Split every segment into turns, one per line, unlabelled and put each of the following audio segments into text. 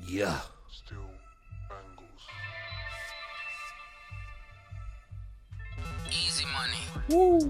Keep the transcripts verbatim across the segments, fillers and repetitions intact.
Yeah.
Still bangles.
Easy money.
Woo.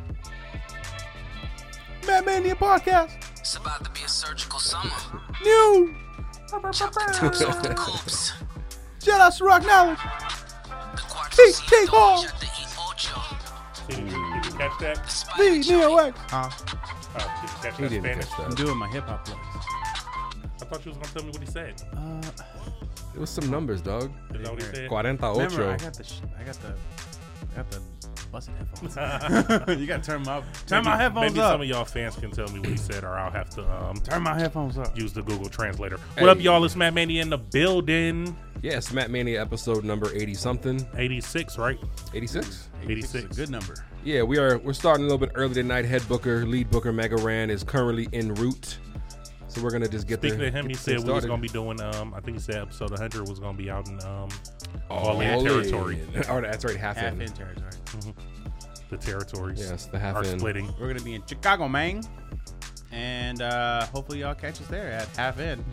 Matt Mania Podcast.
It's about to be a surgical summer.
New.
Chop the tops off the coops.
Shout out to Rock Knowledge.
The
Keep, keep
cuatrocientos
on.
ya te eat ocho.
Did you, did you catch that?
V Neo X.
Oh,
Huh?
did you catch
He
that
didn't
Spanish?
catch
I'm
that.
doing my hip hop plays.
I thought you was gonna tell me what he said.
Uh,
It was some numbers, dog.
Is that what he said?
remember, I
forty-ocho.
got the, sh- I got the, I got the busted headphones. You gotta turn my, turn my
Maybe-
headphones
Maybe
up.
some of y'all fans can tell me what he said, or I'll have to um,
Turn my headphones up.
use the Google Translator.
Hey.
What up, y'all? It's Matt Mania in the building.
Yes, Matt Mania episode number eighty something.
eighty-six, right?
eighty-six?
eighty-six.
is a good number.
Yeah, we are we're starting a little bit early tonight. Head booker, lead booker Mega Ran is currently en route. So we're gonna just get
Speaking
the,
of him,
get
he
the
said
thing
we was
started.
gonna be doing. Um, I think he said episode one hundred was gonna be out in um,
all
all in territory.
Oh, that's right, half,
Half
in.
in territory.
The territories.
Yes, the half
are
in.
splitting.
We're gonna be in Chicago, man, and uh, hopefully y'all catch us there at half in.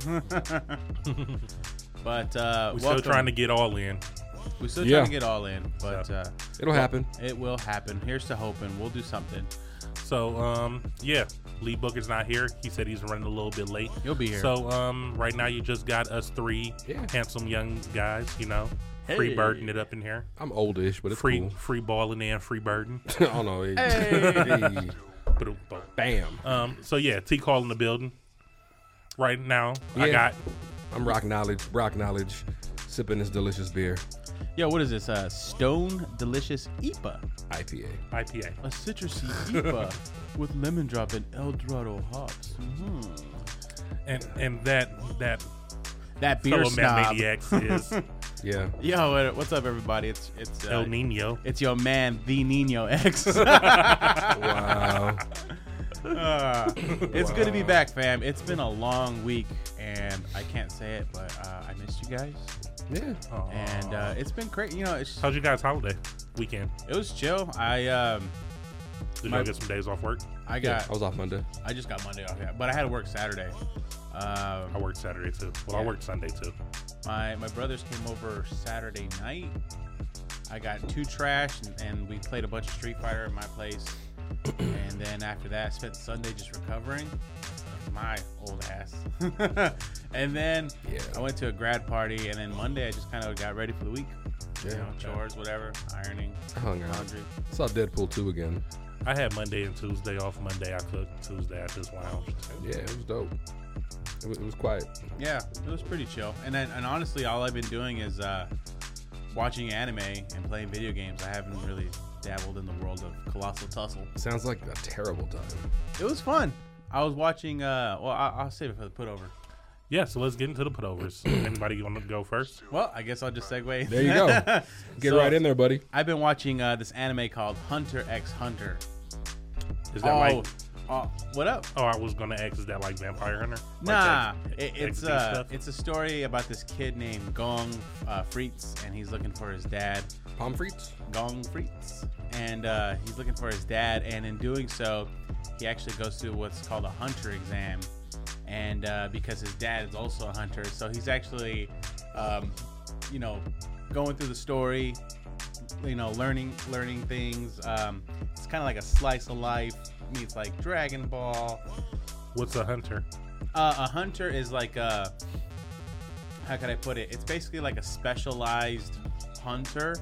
But uh,
We're still
welcome.
trying to get all in.
We're still
Yeah.
trying to get all in, but uh,
It'll happen.
it will happen. Here's to hoping. We'll do something.
So um, yeah, Lee Booker's not here. He said he's running a little bit late.
You'll be here.
So um, right now you just got us three
Yeah.
handsome young guys. You know,
Hey.
free birding it up in here.
I'm oldish, but it's
Free
cool.
free balling in, free birding.
oh no. Hey.
Hey.
Ba-dum-bum.
Bam.
um, so yeah, T Call in the building. Right now, I
Yeah.
got
I'm rock knowledge, rock knowledge, sipping this delicious beer.
Yo, what is this? Uh, Stone Delicious I P A.
I P A.
I P A.
A citrusy I P A with lemon drop and El Dorado hops. Mm-hmm.
and and that that
That beer
fellow Matt
snob.
Maniacs is
Yeah.
Yo, what- what's up, everybody? It's it's uh,
El Nino.
it's your man, the Nino X.
Wow.
Uh, it's good to be back, fam. It's been a long week, and I can't say it, but uh, I missed you guys.
Yeah.
And uh, it's been great. You know, it's,
How's you guys' holiday weekend?
it was chill. I um,
Did
My-
y'all get some days off work?
I
Yeah.
got,
I was off Monday.
I just got Monday off, yeah, but I had to work Saturday.
I
Um,
worked Saturday too. Well, I
Yeah.
worked Sunday too.
my my brothers came over Saturday night. I got two trash, and, and we played a bunch of Street Fighter at my place. And then after that, I spent Sunday just recovering. My old ass. And then
Yeah.
I went to a grad party, and then Monday I just kind of got ready for the week.
Yeah.
You know, chores, whatever, ironing,
I hung out.
laundry.
Saw Deadpool two again.
I had Monday and Tuesday off. Monday I cooked. Tuesday I just lounged.
Yeah, it was dope. It was, it was quiet.
Yeah, it was pretty chill. And then, and honestly, all I've been doing is uh, watching anime and playing video games. I haven't really dabbled in the world of Colossal Tussle.
Sounds like a terrible time.
It was fun. I was watching. Uh, well, I, I'll save it for the put over.
Yeah, so let's get into the putovers. Anybody want to go first?
Well, I guess I'll just segue.
There you go. Get
So,
right in there, buddy.
I've been watching uh, this anime called Hunter x Hunter.
Is that
Oh,
like?
uh, what up?
Oh, I was gonna ask. Is that like Vampire Hunter? Like
Nah,
that
it, it's
X D
uh,
stuff?
it's a story about this kid named Gong uh, Fritz, and he's looking for his dad,
Palm frites?
Gong Fritz, and uh, he's looking for his dad, and in doing so, he actually goes through what's called a hunter exam, and uh, because his dad is also a hunter, so he's actually, um, you know, going through the story, you know, learning learning things. Um, it's kind of like a slice of life meets like Dragon Ball.
What's a hunter?
Uh, a hunter is like a, how can I put it? It's basically like a specialized hunter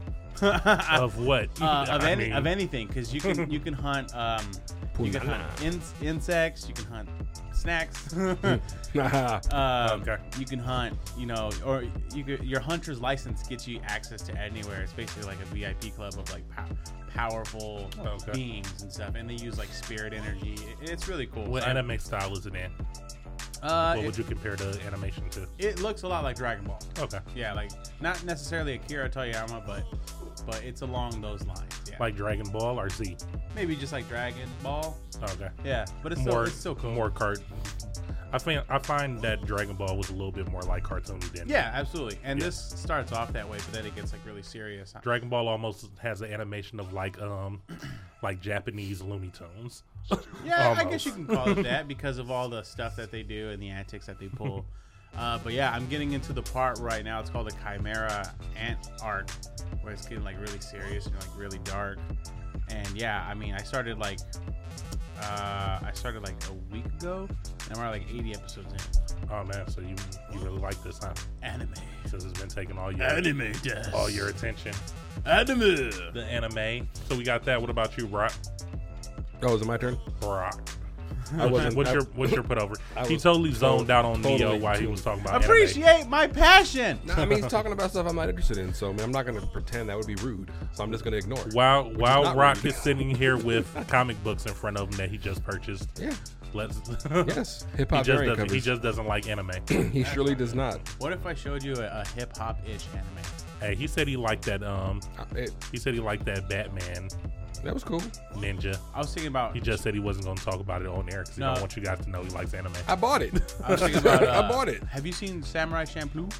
Of what?
uh, of
I
any
mean,
of anything, because you can you can hunt um, you can hunt in, insects, you can hunt snacks.
Nah.
um,
Okay.
You can hunt, you know, or you could, your hunter's license gets you access to anywhere. It's basically like a V I P club of like pow- powerful
Okay.
beings and stuff, and they use like spirit energy. It, it's really cool.
What
So,
anime style is it in?
uh,
What
it,
would you compare the animation to?
it looks a lot like Dragon Ball.
Okay.
Yeah, like not necessarily Akira Toriyama, but but it's along those lines. Yeah,
Like Dragon Ball or Z?
maybe just like Dragon Ball.
Okay.
Yeah, but it's still
More,
it's still cool.
more cart. I find I find that Dragon Ball was a little bit more like cartoony than
Yeah, absolutely. And
Yeah.
this starts off that way, but then it gets like really serious.
Dragon Ball almost has the animation of like um like Japanese Looney Tunes.
Yeah, I
Almost.
guess you can call it that because of all the stuff that they do and the antics that they pull. Uh, but yeah, I'm getting into the part right now. It's called the Chimera Ant arc, where it's getting like really serious and like really dark. And yeah, I mean, I started like uh, I started like a week ago, and we're like eighty episodes in.
Oh man, so you you really like this, huh?
Anime,
Since it's been taking all your
anime, does.
all your attention.
anime.
The anime. So we got that. What about you, Brock?
Oh, is it my turn?
Brock.
I wasn't.
What's
I-
your what's your put over?
I
He
was
totally zoned out on
totally
Neo while he
tuned.
was talking about anime.
Appreciate my passion.
No, I mean, he's talking about stuff I'm not interested in, so I mean, I'm not going to pretend that would be rude. So I'm just going to ignore it.
While while
not
Rock
rude.
is sitting here with comic books in front of him that he just purchased.
Yeah.
Let's.
Yes. Hip
he
hop
just
variant
doesn't. He
covers.
just doesn't like anime.
He surely does not.
What if I showed you a, a hip hop ish anime?
Hey, he said he liked that. Um,
Uh, It,
he said he liked that Batman
that was cool.
Ninja.
I was thinking about.
He just said he wasn't going to talk about it on air because he
No.
don't want you guys to know he likes anime.
I bought it.
I was thinking about. Uh,
I bought it.
Have you seen Samurai Champloo?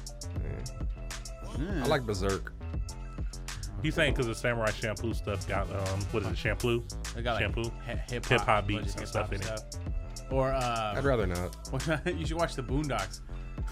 I like Berserk.
He's saying because the Samurai Shampoo stuff got um, what is it? Shampoo.
They got like
Shampoo?
hip
Hip hop beats and stuff in it.
Or uh,
I'd rather not.
you should watch the Boondocks.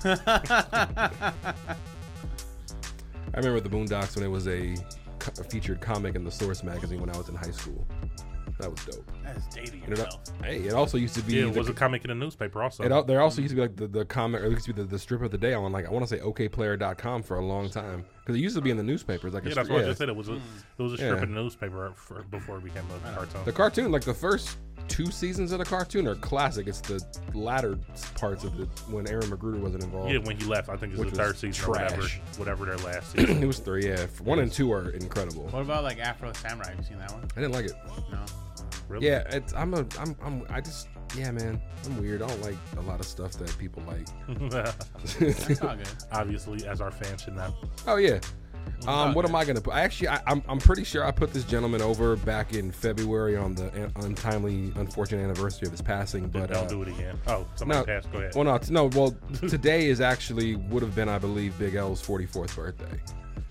I remember the Boondocks when it was a, co- a featured comic in the Source magazine when I was in high school. That was dope.
That's dating
And it,
yourself.
hey, it also used to be.
Yeah, it
the-
was a comic in the newspaper also.
It, al- there also used to be like the, the comic, or it used to be the, the strip of the day on like I want to say O K player dot com for a long time because it used to be in the newspapers. Like a
yeah, that's
stri-
what I
yeah.
just said. It was a it was a strip
Yeah.
in the newspaper for, before it became a cartoon.
The cartoon, like the first two seasons of the cartoon, are classic. It's the latter parts of the when Aaron Magruder wasn't involved.
Yeah, when he left, I think it's
Which
the third
was
season or whatever,
trash.
whatever their last season.
It was three. Yeah, one and two are incredible.
What about like Afro Samurai? Have you seen that one?
I didn't like it.
No.
Really?
Yeah, it's, I'm a, I'm, I'm, I just, yeah, man, I'm weird. I don't like a lot of stuff that people like.
That's all good.
Obviously, as our fans should know.
Oh yeah. Um,
all
what
good.
am I gonna put? I actually, I, I'm, I'm pretty sure I put this gentleman over back in February on the an- untimely, unfortunate anniversary of his passing. But
Don't
uh,
do it again. Oh, somebody
no,
passed. Go ahead.
well, no, t- no. Well, today is actually would have been, I believe, Big L's forty-fourth birthday.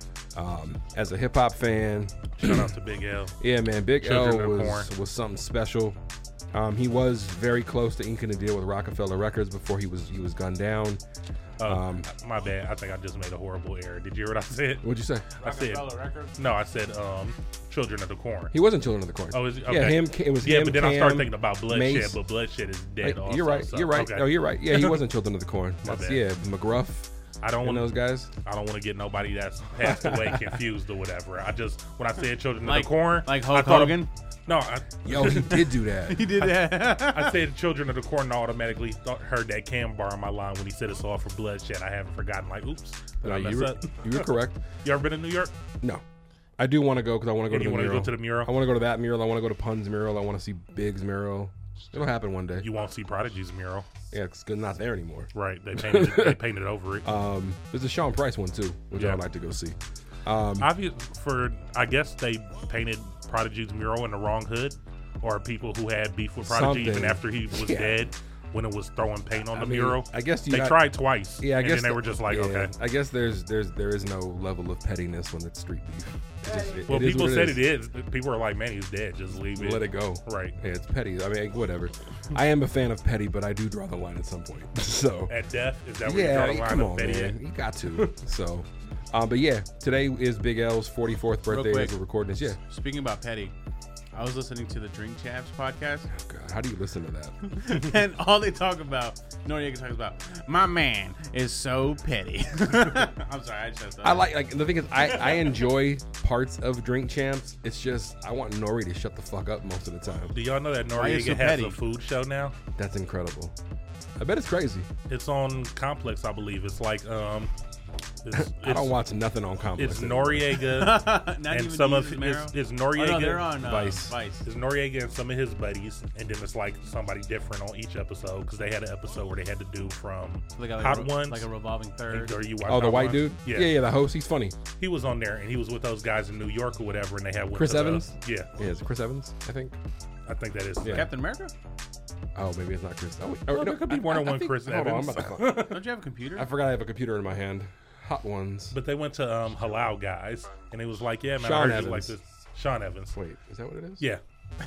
Um, as a hip hop fan,
Shout out to Big L.
yeah, man, Big
Children
L
of
was
Corn.
was something special. Um, he was very close to inking a deal with Rockefeller Records before he was he was gunned down.
Oh,
Um,
my bad. I think I just made a horrible error. Did you hear what I said?
What'd you say?
I said
Records.
no. I said um, Children of the Corn.
He wasn't Children of the Corn.
Oh, is it?
Yeah,
Okay.
him. It was
Yeah,
him.
but then
Cam,
I started thinking about Bloodshed,
Mace.
but Bloodshed is dead.
Hey,
also,
you're right.
so-
You're right.
okay.
No, you're right. Yeah, he wasn't Children of the Corn.
My
That's
bad.
yeah, McGruff
I don't
and
want
those guys.
I don't want to get nobody that's passed away confused or whatever. I just when I said Children
Like-
of the Corn,
like
I
Hulk
thought of-
Hogan?
no, I,
Yo, he did do that.
He did that.
I said Children of the Corn and I automatically thought, heard that Cam bar in my line when he said it's all for Bloodshed. I haven't forgotten. Like, oops, did
No,
I mess
you, were,
up?
you were correct.
You ever been in New York?
No, I do want to go because I want to go
And
to
you
the
want to
mural.
go to the mural?
I want to go to that mural. I want to go to Pun's mural. I want to see Big's mural. It'll happen one day.
You won't see Prodigy's mural,
Yeah, it's not there anymore.
right? They painted it, they painted over it.
Um, there's a Sean Price one too, which
Yeah.
I'd like to go see. Um,
Obvious for I guess they painted Prodigy's mural in the wrong hood, or people who had beef with Prodigy even
Something.
after he was
Yeah.
dead when it was throwing paint on
I
the
mean,
mural.
I guess you
They
got-
tried twice.
Yeah, I
and
guess
then they
the-
were just like,
yeah,
okay.
I guess there's there's there is no level of pettiness when it's street beef. It just- it-
Well,
it is
people
what
said
is.
it is. People were like, man, he's dead. Just leave it.
Let it go.
Right.
Yeah, it's petty. I mean, whatever. I am a fan of petty, but I do draw the line at some point. So
At death, is that where
yeah,
you draw the line
come
of
on,
petty
man.
at?
You got to. So, um, but yeah, today is Big L's forty-fourth birthday
quick.
as we're recording this. Yeah.
Speaking about petty, I was listening to the Drink Champs podcast,
Oh, God, how do you listen to that?
and all they talk about, Noriega talks about, my man is so petty. I'm sorry, I just.
I like like the thing is I I enjoy parts of Drink Champs. It's just I want Nori to shut the fuck up most of the time.
Do y'all know that
Why you
Noriega
so
has
petty?
a food show now?
That's incredible. I bet it's crazy.
It's on Complex, I believe. It's like um, it's,
I
it's,
don't watch nothing on Complex.
it's
anymore.
Noriega
Not
and
even
some of
Jesus
his
Marrow?
it's
Oh,
Noriega.
no, they're on uh,
Vice.
Vice.
It's Noriega and some of his buddies, and then it's like somebody different on each episode because they had an episode where they had to do from
Like a,
Hot
like a,
Ones.
like a revolving third.
Or you watch
Oh, the
Hot
white
Ones?
dude.
Yeah.
yeah, yeah. The host. He's funny.
He was on there, and he was with those guys in New York or whatever, and they had went
Chris
to the-
Evans?
yeah,
Yeah, it's Chris Evans. I think.
I think that is.
Yeah.
Captain America?
Oh, maybe it's not Chris. Oh, wait,
Well,
or,
there
no,
could be
I-
more
I-
than
I
one
think-
Chris
hold on, I'm
Evans.
about to-
Don't you have a computer?
I forgot I have a computer in my hand. Hot ones.
But they went to um, Halal Guys, and it was like, yeah, man,
Sean
I heard you like
Evans.
this. Sean Evans.
Wait, is that what it is?
Yeah.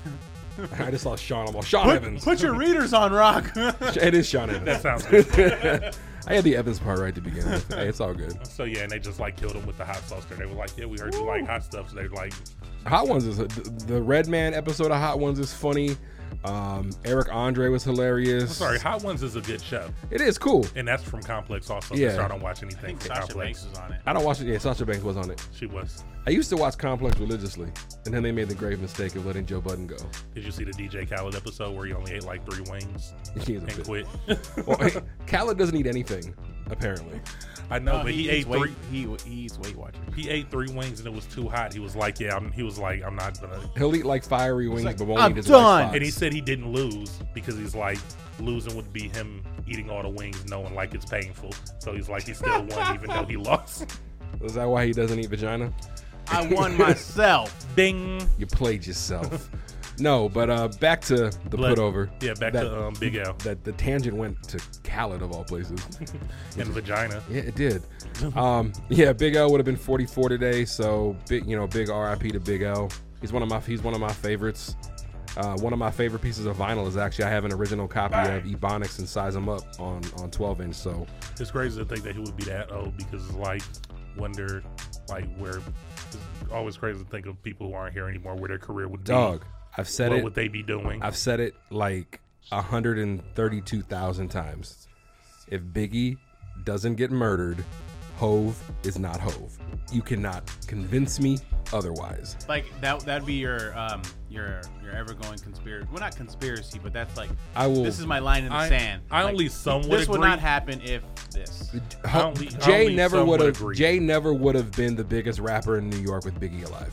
I just saw Sean. I'm all Sean
put,
Evans.
put your readers on, Rock.
It is Sean Evans.
That sounds good.
I had the Evans part right to begin with. Hey, it's all good.
So yeah, and they just like killed him with the hot sauce there. They were like, yeah, we heard you like hot stuff. So they were like,
Hot Ones is a, the Red Man episode of Hot Ones is funny. Um, Eric Andre was hilarious.
I'm sorry, Hot Ones is a good show.
It is cool.
And that's from Complex also.
Yeah.
So I don't watch
I
anything
think
from
Sasha
Complex.
Banks was on it.
I don't watch it. Yeah, Sasha Banks was on it.
She was.
I used to watch Complex religiously, and then they made the grave mistake of letting Joe Budden go.
Did you see the D J Khaled episode where he only ate like three wings
He is a
and
bit-
quit?
Well, hey, Khaled doesn't eat anything, apparently.
I know,
No,
but he,
eats
ate
weight,
three.
He, he eats Weight Watchers.
He ate three wings and it was too hot. He was like, "Yeah," I'm, he was like, "I'm not gonna."
He'll eat like fiery wings,
like,
but won't
"I'm
eat his
done."
white spots.
And he said he didn't lose because he's like, losing would be him eating all the wings, knowing like it's painful. So he's like, he still won even though he lost.
Is that why he doesn't eat vagina?
I won myself.
Bing.
You played yourself. No, but uh, back to the
Blood-
putover.
Yeah, back
That-
to um, Big L
That the tangent went to Khaled of all places.
and vagina.
Yeah, it did. Um, yeah, Big L would have been forty-four today, so big, you know, big R I P to Big L. He's one of my he's one of my favorites. Uh, one of my favorite pieces of vinyl is actually I have an original copy of Ebonics and Size 'em Up on on twelve inch. So
It's crazy to think that he would be that old because it's like wonder like where it's always crazy to think of people who aren't here anymore where their career would be.
dog, I've said
What
it.
would they be doing?
I've said it like one hundred thirty-two thousand times. If Biggie doesn't get murdered, Hove is not Hove. You cannot convince me otherwise.
Like that that'd be your um your your ever going conspiracy. Well, not conspiracy, but that's like
I will.
this is my line in the
I-
sand.
I
Like,
only somewhat
This would
agree.
not happen if this.
Ho-
only- I
Jay
only
never would
somewhat
have.
agree.
Jay never would have been the biggest rapper in New York with Biggie alive.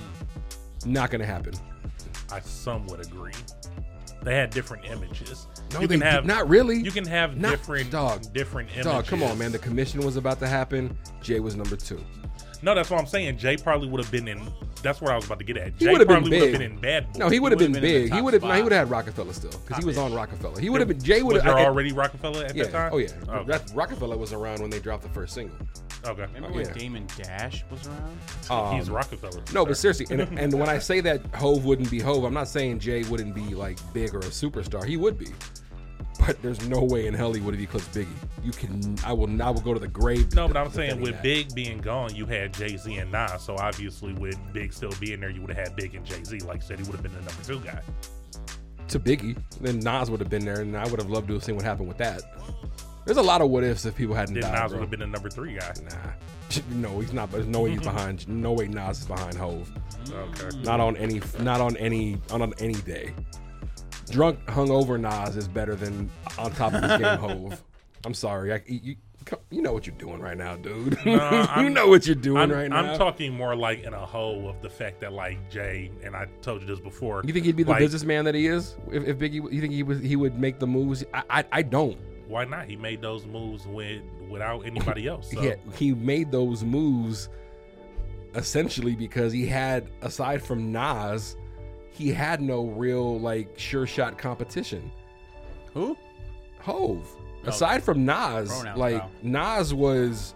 Not gonna happen.
I somewhat agree. They had different images.
No,
you
they
can
did-
have
not really.
You can have
Not-
different
dog.
different images.
Dog, come on, man. The commission was about to happen. Jay was number two.
No, that's what I'm saying. Jay probably would have been in. That's what I was about to get at.
He
Jay
would have been
probably would have
big.
been in Bad Boy.
No, he would have been,
would've been in the
big. He
top
would have. No, he
spot.
would have had Rockefeller still because he was on Rockefeller. He would have been. Jay would
Was
have.
there already Rockefeller at
Yeah.
that time?
Oh yeah.
Okay.
That- Rockefeller was around when they dropped the first single.
Okay.
Remember
Yeah.
when Damon Dash was around?
Um,
He's Rockefeller.
No,
sir.
but seriously, and, and when I say that Hove wouldn't be Hove, I'm not saying Jay wouldn't be like big or a superstar. He would be, but there's no way in hell he would have eclipsed Biggie. You can, I will, I will go to the grave.
No, but I'm saying
defending
with
that.
Big being gone, you had Jay Z and Nas. So obviously, with Big still being there, you would have had Big and Jay Z. Like I said, he would have been the number two guy.
to Biggie, then Nas would have been there, and I would have loved to have seen what happened with that. There's a lot of what ifs if people hadn't
Then
died.
Nas
bro.
would have been the number three guy.
Nah, no, he's not. But there's no way he's behind. No way Nas is behind Hove.
Okay.
Not on any. Not on any. On, on any day. Drunk, hungover Nas is better than on top of his game Hove. I'm sorry. I, you, you know what you're doing right now, dude.
No,
you
I'm-
know what you're doing
I'm,
right now.
I'm talking more like in a whole of the fact that like Jay, and I told you this before.
You think he'd be the
like,
businessman that he is? If, if Biggie, you think he was? He would make the moves? I, I, I don't.
Why not? He made those moves with without anybody else. So.
Yeah, he made those moves essentially because he had, aside from Nas, he had no real like sure shot competition.
Who?
Hove.
No.
Aside from Nas,
Pronouns,
like
pal.
Nas was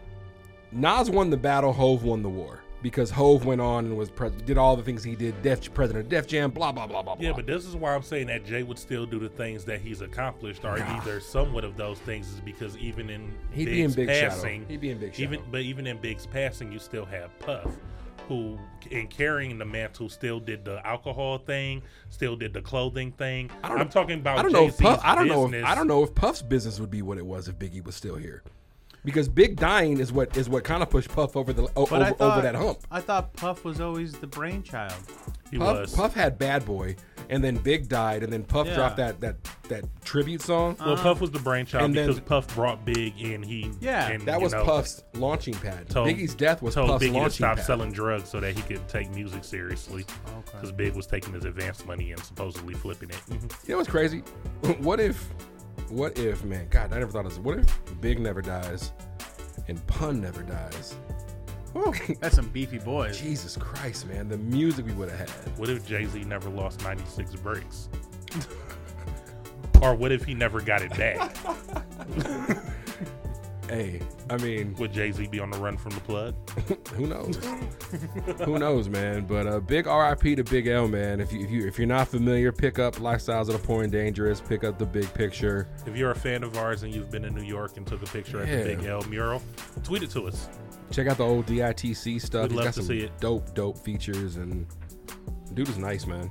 Nas won the battle, Hove won the war. Because Hove went on and was pres- did all the things he did, Def, president of Def Jam, blah blah blah blah blah.
Yeah, but this is why I'm saying that Jay would still do the things that he's accomplished, or
Nah.
either somewhat of those things, is because even in
He'd
Big's
be in Big Shadow.
passing,
He'd be in Big
even
Shadow.
but even in Big's passing, you still have Puff, who in carrying the mantle still did the alcohol thing, still did the clothing thing.
I don't
I'm
know-
talking about
I don't know if
Jay-Z's
Puff, I don't know if
business.
I don't know if Puff's business would be what it was if Biggie was still here. Because Big dying is what is what kind of pushed Puff over the o-
But
over,
I thought,
over that hump.
I thought Puff was always the brainchild.
He
Puff,
was.
Puff had Bad Boy, and then Big died, and then Puff
Yeah.
dropped that that that tribute song.
Well, Puff was the brainchild
And then-
because Puff brought Big in. He
Yeah.
and,
that
you
was
know,
Puff's launching pad.
told-
Biggie's death was
told
Puff's
Biggie to
launching
stop
pad.
selling drugs so that he could take music seriously.
Okay.
Because Big was taking his advance money and supposedly flipping it.
You know what's crazy? What if, what if, man, God, I never thought of this. What if Big never dies and Pun never dies?
Whew, that's some beefy boys.
Jesus Christ, man, the music we would have had.
What if Jay-Z never lost ninety-six breaks? Or what if he never got it back?
Hey, I mean,
Would Jay-Z be on the run from the plug?
who knows? Who knows, man? But a uh, big R I P to Big L, man. If you if you if you're not familiar, pick up Lifestyles of the Poor and Dangerous. Pick up The Big Picture.
If you're a fan of ours and you've been in New York and took a picture
Yeah.
at the Big L mural, tweet it to us.
Check out the old D I T C stuff.
We'd
He's
love
got
to
some
see it.
dope, dope features, and dude is nice, man.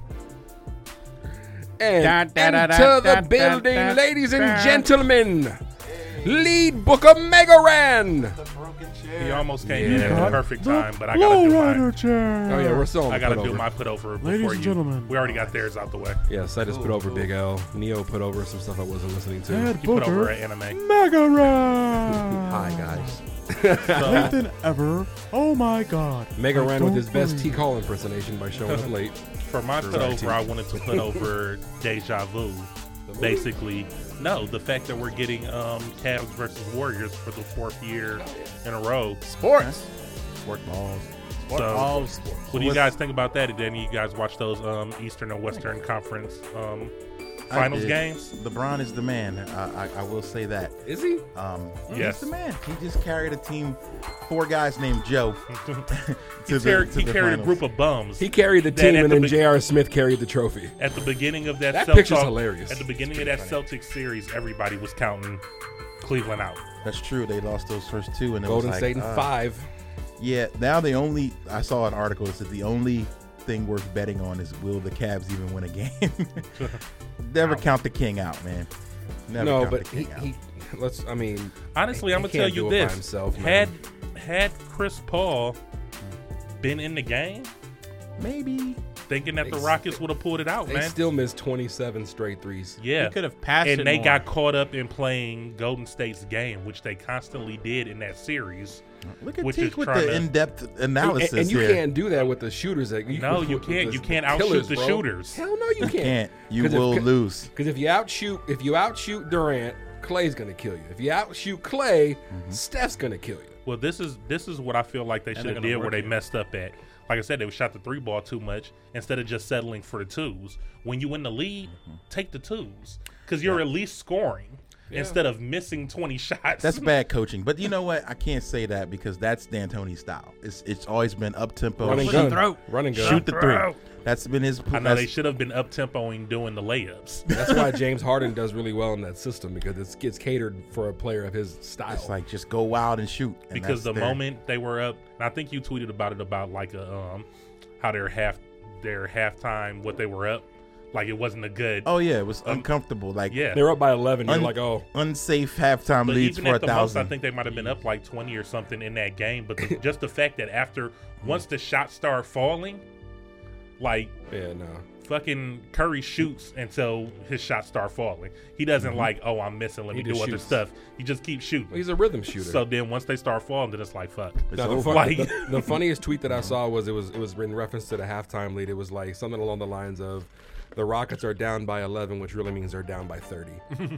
And
Da, da, da,
enter
da,
the
da,
building,
da,
ladies and
da.
gentlemen. Lead Booker Megaran.
He almost came
Yeah.
in at the perfect time, but I gotta do my,
Oh yeah, we're still on
I
the
gotta
put
do
over.
my put over
Ladies
before
and
you.
gentlemen.
We already got theirs out the way.
Yeah, so I just put over Big L. Neo put over some stuff I wasn't listening to.
Ed
You put over
Booker,
at anime.
Megaran.
Hi guys.
So,
Nathan Ever. Oh my God.
Mega
I
ran with
don't
his best
believe
T Call impersonation by showing up late.
for my put
Sorry,
over,
T.
I wanted to put over Deja Vu. Basically, no, the fact that we're getting um, Cavs versus Warriors for the fourth year in a row.
Sports.
Sport balls.
So,
All sports.
what do you guys think about that? Did any of you guys watch those um, Eastern and Western Conference um,
I
finals
did.
games?
LeBron is the man. I, I, I will say that.
Is he?
Um,
Yes.
He's the man. He just carried a team, four guys named Joe.
He,
to the-
carried,
to
he
the
carried a
finals.
group of bums.
He carried the
That
team,
at
and
the
then
be-
J R. Smith carried the trophy.
At the beginning of that,
That
Celtics,
picture's hilarious.
At the beginning of that Celtics series, everybody was counting Cleveland out.
That's true. They lost those first two, and it
Golden
was like,
State in
uh,
five.
Yeah. Now the only I saw an article that said the only thing worth betting on is will the Cavs even win a game? Never count the king out, man. Never
No,
count
but
the
he,
king out.
he. Let's. I mean,
Honestly,
He
I'm gonna tell
can't
you
do it by
this:
himself,
had
man.
had Chris Paul been in the game,
Maybe.
thinking that the
They-
Rockets would have pulled it out,
they
man.
still missed twenty-seven straight threes.
yeah,
He could have passed it
and they
more.
got caught up in playing Golden State's game, which they constantly did in that series.
Look at
Which
Teak
is
with
trying
the
to-
in-depth
And,
analysis
and you
here.
can't do that with the shooters. That you,
No, you
with
can't.
the
You can't
killers,
outshoot the
bro.
shooters.
Hell no, you
You
can't.
can't. You
'Cause if-
will
c-
lose.
Because if you outshoot, if you outshoot Durant, Clay's gonna kill you. If you outshoot Clay,
Mm-hmm.
Steph's gonna kill you.
Well, this is this is what I feel like they
And
should
they're
have
gonna
did where
work
they
it.
messed up at. Like I said, they shot the three ball too much instead of just settling for the twos. When you in the lead,
Mm-hmm.
take the twos because you're at least scoring instead of missing twenty shots.
That's bad coaching. But you know what? I can't say that because that's D'Antoni's style. It's it's always been up tempo.
Run and
Shoot the
gun.
throat.
Run and gun.
Shoot the three.
Throw.
That's been his.
I know
that's-
they should have been up tempoing doing the layups.
That's why James Harden does really well in that system because it gets catered for a player of his style.
It's like just go wild and shoot. and
because the
that's their-
moment they were up, and I think you tweeted about it about like a um how their half their halftime what they were up, like it wasn't a good.
Oh yeah, it was uncomfortable. Like
yeah.
They're up by eleven. You're
Un-
like, oh,
unsafe halftime
But
leads
even
for a
at the most, I
thousand.
think they might have been up like twenty or something in that game. But the, just the fact that after once the shots start falling, like
yeah, no.
fucking Curry shoots until his shots start falling. He doesn't like, oh, I'm missing. Let
He
me do
just
other
shoots.
stuff. He just keeps shooting.
He's a rhythm shooter.
So then once they start falling, then it's like fuck.
Now, the,
over.
fun-
Like-
the- the funniest tweet that I saw was it was it was in reference to the halftime lead. It was like something along the lines of, "The Rockets are down by eleven, which really means they're down by thirty."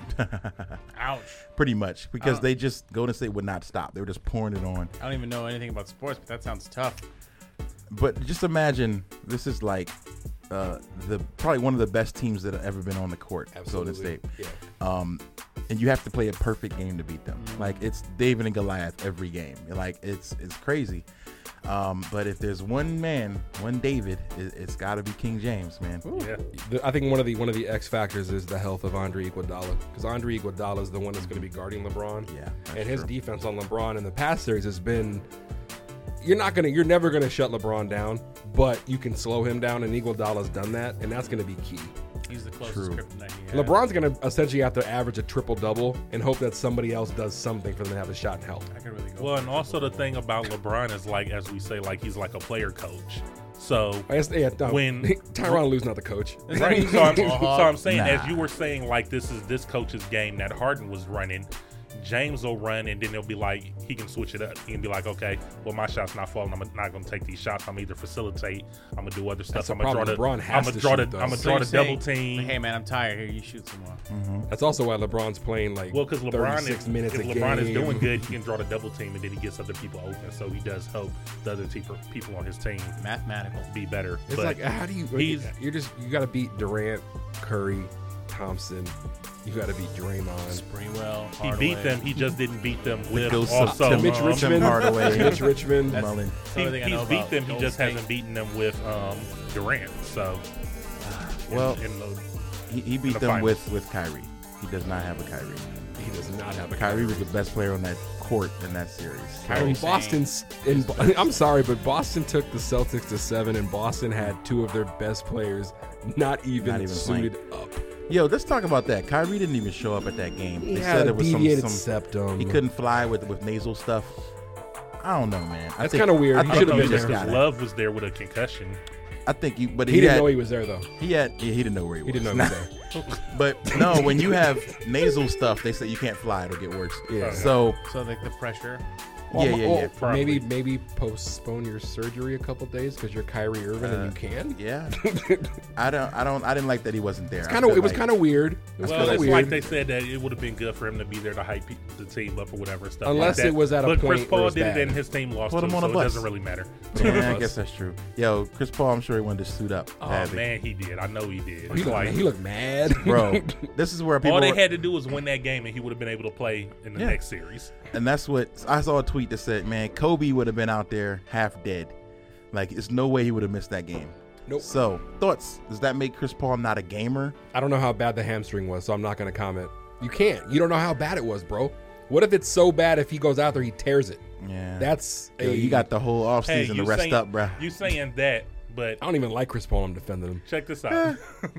Ouch.
Pretty much because
Uh,
they just Golden State would not stop. They were just pouring it on.
I don't even know anything about sports, but that sounds tough.
But just imagine this is like uh, the probably one of the best teams that have ever been on the court. Golden State.
Yeah.
Um, and you have to play a perfect game to beat them. Like it's David and Goliath every game. Like it's it's crazy. Um, but if there's one man, one David, it, it's got to be King James, man.
Yeah.
The- I think one of the one of the X factors is the health of Andre Iguodala because Andre Iguodala is the one that's going to be guarding LeBron.
Yeah, that's
and his
true.
defense on LeBron in the past series has been. You're not gonna. You're never gonna shut LeBron down, but you can slow him down, and Iguodala's done that, and that's gonna be key.
He's the closest
True.
kryptonite he has.
LeBron's gonna essentially have to average a triple double and hope that somebody else does something for them to have a shot and help.
I could really go.
Well, and also the thing about LeBron is like, as we say, like he's like a player coach. So
I guess, yeah, no,
When-
Tyronn Lue's not the coach.
right. So I'm, so I'm saying,
Nah.
as you were saying, like this is this coach's game that Harden was running. James will run, and then they'll be like, he can switch it up. He can be like, okay, well, my shot's not falling. I'm not going to take these shots. I'm either facilitate. I'm going to do other stuff.
That's the
I'm going to draw
problem.
the.
LeBron has
I'm
to
to draw the.
shoot, though.
I'm going to
So
draw
you're
the double
saying,
team.
Hey man, I'm tired. Here, you shoot some more.
That's also why LeBron's playing like
Well, because LeBron
thirty-six
is
minutes
if
a
LeBron
game.
is doing good, he can draw the double team, and then he gets other people open. So he does help the other te- people on his team
Mathematical.
be better.
It's
but
like how do you?
he's-
You're just you got to beat Durant, Curry, Thompson. You got to beat Draymond.
Sprewell.
He
Hardaway.
beat them. He just didn't beat them with
ghost of
also
Tim-
Mitch
um,
Richmond.
Tim Hardaway.
Mitch Richmond.
That's-
Mullen.
that's the
He,
only thing I
he's
know
beat
about
them. He
Golden
just
State.
hasn't beaten them with um, Durant. So, in-
Well,
in the,
He, he beat
the
them
finals.
with, with Kyrie. He does not have a Kyrie.
He does not have a
Kyrie was the best player on that court in that series. So,
And
Kyrie
Boston's in, I'm sorry, but Boston took the Celtics to seven, and Boston had two of their best players not even,
Not even
suited up.
yo, let's talk about that. Kyrie didn't even show up at that game.
He
They
had
said
a
it was some,
deviated
some
septum.
he couldn't fly with with nasal stuff. I don't know, man. I
That's
think-
kinda weird.
I
He
think
should've
no,
been
you
just
just
there.
because
gotta-
Love was there with a concussion.
I think you, but
He
he,
didn't
had,
know he was there though.
he had yeah, he didn't know where he was.
He didn't know he was there.
But no, when you have nasal stuff, they say you can't fly; it'll get worse.
Yeah.
So
So like the pressure.
yeah, yeah, yeah,
Probably.
Maybe maybe postpone your surgery a couple days because you're Kyrie Irving
Uh,
and you can.
yeah. I don't, I don't, I didn't like that he wasn't there.
It's kind of it was kind of weird. It was
Well,
kind of
it's
weird.
like they said that it would have been good for him to be there to hype pe- the team up or whatever stuff.
Unless
like that.
it was at a
but
point
Chris Paul
where it's
did
bad.
it and his team lost.
Put
too,
him on
so
a
it
bus.
doesn't really matter.
Yeah, I guess that's true. Yo, Chris Paul, I'm sure he wanted to suit up.
Oh
badly.
man, he did. I know he did.
he,
It's
looked,
like,
he looked mad,
Bro, this is where people
all they
were-
had to do was win that game, and he would have been able to play in the
Yeah.
next series.
and that's what I saw a tweet that said, "Man, Kobe would have been out there half dead. Like, it's no way he would have missed that game."
Nope.
So, thoughts? Does that make Chris Paul not a gamer?
I don't know how bad the hamstring was, so I'm not going to comment. You can't. You don't know how bad it was, bro. What if it's so bad if he goes out there he tears it?
Yeah,
That's
Yo,
a,
you got the whole offseason
Hey,
to
you
rest
saying,
up, bro.
You saying that, but
I don't even like Chris Paul. I'm defending him.
check this out.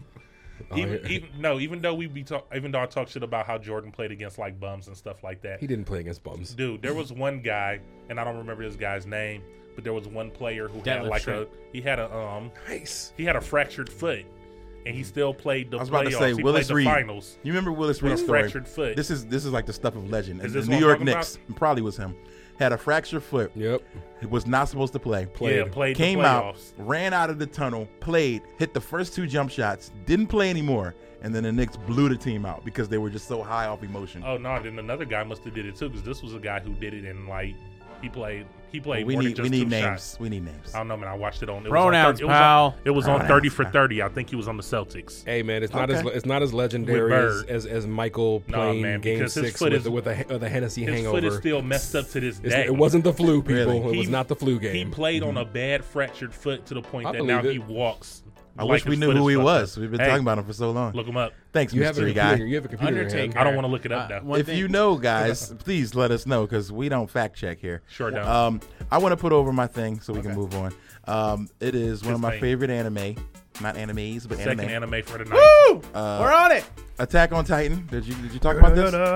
Oh,
even,
yeah.
even no, even though we be talk, even though I talk shit about how Jordan played against like bums and stuff like that,
He didn't play against bums.
dude, there was one guy, and I don't remember this guy's name, but there was one player who had
Detlef
like
Schrempf.
a he had a um
Nice.
he had a fractured foot, and he still played the
I was about to
playoffs.
say
he
Willis
played
Reed.
the finals.
You remember Willis
With a
Reed's story?
fractured foot.
This is this is like the stuff of legend.
Is
the
this
New
what I'm
York
talking
Knicks probably was him. Had a fractured foot.
Yep.
He was not supposed to play.
Played.
Yeah, played
Came
the
out,
playoffs.
ran out of the tunnel, played, hit the first two jump shots, didn't play anymore, and then the Knicks blew the team out because they were just so high off emotion.
Oh no! Then another guy must have did it too, because this was a guy who did it in like he played he played
we
more
need
than
we
just
need
two
names.
shots.
We need names.
I don't know, man. I watched it on it
Pronouns,
was on,
pal.
It was on, it was on
Pronouns.
thirty for thirty. I think he was on the Celtics.
Hey man, it's not
Okay.
as it's not as legendary as,
Bird.
as as Michael
No,
playing
man,
Game
because his
Six
foot
with,
is-
the, with a with a Hennessy
His
hangover.
foot is still messed up to this
It's-
day.
it wasn't the flu, people.
Really?
It was
He-
not the flu
He
game.
played on a bad fractured foot to the point
I
that now
believe
he
it.
walks.
I
like
wish we
his
knew
foot
who
is
he
fucked
was.
up.
We've been
Hey,
talking about him for so long.
Look him up.
Thanks,
You have a
mystery
computer.
guy.
You have a computer. in your hand.
Undertaker.
I don't want to look it up
Uh,
though.
one
If
thing-
you know, guys, please let us know because we don't fact check here.
Sure don't.
Um, I want to put over my thing so we can
Okay.
move on. Um, it is one
His
of my
thing.
favorite anime, not animes, but
Second
anime.
anime for the night.
Woo! We're on it.
Attack on Titan. Did you did you talk about this?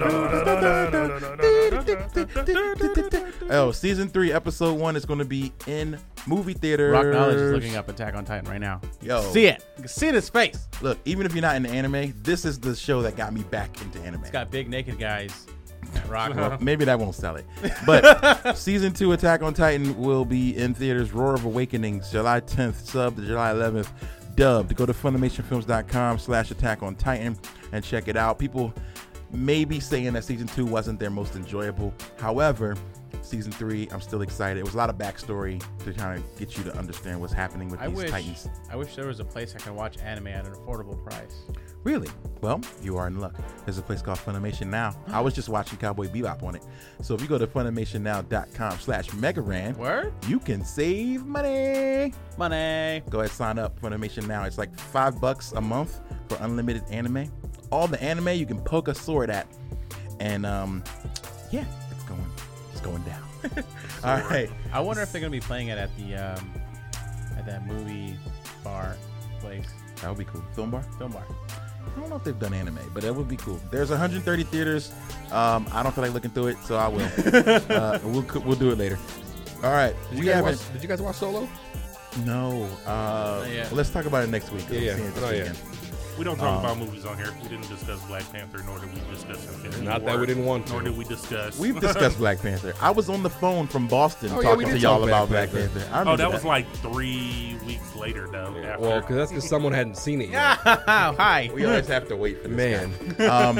Oh, season three, episode one is going to be in movie theaters.
Rock Knowledge is looking up Attack on Titan right now.
Yo,
See it. You can see it in his face.
look, even if you're not into anime, this is the show that got me back into anime.
It's got big naked guys. Rock.
Well, maybe that won't sell it. But season two Attack on Titan will be in theaters. Roar of Awakenings, July tenth, sub to July eleventh, dubbed. Go to funimationfilms.com slash Attack on Titan and check it out. People may be saying that season two wasn't their most enjoyable. However, season three, I'm still excited. It was a lot of backstory to kind of get you to understand what's happening with
I
these
wish.
Titans.
I wish there was a place I can watch anime at an affordable price.
Really? Well, you are in luck. There's a place called Funimation Now. I was just watching Cowboy Bebop on it. So if you go to funimationnow.com slash Megaran,
Word?
you can save money.
Money.
Go ahead, sign up Funimation Now. It's like five bucks a month for unlimited anime. All the anime you can poke a sword at. And um, yeah, it's going, it's going down. All right.
I wonder if they're gonna be playing it at the um, at that movie bar place,
That would be cool. Film bar?
film bar.
I don't know if they've done anime, but that would be cool. There's one hundred thirty theaters. Um, I don't feel like looking through it, so I will. uh, we'll we'll do it later. All right.
Did
we
you, guys
haven't.
watch, did you guys watch Solo?
No. Uh,
yet.
well, let's talk about it next week. 'cause
Yeah,
I'm
yeah.
seeing it this
Oh, yeah.
weekend.
We don't talk
Um,
about movies on here. We didn't discuss Black Panther, nor did we discuss Infinity
Not that
War,
we didn't want to.
Nor did we discuss.
We've discussed Black Panther. I was on the phone from Boston
Oh, yeah, we
talking
did
to y'all
talk
about
Black
Black
Panther.
Panther. I
Oh,
remember
that was like three weeks later, though. After.
Well, because that's because someone hadn't seen it yet.
Hi.
we always have to wait for this
Man,
guy. Um,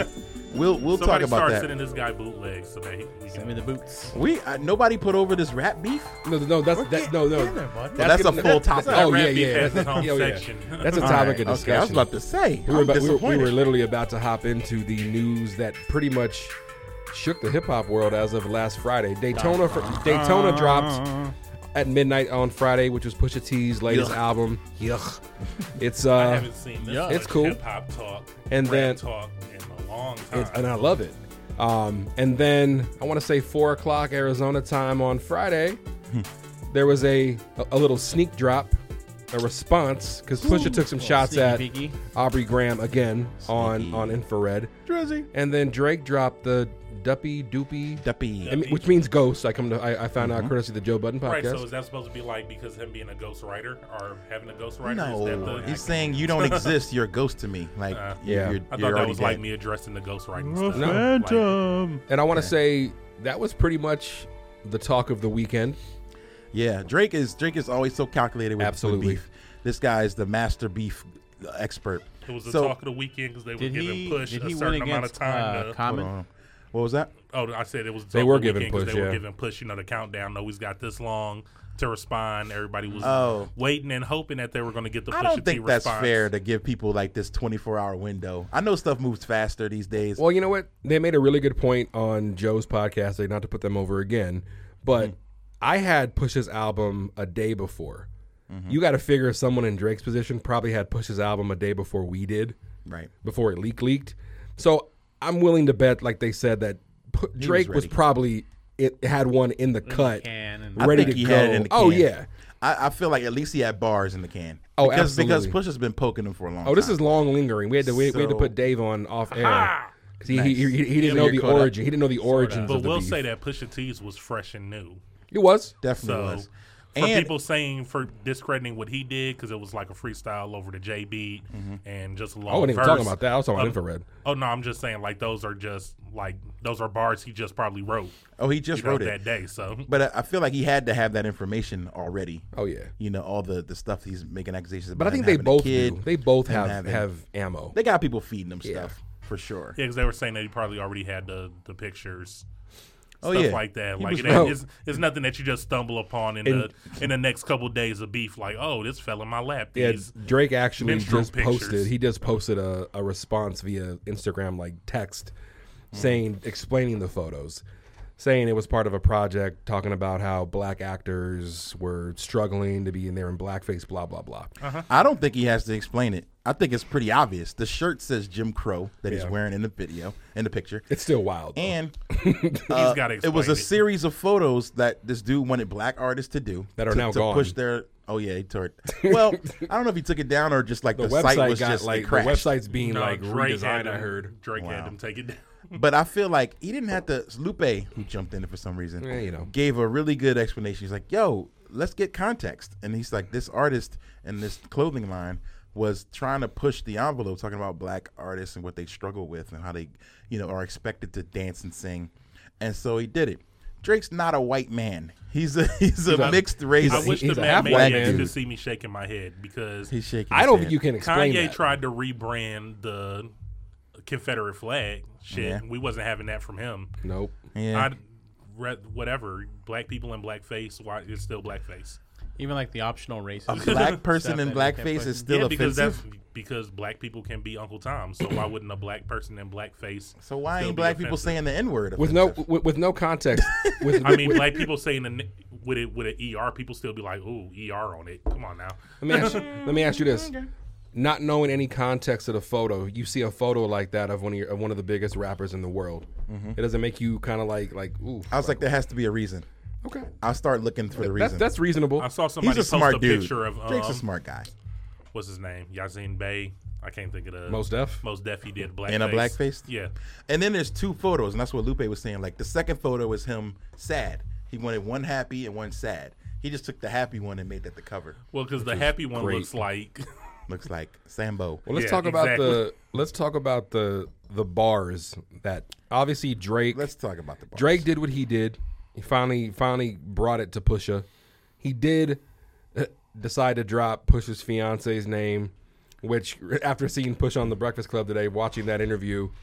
We'll we'll
Somebody
talk about
start
that.
sending this guy bootlegs so that he, we
Send
can.
me the boots.
We uh, nobody put over this rap beef.
No, no, that's that. No, no.
Well, that's a
gonna-
full
that's-
topic.
Oh
Rap
yeah,
beef
yeah.
has its
That's,
own
oh, yeah.
section.
That's a
All
topic
right,
of discussion.
okay, I was about to say.
We were,
I'm
about, we, were, we
disappointed.
were literally about to hop into the news that pretty much shook the hip hop world as of last Friday. Daytona for, Daytona dropped at midnight on Friday, which was Pusha T's latest
Yuck.
album. Yuck. It's
I
uh,
haven't seen this
yeah.
much
It's cool.
hip hop talk
And
rap
then-
talk in a long time.
it's, and I love it. Um, and then I want to say four o'clock Arizona time on Friday, there was a a little sneak drop, a response because Pusha took some shots
sneaky
at
peeky.
Aubrey Graham again on
Sneaky.
on infrared.
Drizzy.
And then Drake dropped the Duppy Doopy,
Duppy.
I mean, which means ghost. I come to I, I found out courtesy of the Joe Budden
Right,
podcast.
so is that supposed to be like because him being a ghost writer or having a ghost writer?
No,
is that the,
he's saying you don't exist. You're a ghost to me. Like,
Uh,
you're,
yeah.
you're,
I
you're
thought that
already
was like
dead.
me addressing the ghost writing
The
stuff.
No.
Phantom.
And I want to say that was pretty much the talk of the weekend.
Yeah, Drake is Drake is always so calculated with, with
Absolutely.
beef. This guy is the master beef expert.
It was the
So-
talk of the weekend because they were
Did
giving
he?
Push
Did
a
he
certain
win
amount of
against
time.
uh,
to,
Hold
Common?
on. What was that?
oh, I said it was. the
They
talk
were
of the
giving
weekend 'cause
Push,
They
yeah.
were giving Push, you know, the countdown. No, he's got this long to respond. Everybody was
Oh.
waiting and hoping that they were going to get the Pusha
I don't
T
think that's
response.
fair to give people like this twenty-four hour window. I know stuff moves faster these days.
Well, you know what? They made a really good point on Joe's podcast. Like, not to put them over again, but
Mm-hmm.
I had Push's album a day before.
Mm-hmm.
You got to figure someone in Drake's position probably had Push's album a day before we did,
Right.
before it leaked leaked. So I'm willing to bet, like they said, that Pu- Drake was,
ready.
probably it had one in the cut,
can and-
I
ready
think
to
he
go.
had it in the
Oh
can.
yeah.
I, I feel like at least he had bars in the can.
Oh,
because, Because
absolutely.
Pusha's been poking him for a long time.
Oh, this is long lingering. We had to we, we had to
So-
put Dave on off air. 'Cause He, he, he, he didn't
Yeah,
know
you're
the
caught up.
origin. He didn't know the origins
But
of the
we'll
beef.
say that Pusha T's was fresh and new.
It was.
Definitely
So
was.
for
And
people saying for discrediting what he did because it was like a freestyle over the J beat
Mm-hmm.
and just a long
I wasn't even
verse
talking about that. I was talking about
of-
infrared.
Oh no, I'm just saying like those are just like those are bars he just probably wrote.
oh, he just
you know,
wrote it.
that day. So
But I, I feel like he had to have that information already.
Oh yeah.
You know, all the, the stuff he's making accusations about.
But I think
him
they
having a
both
kid,
do. They both
him
have
having-
have ammo.
They got people feeding them
Yeah.
stuff for sure.
yeah, because they were saying that he probably already had the the pictures.
Oh,
Stuff
yeah.
like that.
He
Like
was
it,
right.
it's, it's nothing that you just stumble upon in
And-
the in the next couple days of beef. Like, oh, this fell in my lap.
Yeah,
These
Drake actually
minstrel
just
pictures.
posted. He just posted a, a response via Instagram, like text,
Hmm.
saying explaining the photos, saying it was part of a project, talking about how black actors were struggling to be in there in blackface, blah blah blah.
I don't think he has to explain it. I think it's pretty obvious. The shirt says Jim Crow that he's
Yeah.
wearing in the video, in the picture.
It's still wild. though.
And
he's
uh,
got to
it was a
it.
series of photos that this dude wanted black artists to do
That are
to,
now
to
gone.
push their. Oh yeah, he tore it. Well, I don't know if he took it down or just like
the,
the, site
website
was
got
just
like
it
the
crashed.
website's being
No,
like
Drake
redesigned.
had
I
him-
heard.
Drake
Wow.
had him take it down.
But I feel like he didn't have to. Lupe, who jumped in it for some reason,
Yeah, you know.
gave a really good explanation. He's like, "Yo, let's get context." And he's like, "This artist and this clothing line was trying to push the envelope, talking about black artists and what they struggle with and how they, you know, are expected to dance and sing." And so he did it. Drake's not a white man. He's a he's a
a-
mixed race.
I wish
he's
the
a
man
half-white
maniacs
dude.
could see me shaking my head because
He's shaking.
I
his
don't
head.
think you can explain
Kanye
that.
tried to rebrand the Confederate flag. Shit,
Yeah.
we wasn't having that from him.
Nope.
Yeah.
I read whatever black people in blackface. Why it's still blackface?
Even like the optional races.
a black person
Stuff
in
that they kept
blackface
putting-
is still
yeah, because
offensive.
that's because black people can be Uncle Tom. So why wouldn't a black person in blackface?
So why
still
ain't
be
black people
offensive?
saying the N word?
With no with, with no context. With,
I mean,
with-
black people saying the, with it with an E R, people still be like, "Ooh, E R on it." Come on now.
Let me ask you, let me ask you this: not knowing any context of the photo, you see a photo like that of one of, your, of one of the biggest rappers in the world. It doesn't make you kind of like like ooh.
I was like, there has to be a reason.
okay,
I'll start looking for the
that's
reason.
that's reasonable.
I saw somebody
He's a
post
smart
a
dude.
picture of um,
Drake's a smart guy.
what's his name, Yazin Bey. I can't think of the
Most Def?
Most Def. He did blackface.
In a blackface?
Yeah.
And then there's two photos, and that's what Lupe was saying. Like the second photo is him sad. He wanted one happy and one sad. He just took the happy one and made that the cover.
Well, because the happy one
great.
looks like
Looks like Sambo.
Well, let's
Yeah,
talk about
exactly.
the let's talk about the the bars that obviously Drake
Let's talk about the bars.
Drake did what he did. He finally finally brought it to Pusha. He did uh, decide to drop Pusha's fiance's name, which after seeing Pusha on the Breakfast Club today, watching that interview,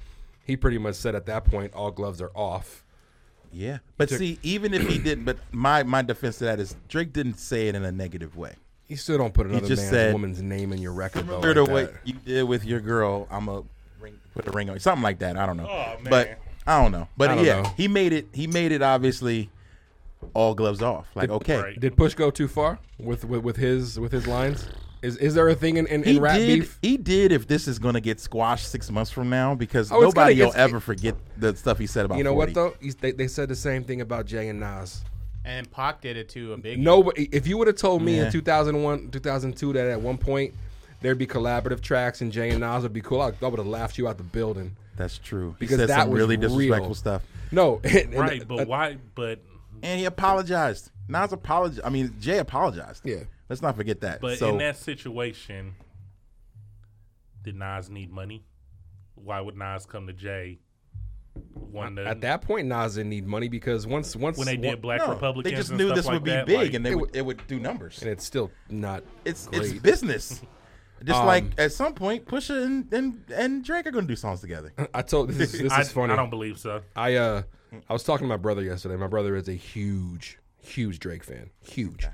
he pretty much said at that point all gloves are off.
Yeah, but
Took-
see, even if he did, but my my defense to that is Drake didn't say it in a negative way.
You still don't put another
just
man's
said-
woman's name in your record though.
Similar to
Like
what
that.
you did with your girl, I'm a ring, put a ring on something like that. I don't know,
Oh, man.
but I don't know. But
I don't
yeah,
know.
he made it. He made it obviously all gloves off. Like okay,
Right.
Did Push go too far with with, with his with his lines? Is is there a thing in, in,
he
in rap
did.
beef?
He did. If this is gonna get squashed six months from now, because
Oh, it's
nobody
gonna
will
get-
ever forget the stuff he said about.
You know
forty.
what though? He's, they they said the same thing about Jay and Nas.
And Pac did it too. A big
Nobody. If you would have told me
Yeah.
in two thousand one, two thousand two that at one point there'd be collaborative tracks and Jay and Nas would be cool, I, I would have laughed you out the building.
That's true. He
Because
said
that
some
was
really disrespectful
real.
stuff,
No, and- and-
Right, but
uh,
why? But
and he apologized. Nas apologized. I mean, Jay apologized.
Yeah.
Let's not forget that.
but
so
in that situation, did Nas need money? Why would Nas come to Jay? One to,
At that point, Nas didn't need money because once once
when they
one-
did Black
no,
Republicans,
they just
and
knew
stuff
this
like
would be
that,
big
like-
and they
It
would,
would-
it would do numbers.
and it's still not.
It's
great.
it's business. Just
Um,
like at some point, Pusha and, and, and Drake are going to do songs together.
I told this is this
I,
is funny.
I don't believe so.
I uh I was talking to my brother yesterday. My brother is a huge, huge Drake fan. Huge.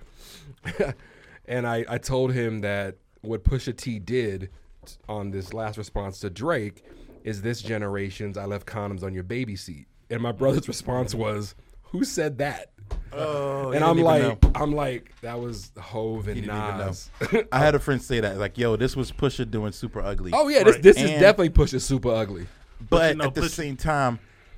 And I, I told him that what Pusha T did t- on this last response to Drake is this generation's I left condoms on your baby seat. And my brother's response was, who said that?
Oh,
And I'm like, I'm like, that was Hove and
didn't even know.
Nas.
I had a friend say that, like, yo, this was Pusha doing Super Ugly.
Oh yeah, this
Right.
this is
And-
definitely Pusha super ugly.
but
you know,
at the
Pusha-
same time,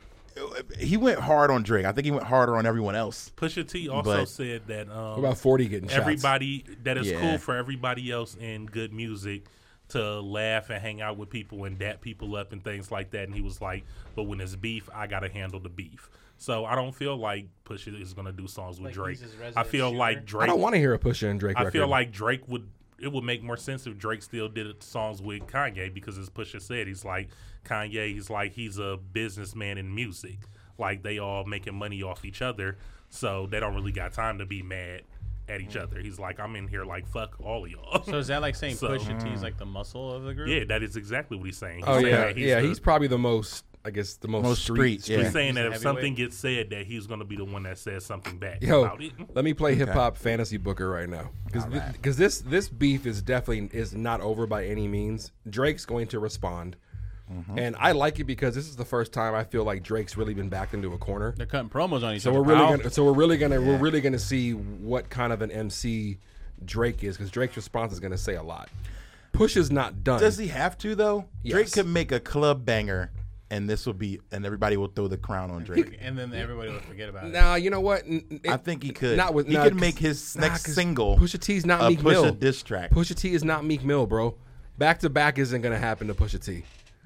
he went hard on Drake. I think he went harder on everyone else.
Pusha T also
But-
said that um,
What about forty getting shots?
everybody that is
Yeah.
cool for everybody else in good music to laugh and hang out with people and dap people up and things like that. And he was like, but when it's beef, I gotta handle the beef. So I don't feel like Pusha is gonna do songs with
Like
Drake.
he's his resident
I feel
shooter?
like Drake.
I don't want to hear a Pusha and Drake
I
record.
feel like Drake would. It would make more sense if Drake still did songs with Kanye because, as Pusha said, he's like Kanye. He's like he's a businessman in music. Like they all making money off each other, so they don't really got time to be mad at each other. He's like, I'm in here like fuck all of y'all.
So is that like saying
So-
Pusha T is like the muscle of the group?
yeah, that is exactly what he's saying. He's
Oh
saying
yeah,
that
yeah.
the-
He's probably the most, I guess, the most,
Most
street.
street, yeah.
He's saying
He's
that
a
if something
heavyweight.
gets said, that he's going to be the one that says something back
Yo,
about it.
let me play hip hop fantasy booker right now because this this beef is definitely is not over by any means. Drake's going to respond,
Mm-hmm.
and I like it because this is the first time I feel like Drake's really been backed into a corner.
They're cutting promos on each
So
other.
we're really
pal.
gonna so we're really gonna we're really gonna see what kind of an M C Drake is because Drake's response is gonna say a lot. Push is not done.
Does he have to though? Drake
Yes.
could make a club banger, and this will be, and everybody will throw the crown on Drake.
And then everybody will forget about it.
Nah, you know what? N- n-
I
it-
think he could.
Not with
he
nah,
could
'cause-
make his
nah,
next
'cause
single
Pusha T's not
a
Meek
Pusha
Mill.
diss track.
Pusha T is not Meek Mill, bro. Back to back isn't gonna happen to Pusha T.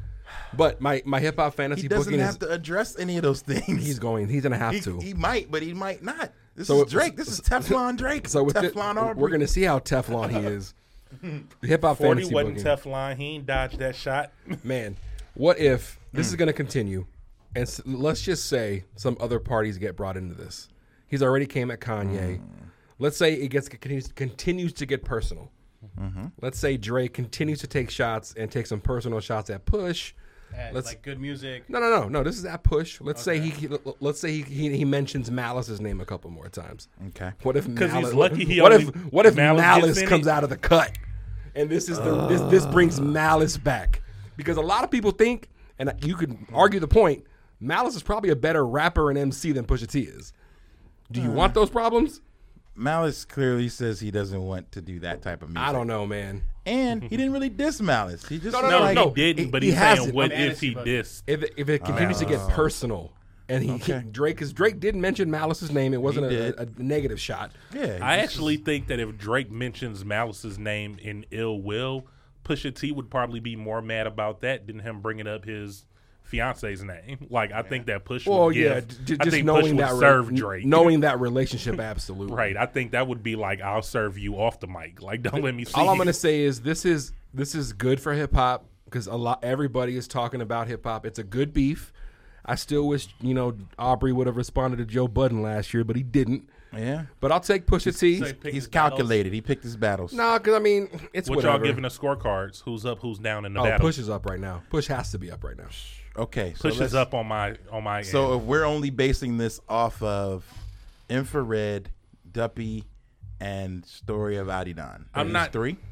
But my, my hip hop fantasy
He doesn't
booking
have
is
to address any of those things.
he's going he's gonna have
he,
to.
he might, but he might not. This
So
is
it-
Drake. This is Teflon Drake.
so with it,
Teflon Aubrey.
we're gonna see how Teflon he is. Hip hop
forty
fantasy
wasn't
booking.
Teflon. He ain't dodged that shot.
Man, what if this
Hmm.
is going to continue, and s- let's just say some other parties get brought into this. He's already came at Kanye.
Hmm.
Let's say it gets continues, continues to get personal.
Mm-hmm.
Let's say Drake continues to take shots and take some personal shots at Push.
And,
Let's-
like good music.
No, no, no, no. This is at Push. Let's say he, he let's say he, he he mentions Malice's name a couple more times.
Okay.
What if
'Cause he's
Malice,
lucky he
what
only-
if what if
Malice
Malice,
gets in
comes
it?
out of the cut, and this is the this this brings Malice back because a lot of people think, and you could argue the point, Malice is probably a better rapper and M C than Pusha T is. Do you want those problems?
Malice clearly says he doesn't want to do that type of music.
I don't know, man.
And he didn't really diss Malice. He just
No,
was
no,
No,
like,
he
no.
didn't. But
he
he's
hasn't.
saying, what
I'm
if he
fantasy
dissed?
If it, if it continues to get personal, and he,
Okay.
Drake, because Drake did mention Malice's name, it wasn't
He
a,
did.
a, a negative shot.
Yeah. he
I
just-
actually think that if Drake mentions Malice's name in ill will, Pusha T would probably be more mad about that than him bringing up his fiance's name. Like I think that Push
Well,
would give.
yeah, j-
I
just
think
knowing
Push would
that re-
serve Drake.
knowing that relationship, absolutely.
Right. I think that would be like, I'll serve you off the mic. Like, don't let me see.
All I'm
you.
gonna say is this is this is good for hip hop because a lot everybody is talking about hip hop. It's a good beef. I still wish you know Aubrey would have responded to Joe Budden last year, but he didn't.
Yeah.
But I'll take Pusha T.
So he picked
He's
his battles.
calculated. He picked his battles.
No, because I mean it's
What
whatever.
y'all giving the scorecards? Who's up? Who's down in the
oh,
battle?
Push is up right now. Push has to be up right now.
Okay, so
pushes
let's-
up on my on my.
So
end.
if we're only basing this off of Infrared, Duppy, and Story of Adidon,
I'm
these
not-
three.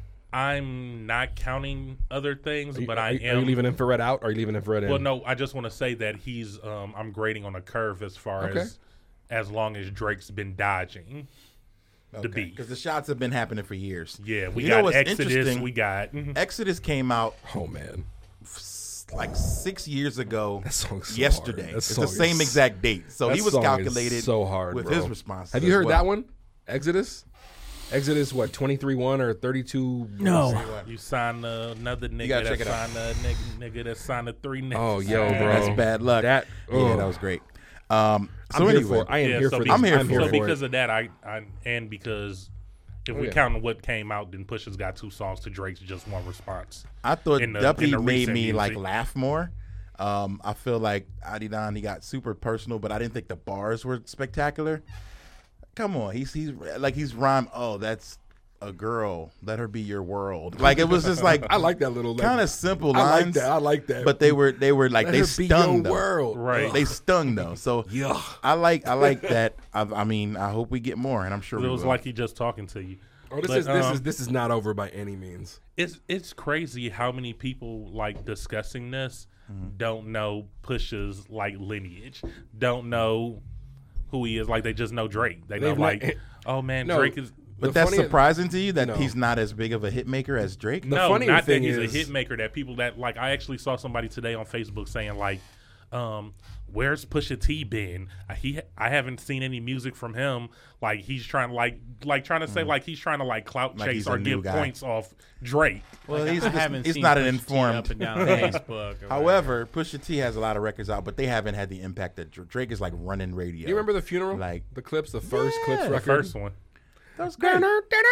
I'm not counting other things,
Are you,
but
are
I
you-
am.
Are you leaving infrared out? Or are you leaving infrared in?
Well, no, I just want to say that he's. Um, I'm grading on a curve as far
Okay.
as as long as Drake's been dodging the beat.
Because the shots have been happening for years.
Yeah, we
You know
got
what's
Exodus.
interesting?
We got. mhm.
Exodus came out
Oh man,
s- like six years ago.
that song's so
yesterday.
hard. That
It's the
song
same
is-
exact date. So
that
he was
song is
calculated
so hard
with
bro.
his response.
Have you heard that one? Exodus. Exodus, what twenty-three one or thirty-two?
No.
You signed uh, another nigga
gotta
that
check it out.
signed a nigga, nigga that signed a three niggas.
Oh, yo, bro.
That's bad luck.
That
yeah,
ugh.
that was great. Um, so
I'm here
anyway,
for it. I am
Yeah,
here
so
for
be-
this.
I'm here
I'm
for
here
So
it.
for
because
it.
of that, I, I and because if
Oh,
we
yeah.
count on what came out, then Pusha's got two songs to Drake's just one response.
I thought
in the-
Duppy
in the
made
recent
me like
music.
laugh more. Um, I feel like Adidon, he got super personal, but I didn't think the bars were spectacular. Come on, he's he's like he's rhymed. Oh, that's a girl. Let her be your world. Like it was just like
I like that little like,
kind of simple
I like
lines.
that. I like that.
But they were they were like
Let
they
her be
stung
your
though.
world.
Right.
They stung though. So
Yuck.
I like I like that. I, I mean I hope we get more, and I'm sure
It
we
was
will.
like he just talking to you.
Oh, this
But,
is this
um,
is this is not over by any means.
It's it's crazy how many people like discussing this don't know Pusha's like lineage, don't know who he is. Like they just know Drake. They know
They've not-
like, oh man,
No,
Drake is.
But
the
that's
funny-
surprising to you that
No.
he's not as big of a hit maker as Drake.
The
no,
funny
not that
thing
he's
is-
a hit maker. That people that like, I actually saw somebody today on Facebook saying like, um, "Where's Pusha T been? Uh, He, I haven't seen any music from him. Like he's trying to like, like trying to say like he's trying to like clout
Like
chase
he's a
or
new
give
guy.
points off Drake.
Well,
Like,
he's,
I haven't
he's
seen
not an
Pusha T
informed.
up and down Facebook. or
However, Pusha T has a lot of records out, but they haven't had the impact that Dr- Drake is like running radio.
Do you remember the funeral?
Like-
the clips, the first
Yeah,
clips
the
The
record.
first one.
that was great.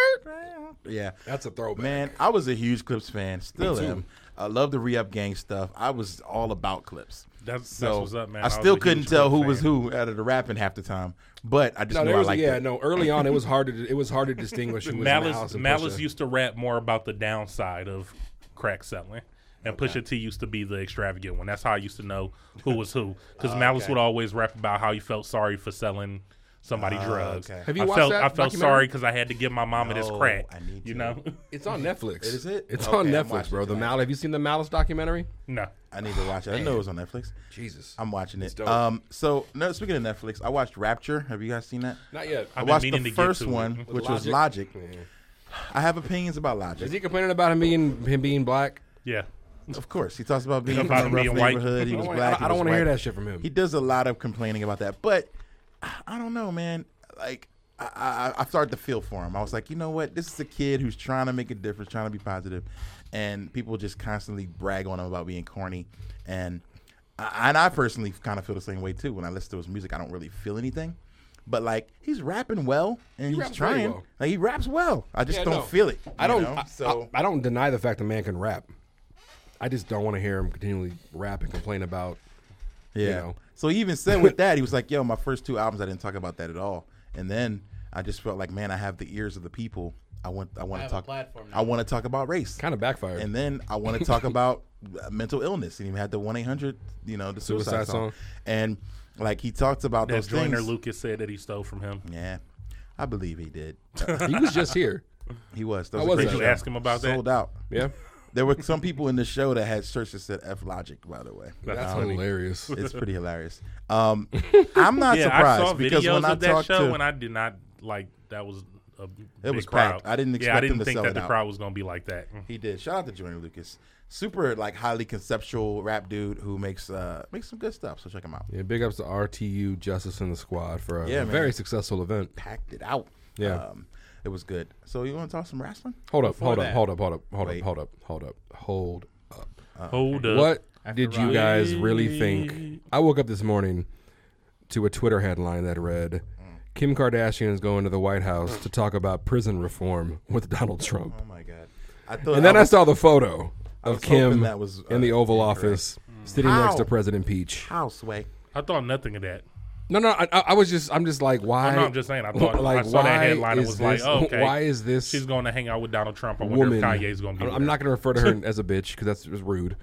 Yeah,
That's a throwback.
man, I was a huge Clips fan. Still
Me too.
am. I love the re-up gang stuff. I was all about Clips.
That's
So
that's what's up, man.
I
was
still
a
couldn't
huge
tell
Clips
who was
fan.
who out of the rapping half the time, but I just
No,
knew
there
I
was
liked
yeah,
it.
no. Early on, it was hard to it was hard to distinguish who was
Malice
Malice and
Malice
Pusha.
used to rap more about the downside of crack selling, and Pusha T used to be the extravagant one. That's how I used to know who was who, because Malice
okay.
would always rap about how he felt sorry for selling somebody
Oh,
drugs.
okay.
Have you
I
watched
felt
that
I felt
documentary?
sorry because I had to give my mama this
No,
crack.
I need
you
to.
know,
It's on Netflix.
Is it?
It's
Okay,
on
I'm
Netflix,
watching
bro.
it
The
tonight.
Malice. Have you seen the Malice documentary?
no.
I need to watch it. I know it was on Netflix.
Jesus,
I'm watching it.
dope.
Um, so no, speaking of Netflix, I watched Rapture. Have you guys seen that?
not yet.
I
I've been
watched
meaning
the
to get
first
to it.
one,
With
which was Logic.
Yeah.
I have opinions about Logic.
Is he complaining about him being him being black?
Yeah,
Of course, he talks about being
About
from a
him
rough
being white.
neighborhood. He
I
was
don't
black.
wanna-
he
I don't
was
want to hear
white.
that shit from him.
He does a lot of complaining about that, but I don't know, man. Like I, I, I started to feel for him. I was like, you know what? This is a kid who's trying to make a difference, trying to be positive, and people just constantly brag on him about being corny. And I, and I personally kind of feel the same way too. When I listen to his music, I don't really feel anything. But like he's rapping well and he's
raps very
trying.
well.
Like he raps well. I just
Yeah,
don't
no.
feel it.
I
you
don't.
know?
I,
so
I, I don't deny the fact the man can rap. I just don't want to hear him continually rap and complain about.
Yeah.
you know.
So he even said with that, he was like, yo, my first two albums, I didn't talk about that at all. And then I just felt like, man, I have the ears of the people. I want I want to
have a
talk
platform now.
I want to talk about race.
Kind of backfired.
And then I want to talk about uh, mental illness. And he had the one eight hundred, you know, the suicide,
Suicide
song.
song.
And like he talks about
that
those
Joyner
things.
Lucas said that he stole from him.
Yeah. I believe he did.
he was just here.
He was. That
How
was,
was
a
that?
great
Did you
show.
ask him about that?
Sold out.
Yeah,
There were some people in the show that had shirts that said F Logic, by the way.
that's
funny.
hilarious.
It's pretty hilarious. Um, I'm not
Yeah,
surprised
I saw
because
videos
when I
of that
talked
show
to
and I did not like that was a big
was
crowd.
packed. I didn't
yeah,
expect
I didn't
them to
think
sell
that
it
the
out.
crowd was gonna be like that.
He did. Shout out to Joyner Lucas. Super like highly conceptual rap dude who makes uh makes some good stuff. So check him out.
Yeah, big ups to R T U Justice in the Squad for a,
Yeah,
a
man.
very successful event.
Packed it out.
Yeah.
Um, it was good. So you want to talk some wrestling?
Hold up,
Before
hold up,
that-
hold up, hold up, hold
Wait.
up, hold up, hold up, hold up.
Hold up.
What
After
did you
Rock.
guys really think? I woke up this morning to a Twitter headline that read, Kim Kardashian is going to the White House to talk about prison reform with Donald Trump.
Oh my god! I thought
And then I
was,
saw the photo
I
of
was hoping
Kim
that was, uh,
in the Oval
incorrect.
Office sitting
How?
next to President Peach.
how sway.
I thought nothing of that.
No, no, I, I I was just, I'm just like, why?
Oh, no, I'm just saying. I thought
like,
I saw that
why
headline and
is
was
this,
like, oh, okay.
why is this
She's going to hang out with Donald Trump. I wonder
woman?
if Kanye's going to be.
I'm
with
I'm
her.
not going to refer to her as a bitch because that's just rude.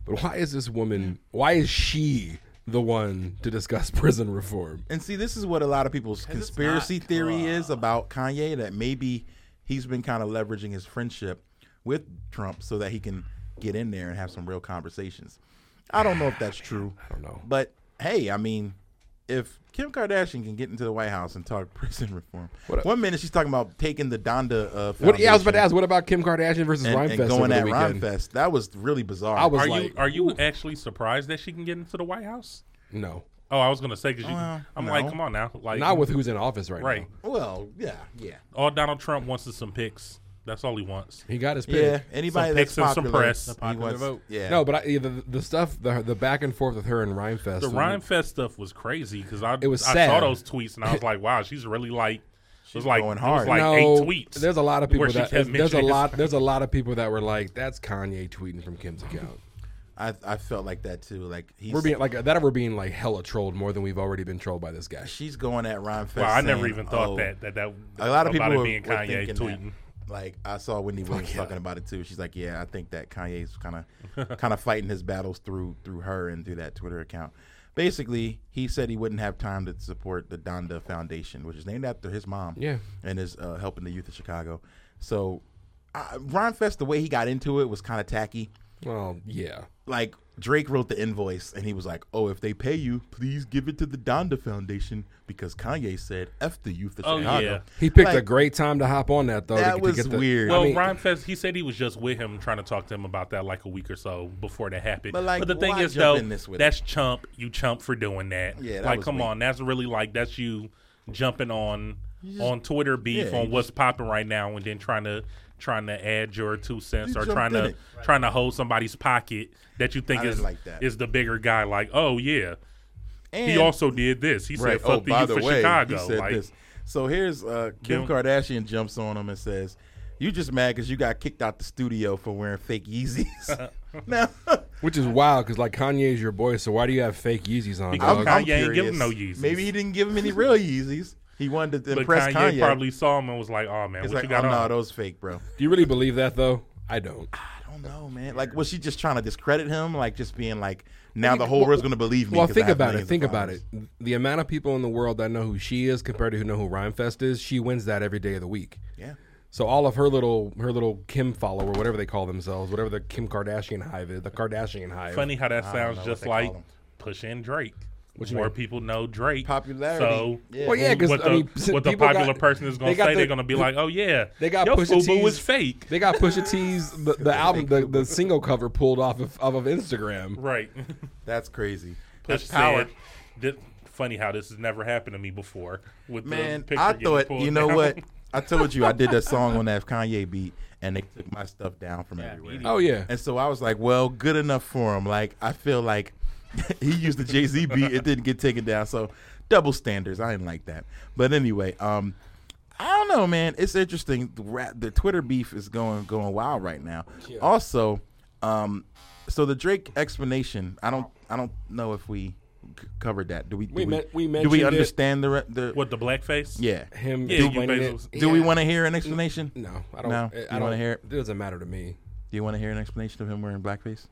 But why is this woman? Why is she the one to discuss prison reform?
And see, this is what a lot of people's conspiracy
not-
theory is about Kanye, that maybe he's been kind of leveraging his friendship with Trump so that he can get in there and have some real conversations. I don't know if that's true.
I don't know.
But hey, I mean, if Kim Kardashian can get into the White House and talk prison reform,
What a-
one minute she's talking about taking the Donda uh,
What, yeah, I was about to
Foundation
ask. What about Kim Kardashian versus
and,
Rhymefest
and
over
going
the
at
weekend?
Rhymefest. That was really bizarre.
I was
Are
like,
you are you actually surprised that she can get into the White House?
No,
Oh, I was gonna say because
Well,
I'm
no.
like, come on now, like
not with who's in office right,
right.
now.
well, yeah, yeah,
All Donald Trump wants is some picks. That's all he wants.
He got his pick.
yeah. Anybody
Some
that's
picks and some
popular,
press.
he
The
popular
wants-
vote.
Yeah,
No, but I, yeah, the the stuff, the the back and forth with her and Rhymefest.
The Rhymefest stuff was crazy because I
It was
I
sad.
saw those tweets and I was like, wow, she's really like it was like
going
it
hard.
was like
no,
eight tweets.
There's a lot of people
where she
that
kept
there's a
mentioning
lot
his-
there's a lot of people that were like, that's Kanye tweeting from Kim's account.
I I felt like that too. Like he's
We're being like that. We're being like hella trolled more than we've already been trolled by this guy.
she's going at Rhymefest.
Wow, I never
saying,
even thought
oh,
that that that
A lot of people
about
were,
it being
were
Kanye
thinking
tweeting.
that. Like I saw Wendy Williams
yeah.
talking about it too. She's like, yeah, I think that Kanye's kind of kind of fighting his battles through through her and through that Twitter account. Basically, he said he wouldn't have time to support the Donda Foundation, which is named after his mom.
Yeah.
and is uh, helping the youth of Chicago. So, uh, Rhymefest, the way he got into it was kind of tacky.
Well, yeah.
Like Drake wrote the invoice and he was like, "Oh, if they pay you, please give it to the Donda Foundation because Kanye said F the youth of
Oh,
Chicago."
yeah.
He picked a
Like,
great time to hop on that though.
That
to,
was
to get the,
weird.
Well,
I mean,
Rhymefest, he said he was just with him trying to talk to him about that like a week or so before that happened.
But, like,
the thing
why
is,
jump
though,
in this with
that's chump. You chump for doing that.
Yeah, that
like,
was
come
weak.
on, that's really like that's you jumping on
just-
on Twitter beef
yeah,
on
you
what's popping right now, and then trying to trying to add your two cents
You
or
jumped
trying
in
to
it.
trying to hold somebody's pocket that you think
I
is
didn't like that.
is the bigger guy. Like, oh yeah,
And,
he also did this. He
right.
said, "Fuck
Oh,
the
by
youth
the
for
way,
Chicago."
he said
like,
this. So here's uh, Kim
Yeah.
Kardashian jumps on him and says, "You just mad because you got kicked out the studio for wearing fake Yeezys." Now,
which is wild because like Kanye's your boy, so why do you have fake Yeezys on?
Because
dog?
Kanye ain't
curious.
give him no Yeezys.
Maybe he didn't give him any real Yeezys. He wanted to
but
impress
Kanye,
Kanye.
probably saw him and was like, "Oh man,
It's
what
like,
you got
oh no,
on?"
those fake, bro.
Do you really believe that though? I don't.
I don't know, man. Like, was she just trying to discredit him? Like, just being like, now
mean,
the whole
well-
world's going to believe me.
Well,
'cause I
think
have
about it.
millions of
Think about it.
followers.
The amount of people in the world that know who she is compared to who know who Rhymefest is, she wins that every day of the week.
Yeah.
So all of her little her little Kim follower, whatever they call themselves, whatever the Kim Kardashian hive is, the Kardashian hive.
Funny how that
I don't
sounds
know what
just
they
like
call 'em.
pushing Drake.
What you
More
mean?
people know Drake.
Popularity.
So,
Yeah.
Well, yeah, because
what
I
the,
mean,
what the
people
popular
got-
person is going
they
to
got
say,
the-
they're going to be like, "Oh yeah,
They got
your
Pusha
FUBU was
T's-
fake."
They got Pusha T's the, the album the, the single cover pulled off of, off of Instagram.
Right.
That's crazy.
Push
That's power.
said, "Thi- funny how this has never happened to me before. With
Man,
the picture
I
getting
thought,
pulled
you know
down.
what? I told you I did that song on that Kanye beat, and they took my stuff down from
Yeah,
everywhere.
idiot.
Oh yeah.
And so I was like, well, good enough for him. Like, I feel like he used the Jay-Z beat. It didn't get taken down. So double standards. I didn't like that. But anyway, um, I don't know, man. It's interesting. The, rap, the Twitter beef is going going wild right now.
Yeah.
Also, um, so the Drake explanation, I don't I don't know if we c- covered that. Do we? Do
We
we,
men- we
do
mentioned
we
it.
understand the re- the?
What the blackface?
Yeah.
Him
Yeah, you
explaining
basically-
it.
Do we
Yeah.
want to hear an explanation?
No, I don't.
No?
I
You
don't
wanna hear it?
It doesn't matter to me.
Do you want to hear an explanation of him wearing blackface?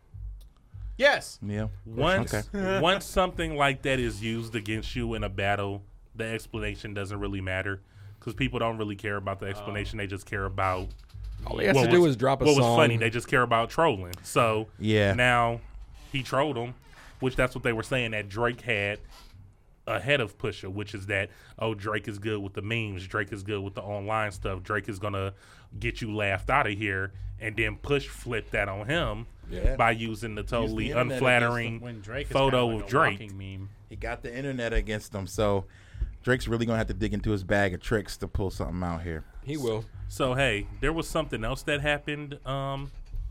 Yes.
Yeah.
Once
Okay.
once something like that is used against you in a battle, the explanation doesn't really matter because people don't really care about the explanation. They just care about
All he has
what
to do
was-
is drop a
what
song.
was funny. They just care about trolling. So
Yeah.
now he trolled him, which that's what they were saying that Drake had ahead of Pusha, which is that, oh, Drake is good with the memes. Drake is good with the online stuff. Drake is going to get you laughed out of here. And then Push flipped that on him
Yeah.
by using the totally
internet against
unflattering
When Drake is
photo
kinda like
of
a
Drake.
walking meme.
He got the internet against him, so Drake's really gonna have to dig into his bag of tricks to pull something out here.
He will.
So, hey, there was something else that happened um,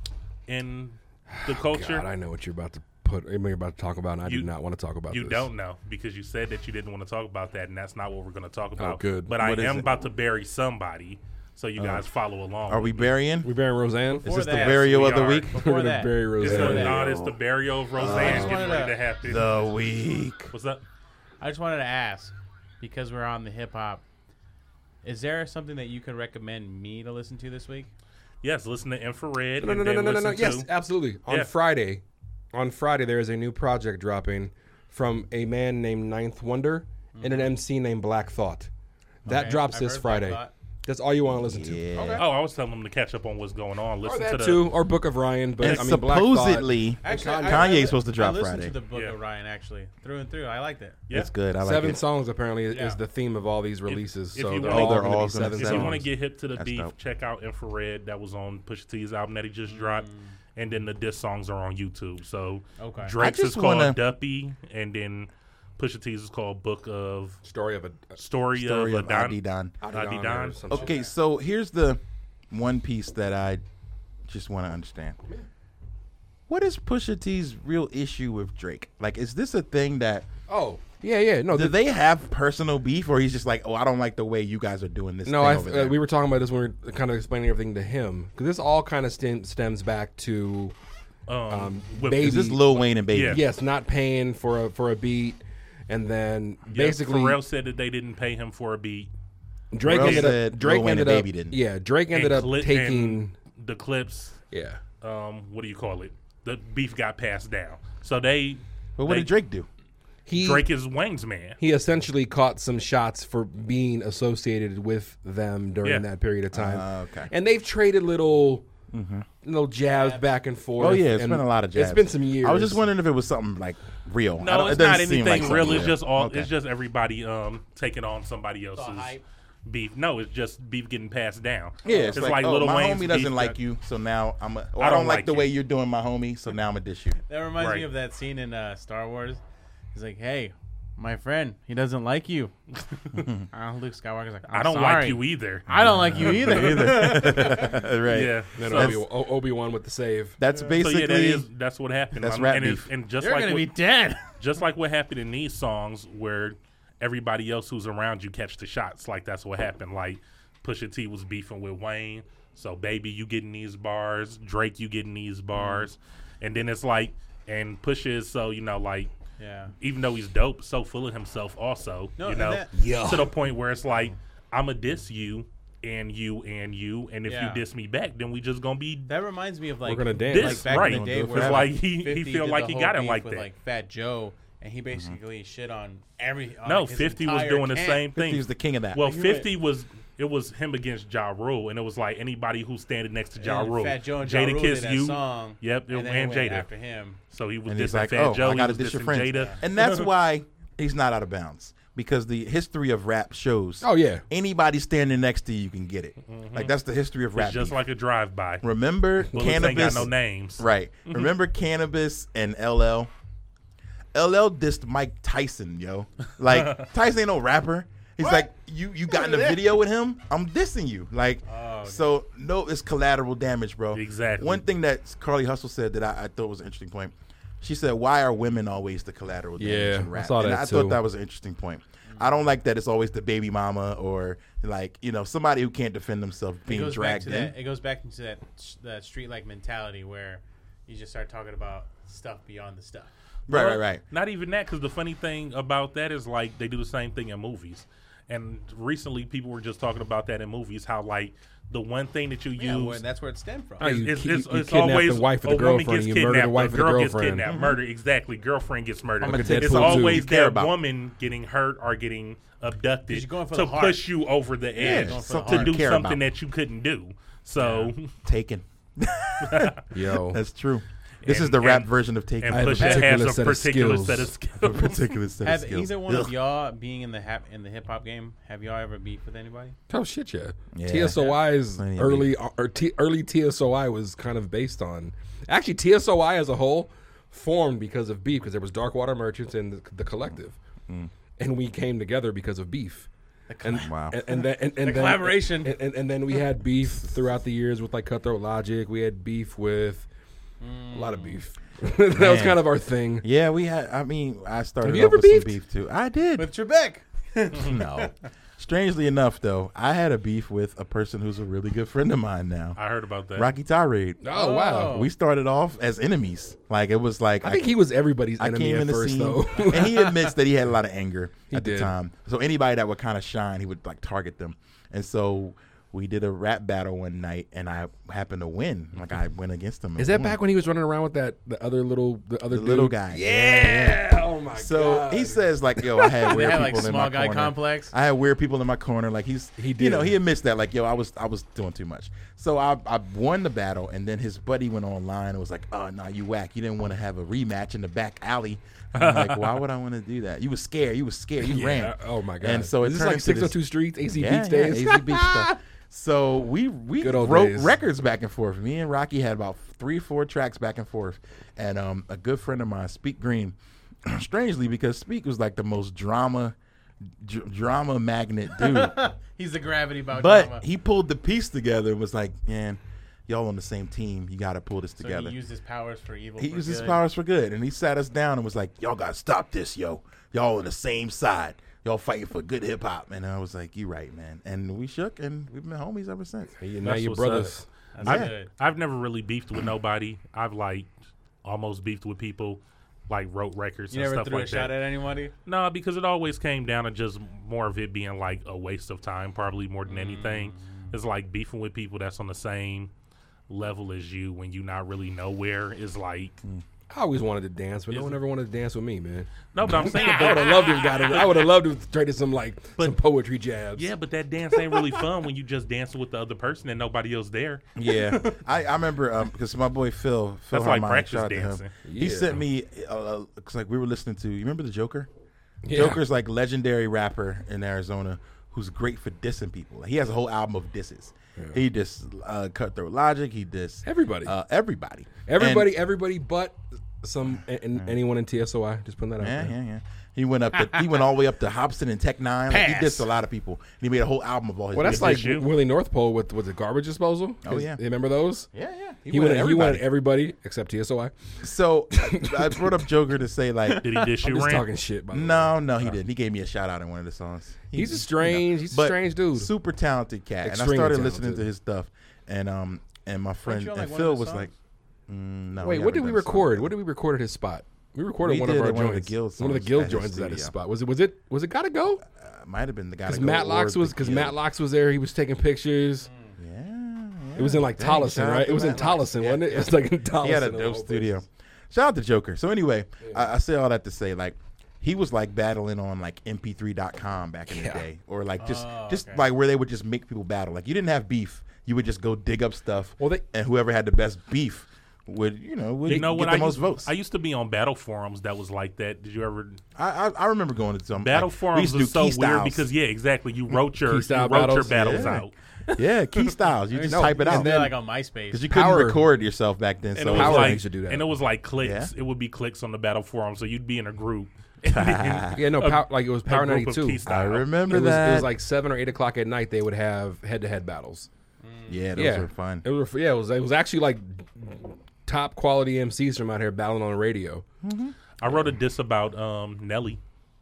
in the culture.
God, I know what you're about to put. You're about to talk about, and I
You-
do not want to talk about.
You
this.
don't know because you said that you didn't want to talk about that, and that's not what we're going to talk about.
Oh, good.
But
What
I
is
am
it?
about to bury somebody, so you guys follow along.
Are we
with me.
burying?
We burying Roseanne.
Is
Before
this the
that,
burial
we
of the
are.
week?
We're
Before
gonna
that,
bury
It's
Roseanne.
the, no, it's the burial of Roseanne
just
getting
wanted
ready
to-
to happen.
The week.
What's up?
I just wanted to ask, because we're on the hip hop, is there something that you could recommend me to listen to this week?
Yes, listen to Infrared.
No, no,
and
no, no,
then
no, no, no.
listen
Yes,
to-
absolutely. On
Yeah.
Friday, on Friday there is a new project dropping from a man named Ninth Wonder and an M C named Black Thought. That
Okay,
drops
I've
this
heard Black
Friday.
Thought.
That's all you want to listen to.
Yeah.
Oh, I was telling them to catch up on what's going on.
Or
Listen to
that
the
too, or Book of Ryan. But
And
I mean, Black Thought.
supposedly,
Actually,
Kanye-
I- I-
Kanye's supposed to drop
I listened
Friday.
to the Book
Yeah.
of Ryan actually through and through. I liked it.
Yeah.
That's good. I like
Seven
it.
songs apparently is
Yeah.
the theme of all these releases.
if
so
you
they're
wanna-
all
Oh, they're
going to
all
be
gonna
seven
be
If
seven.
you want to
songs.
get hip to the
That's
beef,
dope.
check out Infrared. That was on Pusha T's album that he just dropped.
Mm.
And then the diss songs are on YouTube. So
Okay.
Drake's
I
is
just
called
wanna-
Duppy, and then Pusha T's is called Book of
Story of a
Story,
Story
of
of
Adon.
Adi Don.
Adi
or
Don.
some shit.
Okay, so here's the one piece that I just want to understand. What is Pusha T's real issue with Drake? Like, is this a thing that
Oh, yeah, yeah. No,
do
the,
they have personal beef, or he's just like, oh, I don't like the way you guys are doing this?
no.
thing
I
over
uh,
there.
we were talking about this when we were kind of explaining everything to him because this all kind of stem, stems back to
Um,
Um,
with-
Baby-
Is this Lil Wayne and Baby?
Yeah.
yes, not paying for a for a beat, and then
yeah,
basically
Pharrell said that they didn't pay him for a beat.
Drake
Pharrell
ended
said
up Drake
Lil Wayne
ended
and
up
Baby didn't.
yeah Drake ended
And
up
Cli-
taking
and the clips.
yeah
Um, what do you call it? The beef got passed down. So they.
But what
they-
did Drake do?
he
Drake is Wayne's man.
he essentially caught some shots for being associated with them during
Yeah.
that period of time.
Ah, okay.
And they've traded little little jabs back and forth.
Oh yeah, it's
and
been a lot of jabs.
It's been some years.
I was just wondering if it was something like real. I
No,
don't-
it's
it doesn't
not
seem
anything
like something
real. It's just all.
Okay.
It's just everybody um taking on somebody else's
hype.
beef. No, it's just beef getting passed down.
Yeah, it's, like, oh,
Lil
my
Wayne's
homie doesn't
beef
like
got-
you, so now I'm. A, or
I
I don't
don't
like,
like
the
you.
way you're doing my homie, so now I'm a dish you.
That reminds me
Right.
of that scene in uh, Star Wars. He's like, "Hey, my friend, he doesn't like you." uh, Luke Skywalker's like, I'm
I don't
sorry.
like you either.
I don't like you either.
right.
Yeah.
then
So,
Obi Obi Wan with the save.
That's
so
basically.
yeah, that is that's what happened.
That's
Um,
rap
and,
beef.
it's- and just
You're
like
gonna
what,
be dead.
just like what happened in these songs, where everybody else who's around you catch the shots. Like that's what happened. Like Pusha T was beefing with Wayne, so Baby, you getting these bars. Drake, you getting these bars, and then it's like, and Pusha is so you know like.
Yeah.
Even though he's dope, so full of himself also,
No,
you
and
know,
that-
Yeah.
to the point where it's like, I'm going to diss you and you and you, and if
Yeah.
you diss me back, then we just going to be
That reminds me of like
We're gonna dance.
This,
like back
right.
in the day
It's
where
like he- he
fifty
feel
did
like
the
he
whole
got it
beef
like
with
that.
like Fat Joe, and he basically shit on every. On
No,
like his
fifty was
entire
doing the
camp.
same thing.
He was the king of that.
Well,
You're
fifty was it was him against Ja Rule, and it was like anybody who's standing next to Ja
And
Rule.
Fat Joe and Ja
Jada
Rule
Kiss
did that
You,
song.
yep,
and,
and,
then it went
Jada.
after him.
So he was
and he's
dissing
like,
Fat
oh,
Joe.
I got to
he was
dish your
dissing
friends.
Jada.
And that's why he's not out of bounds. Because the history of rap shows.
Oh yeah.
Anybody standing next to you can get it. Like that's the history of rap.
It's just
beef.
like a drive-by.
Remember
Bullets ain't got
Cannabis?
no names.
Right. Remember Cannabis and L L? L L dissed Mike Tyson, yo. Like Tyson ain't no rapper. He's like, you you got in a video with him? I'm dissing you. Like,
Oh,
so no, it's collateral damage, bro.
Exactly.
One thing that Carly Hustle said that I, I thought was an interesting point. She said, "Why are women always the collateral damage
Yeah,
in
I
rap?"
saw
and
that
I
too.
thought that was an interesting point. I don't like that it's always the baby mama or like you know somebody who can't defend themselves
It
being
goes back
dragged
to
in.
that. It goes back into that that street like mentality where you just start talking about stuff beyond the stuff.
Right,
Well,
right, right.
Not even that, because the funny thing about that is like they do the same thing in movies. And recently, people were just talking about that in movies. How like the one thing that you
Yeah,
use,
well, and that's where it stemmed from.
Oh, you
it's,
ki-
it's,
you
it's
kidnap the
always
wife or
a
the
woman
girlfriend,
gets
you murder the
kidnapped,
wife
a
or the
girl gets
girlfriend.
kidnapped, murder. Exactly, girlfriend gets murdered.
I'm a
It's
Deadpool too.
always
You care
that
about.
woman getting hurt or getting abducted
you're going for
to
the heart.
push you over the edge
going
for the
to
heart.
do
Care
something
about.
that you couldn't do. So
Taken.
Yo.
That's true. This is
And-
the rap
and-
version of Taken.
and
I have a
push has
particular
a
set of
particular
skills.
set of
a
skills.
particular set of
Have
skills.
either one
Ugh.
of y'all being in the hap- in the hip hop game? Have y'all ever beefed with anybody?
Oh shit, yeah.
Yeah.
T S O I's
Plenty of
early or T, early T S O I was kind of based on. Actually, T S O I as a whole formed because of beef, because there was Darkwater Merchants and the, the Collective,
Mm.
and we came together because of beef. And,
Wow.
and, and then and, and
The
then,
collaboration.
and, and, and then we had beef throughout the years with like Cutthroat Logic. We had beef with a lot of beef. that was
Man.
kind of our thing.
Yeah, we had. I mean, I started
Have you
off
ever
with some
beefed?
beef too. I did.
With Trebek.
no. Strangely enough, though, I had a beef with a person who's a really good friend of mine now,
I heard about that.
Rocky Tirade.
Oh, wow.
Oh.
We started off as enemies. Like it was like
I think he was everybody's
I
enemy
came
at
in the
first,
scene,
though.
and he admits that he had a lot of anger
He
at the
did.
time. So anybody that would kind of shine, he would like target them. And so we did a rap battle one night, and I happened to win. Like I went against him. and
Is that
won.
back when he was running around with that the other little the other
the little
dude?
guy?
Yeah. Oh my
So
god.
he says like, yo, I had
They
weird
had
people
like
in
small
my
guy
corner.
complex.
I had weird people in my corner. Like he's
He
You
did.
know, he admits that. Like, yo, I was I was doing too much. So I I won the battle, and then his buddy went online and was like, oh no, nah, you whack. You didn't want to have a rematch in the back alley. I'm like, why would I want to do that? You was scared. You was scared. You
Yeah.
ran.
Oh my god.
And so it
is this
turned
like
into
six oh
this-
two Streets, A C
Yeah,
Beach
yeah,
days.
A Z Beach stuff. So we we
Good old
wrote
days.
records back and forth. Me and Rocky had about three, four tracks back and forth. And um, a good friend of mine, Speak Green, strangely because Speak was like the most drama, dr- drama magnet dude.
He's the gravity about
But
drama.
he pulled the piece together and was like, man, y'all on the same team. You got to pull this
so
together.
he used his powers for evil.
He
for
used his
good.
powers for good, and he sat us down and was like, "Y'all got to stop this, yo. Y'all on the same side. Y'all fighting for good hip hop." And I was like, "You right, man." And we shook, and we've been homies ever since.
Hey, now
That's
you
what's
brothers.
That's
I've,
good.
I've never really beefed with nobody. I've like almost beefed with people, like wrote records
You
and
never
stuff
threw
like
a shot
that.
at anybody?
No, because it always came down to just more of it being like a waste of time, probably more than anything.
Mm.
It's like beefing with people that's on the same level as you when you're not really nowhere is like
I always wanted to dance, but no
Is
one
it-
ever wanted to dance with me, man.
no, but I'm saying,
I would
but,
have loved to have got it. I would have loved to have traded some like some poetry jabs.
yeah, but that dance ain't really fun when you just dancing with the other person and nobody else there.
Yeah, I, I remember because my boy Phil, Phil
That's like
Harmon,
practice
shout out to him.
dancing.
He
Yeah.
sent me uh, cause like we were listening to. You remember the Joker?
Yeah.
Joker's like legendary rapper in Arizona who's great for dissing people. He has a whole album of disses. He diss uh, Cutthroat Logic. He diss
Everybody.
Uh, everybody.
Everybody, everybody, but some and anyone in T S O I. Just putting that out
Yeah,
there.
yeah, yeah. He went up. To, he went all the way up to Hobson and Tech Nine. Like, he
Pass.
dissed a lot of people. And he made a whole album of all his.
Well, that's
disses.
like
Diss you.
Willie North Pole with with the garbage disposal.
Oh, yeah.
You remember those?
yeah, yeah.
He, went.
at
At, he went
everybody.
at everybody except T S O I.
So I, I brought up Joker to say like,
Did he dish
I'm
you,
just
Rand?
talking shit. By the way.
no, no, he didn't. He gave me a shout out in one of the songs. He-
He's a
you know,
strange. He's a
but
strange dude.
super talented cat. and I
Extremely
started
talented.
listening to his stuff, and um, and my friend
you on,
and
like, one
Phil
of his
was
songs?
like, mm, no.
Wait,
we
what did
haven't
we
done a song
record?
together.
What did we record at his spot? We recorded
We
one of
did
our
it one of the
joints.
Guild
one of the
songs
guild
at his
joints at his
studio.
spot. Was it? Was it? Was it? Gotta go?
Uh, might have been the guy.
Because Matt Locks was. Because Matt Locks was there. He was taking pictures.
Yeah, yeah.
It was in like
Dang,
Tolleson,
shout out
right?
to
It was in
Matt Locks.
Tolleson,
Yeah,
wasn't it?
yeah.
It was like in Tolleson.
He had a
of all
dope
places.
studio. Shout out to Joker. So anyway, I, I say all that to say like he was like battling on like M P three dot com back in
Yeah.
the day, or like just
Oh,
just
okay.
like where they would just make people battle. Like you didn't have beef, you would just go dig up stuff.
Well, they-
and whoever had the best beef would you know would
You know
get
what?
the
I
most
used,
votes.
I used to be on battle forums that was like that. Did you ever?
I, I I remember going to some
Battle
like, we
forums
used to
are
do
so
key
weird
styles.
because yeah, exactly. You wrote your, you
style
wrote your
battles?
battles
Yeah.
out.
yeah, key styles. You just
No,
type it out
and
They're
then-
like on MySpace.
because you couldn't
Power-
record yourself back then.
And
So
it was
Power
like,
Rangers should do that.
and it was like clicks.
Yeah.
It would be clicks on the battle forum, so you'd be in a group.
Yeah, no,
A-
power, like it was Power
a group of
ninety-two.
key
I
style.
remember
It was,
that.
it was like seven or eight o'clock at night. They would have head-to-head battles.
yeah, those
yeah,
were fun.
It was yeah. It was it was actually like top quality M Cs from out here battling on the radio.
I wrote a diss about um, Nelly.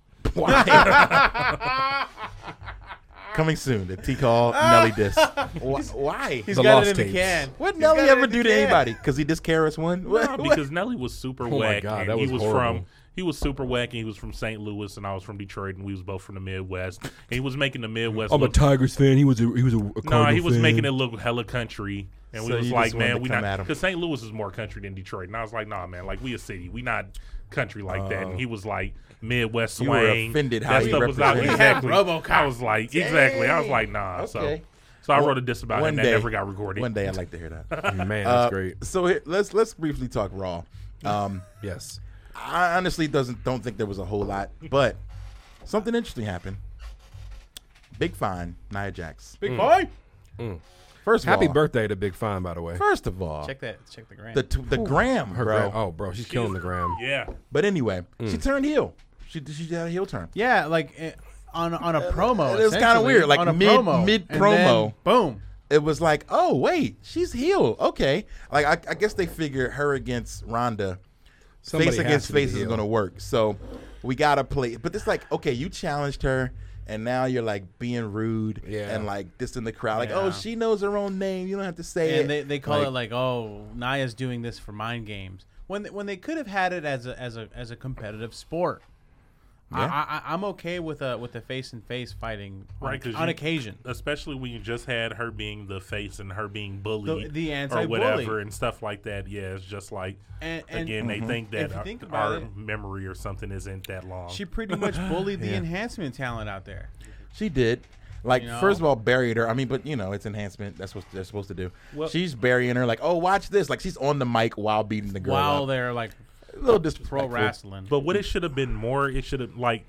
Coming soon, the T Call Nelly diss. Why? Why?
He's
The
got
Lost
it in
tapes.
the can.
What
He's
Nelly
got it
ever
in the
do to
can.
anybody? Because he dissed K R S One?
No,
What?
because Nelly was super
Oh my
whack,
God,
and
that
he
was
was
horrible.
from he was super whack, and he was from Saint Louis, and I was from Detroit, and we was both from the Midwest. And he was making the Midwest.
I'm a
look,
Tigers fan. He was a he was a, a
no,
Cardinal
he was
fan.
making it look hella country, and we
So
was
you
like,
just wanted
man,
to
we
come
not
at him.
because Saint Louis is more country than Detroit, and I was like, nah, man, like we a city, we not country like that. And he was like Midwest
You
swing.
were offended how
that
he
stuff was out
represented-
exactly.
We had RoboCop.
I was like, exactly. I was like, nah.
Okay.
So, so I
Well,
wrote a diss about
one
him that
day-
never got recorded.
One day I'd like to hear that.
Man, that's
Uh,
great.
So here, let's let's briefly talk Raw. Um,
Yes.
I honestly doesn't don't think there was a whole lot, but something interesting happened. Big fine, Nia Jax.
Big boy.
First of
Happy
all,
birthday to Big Fine, by the way.
First of all,
Check that. Check the gram.
the t- the gram,
Her
bro.
gram. Oh, bro, she's killing the gram.
Yeah.
But anyway, she
Mm.
turned heel. She she had a heel turn.
yeah, like eh, on on a promo.
it was kinda
essentially,
weird, like
on a
mid-
promo.
mid
And
promo.
then, boom.
It was like, oh wait, she's heel. Okay, like I, I guess they figured her against Ronda,
Somebody
face
has
against
to be
face is
heel.
going to work. So we gotta play. But it's like, okay, you challenged her, and now you're like being rude
Yeah.
and like this in the crowd. Like,
Yeah.
oh, she knows her own name. You don't have to say it.
And they, they call
Like,
it like, oh, Nia's doing this for mind games when they, when they could have had it as a as a as a competitive sport. I, I, I'm okay with a with the face and face fighting,
Right,
on,
'cause
on
you-
occasion.
Especially when you just had her being the face and her being bullied
The- the
or
anti-bully.
whatever and stuff like that. Yeah, it's just like
And, and
again they think that
If you
our,
think about
our
it-
memory or something isn't that long.
she pretty much bullied the
Yeah.
enhancement talent out there.
She did. Like,
You know?
first of all, buried her. I mean, but, you know, it's enhancement. That's what they're supposed to do.
Well-
she's burying her like, oh, watch this. Like, she's on the mic while beating the girl
While
up.
they're like
A little
pro
disrespectful.
wrestling.
But what it should have been more, it should have like,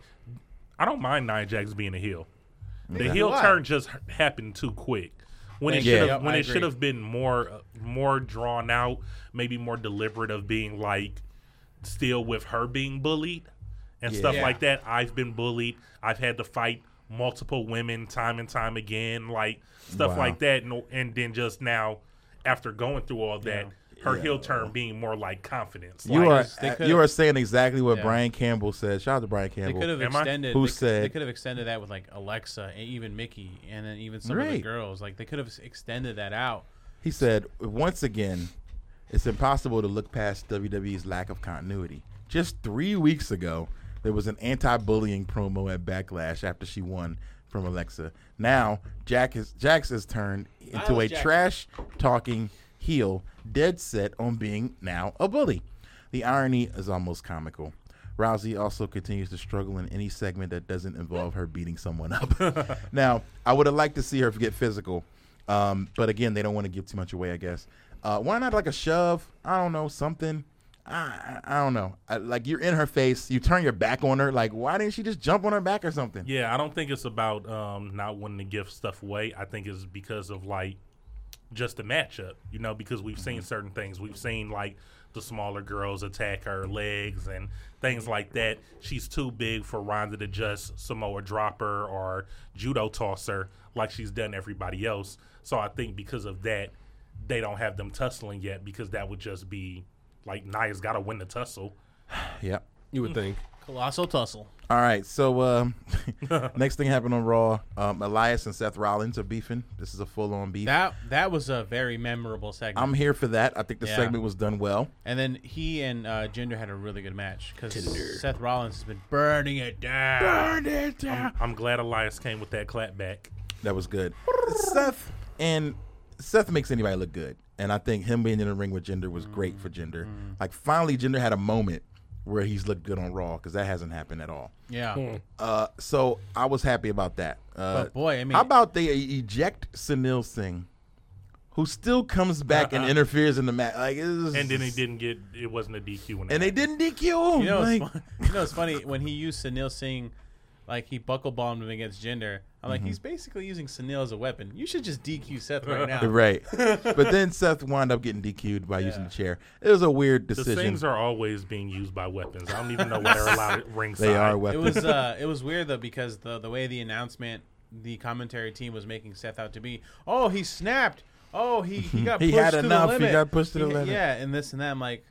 I don't mind Nia Jax being a heel. The
Yeah.
heel
Why?
turn just h- happened too quick. When it
Yeah.
should have,
Yep,
when
I
it
agree.
should have been more, uh, more drawn out, maybe more deliberate of being like, still with her being bullied and
Yeah.
stuff
Yeah.
like that. I've been bullied. I've had to fight multiple women time and time again, like stuff
Wow.
like that. And, and then just now, after going through all that, her
Yeah.
heel turn being more like confidence.
You
like,
are
they could've-
you are saying exactly what
Yeah.
Brian Campbell said. Shout out to Brian
They
Campbell.
could have
Am I?
extended.
Who
they,
said-
they could have extended that with like Alexa and even Mickey, and then even some of the
Right.
girls. Like they could have extended that out.
He said, once again, it's impossible to look past W W E's lack of continuity. Just three weeks ago, there was an anti-bullying promo at Backlash after she won from Alexa. Now, Jack is, Jax has turned into
love
a
Jax.
trash-talking heel, dead set on being now a bully. The irony is almost comical. Rousey also continues to struggle in any segment that doesn't involve her beating someone up. Now, I would have liked to see her get physical, um, but again, they don't want to give too much away, I guess. Uh, why not like a shove? I don't know, something. I, I don't know. I, like, you're in her face, you turn your back on her. Like, why didn't she just jump on her back or something?
Yeah, I don't think it's about um, not wanting to give stuff away. I think it's because of like just the matchup, you know, because we've seen certain things. We've seen like the smaller girls attack her legs and things like that. She's too big for Ronda to just Samoa drop her or judo toss her like she's done everybody else. So I think because of that, they don't have them tussling yet because that would just be like Nia's got to win the tussle.
Yep.
You would think.
Colossal tussle.
All right, so um, next thing happened on Raw. Um, Elias and Seth Rollins are beefing. This is a full-on beef.
That that was a very memorable segment.
I'm here for that. I think the
Yeah.
segment was done well.
And then he and uh, Jinder had a really good match because Seth Rollins has been burning it down.
Burn it down.
I'm glad Elias came with that clap back.
That was good. Seth and Seth makes anybody look good, and I think him being in the ring with Jinder was great for Jinder. Like finally, Jinder had a moment where he's looked good on Raw because that hasn't happened at all.
Yeah.
Uh, so I was happy about that. Uh,
But boy, I mean-
how about they eject Sunil Singh, who still comes back and interferes in the match? Like, it was,
And then he didn't get, it wasn't a D Q. When it
and they
happened.
didn't D Q him.
You know,
like,
it's fun, you know, it's funny when he used Sunil Singh, like he buckle bombed him against Jinder. I'm like, he's basically using Sunil as a weapon. You should just D Q Seth right now.
right. But then Seth wound up getting D Q'd by using the chair. it was a weird
The
decision.
things are always being used by weapons. I don't even know what they're allowed at ringside.
They are
It
weapons.
was uh, it was weird though because the the way the announcement, the commentary team was making Seth out to be, oh he snapped, oh he he got
He
pushed
had
to
enough.
the
He
limit.
got pushed to the
He-
limit.
Yeah, and this and that. I'm like,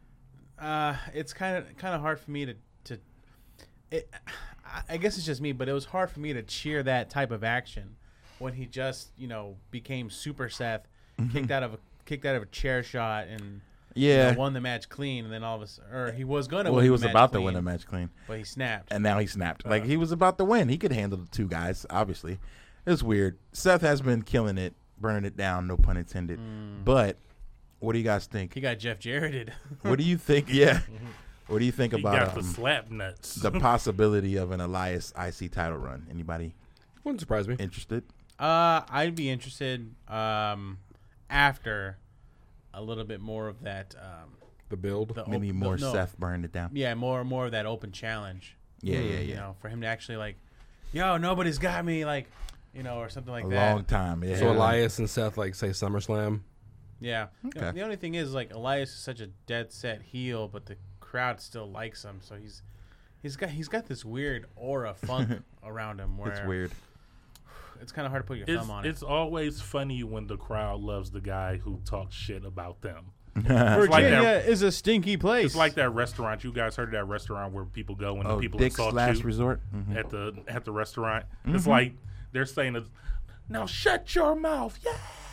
uh, it's kind of kind of hard for me to to. It, I- I guess it's just me, but it was hard for me to cheer that type of action when he just you know became Super Seth, kicked out of a kicked out of a chair shot and. you
yeah.
know, won the match clean, and then all of a sudden, or he was gonna.
Well,
win
he
the
was
match
about to
clean,
win a match clean.
but he snapped.
And now he snapped. Like he was about to win. He could handle the two guys, obviously. It was weird. Seth has been killing it, burning it down, no pun intended. But what do you guys think?
He got Jeff Jarretted.
What do you think? Yeah. What do you think
He
about
got the
um,
slap nuts.
the possibility of an Elias I C title run? Anybody
Wouldn't surprise me.
interested?
uh, I'd be interested um, after a little bit more of that. Um,
The build.
the
Maybe
op-
more
the, no,
Seth burning it down.
Yeah, more more of that open challenge.
Yeah, yeah,
You
yeah.
know, for him to actually like, yo, nobody's got me, like, you know, or something like
A
that.
long time. Yeah.
So Elias and Seth like say SummerSlam.
Yeah. You know,
Okay.
the only thing is like Elias is such a dead set heel, but the crowd still likes him, so he's he's got he's got this weird aura funk around him where
It's weird.
it's kind of hard to put your
It's,
thumb on it.
it's always funny when the crowd loves the guy who talks shit about them.
Virginia
like that-
is a stinky place.
It's like that restaurant. You guys heard of that restaurant where people go and
Oh,
the people
Dick's
insult
Last
you
Resort. Mhm.
at the at the restaurant. It's like they're saying, "Now shut your mouth." Yeah.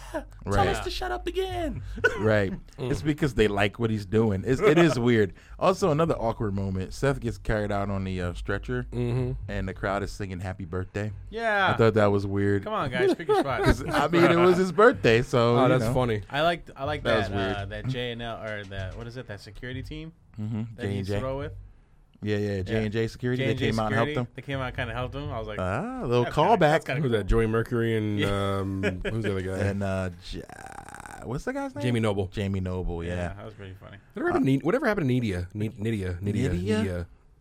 Tell
Right.
us to shut up again.
Right. It's because they like what he's doing. It's, it is weird. Also, another awkward moment. Seth gets carried out on the uh, stretcher,
Mm-hmm.
and the crowd is singing "Happy Birthday."
Yeah.
I thought that was weird.
Come on, guys, pick your spot.
I mean, it was his birthday, so
Oh,
you
that's
know.
funny.
I like I like
That was
that
weird.
uh, that J and L or that what is it that security team
Mm-hmm.
that
J
he
and
used to
J.
roll with.
Yeah, yeah. J and J Security.
J
They
and J
came out and helped
security.
him.
They came out and kind of helped him. I was like,
Ah, a little
that's kinda-
callback.
that's kinda
Who's
cool.
that? Joey Mercury and
Yeah.
um, who's the other guy?
And uh, J- what's the guy's name?
Jamie Noble.
Jamie Noble.
yeah,
Yeah.
that was pretty funny.
Whatever happened, to, Ni- whatever happened to Nidia? Ni- Nidia? Nidia?
Nidia?
Nidia?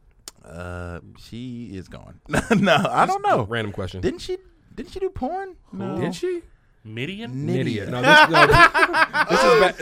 Uh, she is gone. no, I don't know.
Random question.
Didn't she? Didn't she do porn? No.
Did she?
Midian?
Nidia. No, this, no, this is back.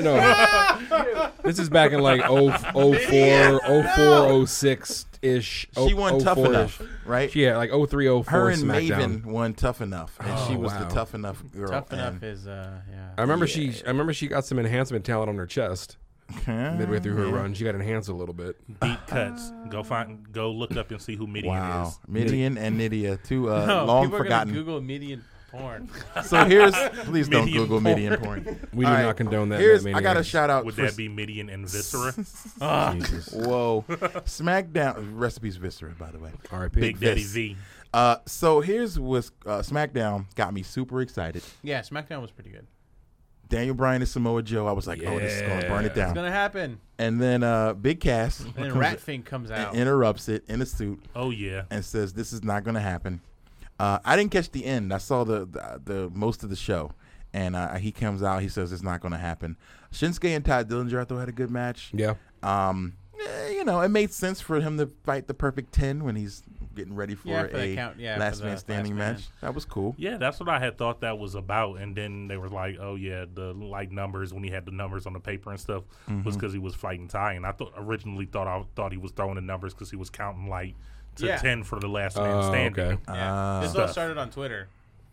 No, this is back in like oh, oh four, oh four, oh six ish.
She won Tough Enough, right?
Yeah, like oh three, oh four.
Her and
SmackDown.
Maven won Tough Enough, and
Oh,
she was
wow.
the Tough Enough girl.
Tough enough
and-
is uh yeah.
I remember she. I remember she got some enhancement talent on her chest midway through her
Yeah.
run. She got enhanced a little bit.
Deep cuts. Go find. Go look up and see who Midian
Wow,
is.
Midian and Nydia, two uh,
no,
long
people are
forgotten.
gonna Google median porn.
So here's, please don't
Midian
Google
porn.
Midian porn.
We do
All
not
right,
condone that.
Here's,
Matt
I got a
Maniac.
shout out.
Would
for
that be Midian and Viscera?
Jesus.
Whoa, SmackDown recipes Viscera, by the way.
R I P.
Big Daddy
Vis.
V.
Uh, so here's what's uh, SmackDown got me super excited.
Yeah, SmackDown was pretty good.
Daniel Bryan and Samoa Joe. I was like, oh, this is gonna burn it
It's
down.
gonna happen.
And then uh, Big Cass
And then
comes
Ratfink comes
and
out.
interrupts it in a suit
Oh yeah.
and says, "This is not gonna happen." Uh, I didn't catch the end. I saw the the, the most of the show, and uh, he comes out. He says it's not gonna happen. Shinsuke and Ty Dillinger, I thought, had a good match.
Yeah.
Um, eh, you know, it made sense for him to fight the perfect ten when he's getting ready for,
Yeah, for the
a
count- yeah,
last
for the
man standing
last man.
match. That was cool.
Yeah, that's what I had thought that was about. And then they were like, "Oh yeah, the like numbers when he had the numbers on the paper and stuff was because he was fighting Ty." And I thought originally thought I thought he was throwing the numbers because he was counting like to
Yeah.
ten for the last man
Oh,
standing.
okay.
Yeah.
Ah.
This all
Stuff.
started on Twitter.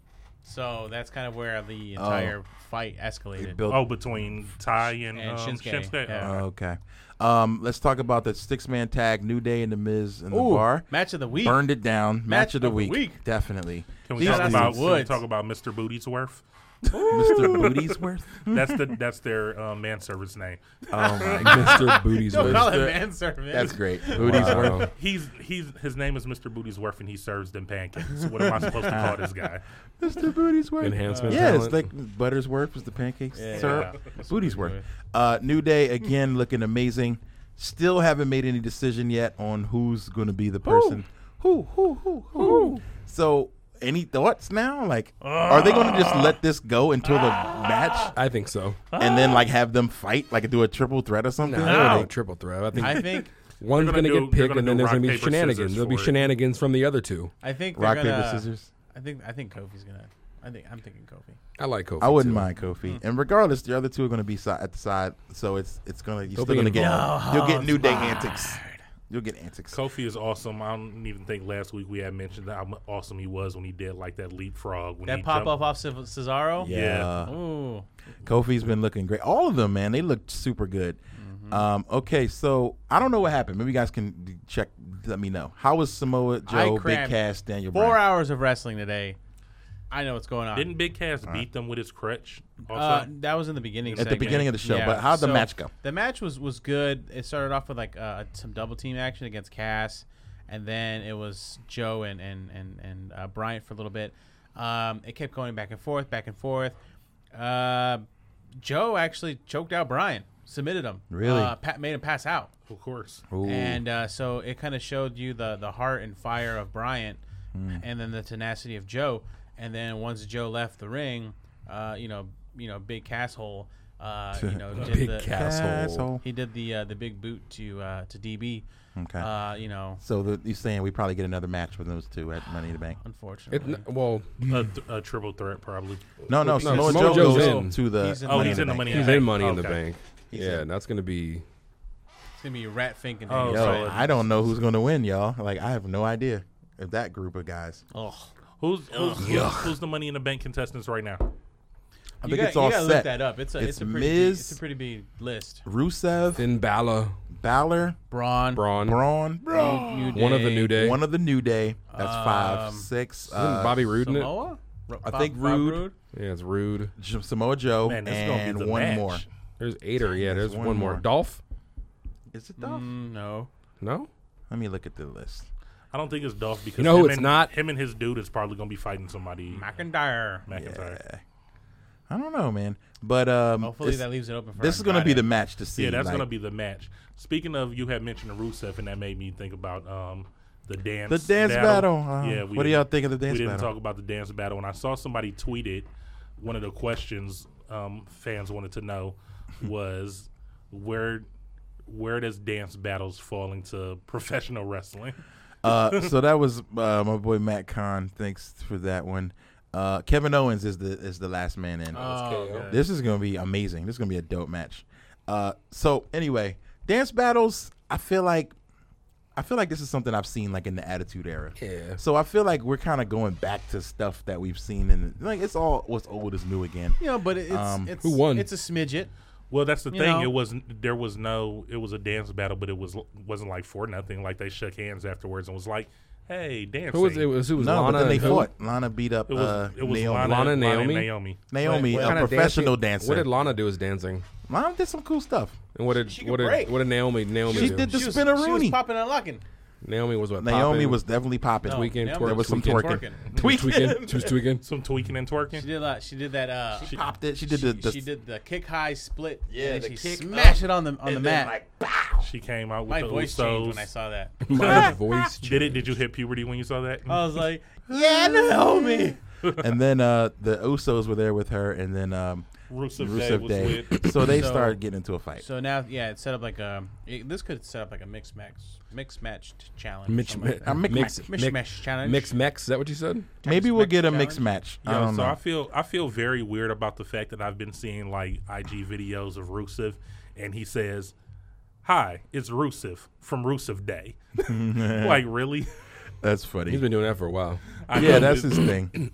So that's kind of where the entire fight escalated.
It built-
Oh, between Ty and,
And
um,
Shinsuke,
Shinsuke.
yeah.
Oh,
Okay. Um, let's talk about the six man tag, New Day and the Miz in the
Ooh,
bar.
match of the week.
Burned it down. Match, of the week.
week.
Definitely.
Can we
These
talk
dudes-
about can we
Woods.
talk about Mister Bootiesworth?
Mister Bootiesworth?
That's the that's their uh, manservant's name.
Oh my god.
Mister Booty's
Don't call
Worth.
it manservant.
That's great. Bootiesworth.
Wow.
He's he's his name is Mister Bootiesworth and he serves them pancakes. What am I supposed to call this guy?
Mister Bootiesworth.
Enhancement
Yeah,
talent.
it's like Buttersworth was the pancakes.
Yeah.
Syrup.
Yeah.
Bootiesworth. Uh, New Day again looking amazing. Still haven't made any decision yet on who's going to be the person. Who, who, who, who? So, any thoughts now? Like, are they going to just let this go until the match
I think so.
and then like have them fight, like do a triple threat or something?
No,
No.
they don't do a triple threat. I think
I think
one's
They're
going to
gonna
get
do- they're
picked,
gonna
and then
do
there's going to
rock,
be
paper,
shenanigans.
scissors
There'll be
for it.
shenanigans from the other two.
I think they're
Rock,
gonna,
paper, scissors.
I think I think Kofi's gonna. I think I'm thinking Kofi.
I like Kofi.
I wouldn't
too.
mind Kofi. And regardless, the other two are going to be si- at the side, so it's it's going to you're
They'll
still
be
going to get
involved.
you'll get New Day antics. You'll get antics.
Kofi is awesome. I don't even think last week we had mentioned how awesome he was when he did like that leapfrog. When
That
he
pop
jumped.
off off Ce- Cesaro.
Yeah.
Ooh.
Kofi's been looking great. All of them, man, they looked super good. Um, okay, so I don't know what happened. Maybe you guys can d- check. Let me know. How was Samoa
I
Joe, Big
crammed
Cass, Daniel
Four
Bryan?
hours of wrestling today. I know what's going on.
Didn't Big Cass beat them with his crutch? Also?
Uh, that was in the beginning.
At the
segment.
beginning of the show,
Yeah.
but how'd the
So,
match go?
The match was was good. It started off with like uh, some double team action against Cass, and then it was Joe and and and and uh, Bryant for a little bit. Um, it kept going back and forth, back and forth. Uh, Joe actually choked out Bryant, submitted him.
Really?
Uh, pa- made him pass out.
of course.
Ooh.
And uh, so it kind of showed you the the heart and fire of Bryant,
Hmm.
and then the tenacity of Joe. And then once Joe left the ring, uh, you know, you know, big casshole, uh, you know, did
Big
the,
casshole.
Asshole.
he did the uh, the big boot to uh, to D B.
Okay.
Uh, you know,
So the, you're saying we probably get another match with those two at Money in the Bank?
unfortunately.
It, well,
A, th- a triple threat probably.
No, no.
No,
Samoa
Samoa
Joe
Joe's
goes
in.
to the.
He's in
Oh,
Money
he's in the
Bank.
money.
he's
in the
in
Bank.
Money in the
Okay.
Bank.
He's
Yeah,
in.
that's going to be.
It's gonna be Rat Fink and
Oh,
Daniel
Yo,
so-
Bryan.
I don't know who's going to win, y'all. Like, I have no idea if that group of guys.
Ugh.
Who's who's, who's, who's the Money in the Bank contestants right now?
I
You
think
got,
it's all
you gotta
set.
look that up. It's a
It's
it's, a pretty
Miz.
big, it's a pretty big list.
Rusev,
Finn Balor,
Balor,
Braun,
Braun,
Braun,
New, New
one of the
Day,
New Day.
one of the New Day. That's five,
Um,
six.
Isn't
Uh,
Bobby Roode in it?
Samoa.
I
Bob-
think
Bob
Rude,
Yeah, it's Rude.
J- Samoa Joe,
Man, this is gonna be
and
the
one
match.
more.
There's eight or yeah, there's
There's
one,
one
more.
more.
Dolph?
Is it Dolph?
Mm, no.
No?
Let me look at the list.
I don't think it's Dolph because
You know who
him
it's
and,
not?
Him and his dude is probably gonna be fighting somebody.
McIntyre.
McIntyre.
Yeah. I don't know, man. But um,
Hopefully
this,
that leaves it open for
this is going to be
Andrade.
the match to see.
Yeah, that's
like,
gonna be the match. Speaking of, you had mentioned Rusev, and that made me think about um the dance.
the dance battle. Uh,
yeah, we
what do
didn't-
y'all think of the
We
dance
didn't
battle?
talk about the dance battle. When I saw somebody tweet it, one of the questions um, fans wanted to know was where where does dance battles fall into professional wrestling?
uh, so that was uh, my boy Matt Kahn. Thanks for that one. Uh, Kevin Owens is the is the last man in.
Oh, good.
This is going to be amazing. This is going to be a dope match. Uh, so anyway, dance battles. I feel like I feel like this is something I've seen like in the Attitude Era.
Yeah.
So I feel like we're kind of going back to stuff that we've seen, and like it's all what's old is new again.
You know, but it's
Um,
it's
who won?
It's a smidget.
Well, that's the
You
thing.
know.
It wasn't. There was no. It was a dance battle, but it was wasn't like for nothing. Like they shook hands afterwards and was like, "Hey, dancing."
Who was it? Was who was
No,
Lana?
but then they
and who?
fought. Lana beat up
It was.
uh,
it was
Naomi.
Lana,
Lana and
Lana and
Naomi?
Naomi.
Naomi,
What
a
kind of
professional
dancing-
dancer.
What did Lana do as dancing?
Lana did some cool stuff.
And what did
She could
what did
break.
what did Naomi Naomi
She
do?
did the
She was,
spinner
she was
Rooney.
popping and locking.
Naomi was what?
Naomi
popping?
was definitely popping.
No,
Tweaking,
Naomi
twerk-
There was some
tweaking.
twerking.
Twerking.
tweaking. She was tweaking.
Some tweaking and twerking.
She did that. She did that. Uh,
She popped it. She did
she,
the, the
she did the kick high split.
Yeah,
and
the
she
kick
smashed
up,
it on the on the
and
mat.
then, like, pow.
She came out with
My
the
voice
Usos.
changed when I saw that.
My voice.
Did it? Did you hit puberty when you saw that?
I was like, "Yeah, Naomi."
And then uh, the Usos were there with her, and then um,
Rusev, Day
Rusev
was
Day.
with.
So they
So-
started getting into a fight.
So now, yeah, it's set up like a. It, this could set up like a mixed match, mixed match t- challenge.
Mitch,
something like
A
that.
mix-
mix,
Mix
mix,
match challenge.
mix, mex. Is that what you said?
Maybe we'll
Mixed
get a
challenge.
mixed match. I
Yo,
don't
so
know.
I feel I feel very weird about the fact that I've been seeing like I G videos of Rusev, and he says, "Hi, it's Rusev from Rusev Day." Like, really?
That's funny.
He's been doing that for a while.
I
Yeah,
know
that's
this-
his thing.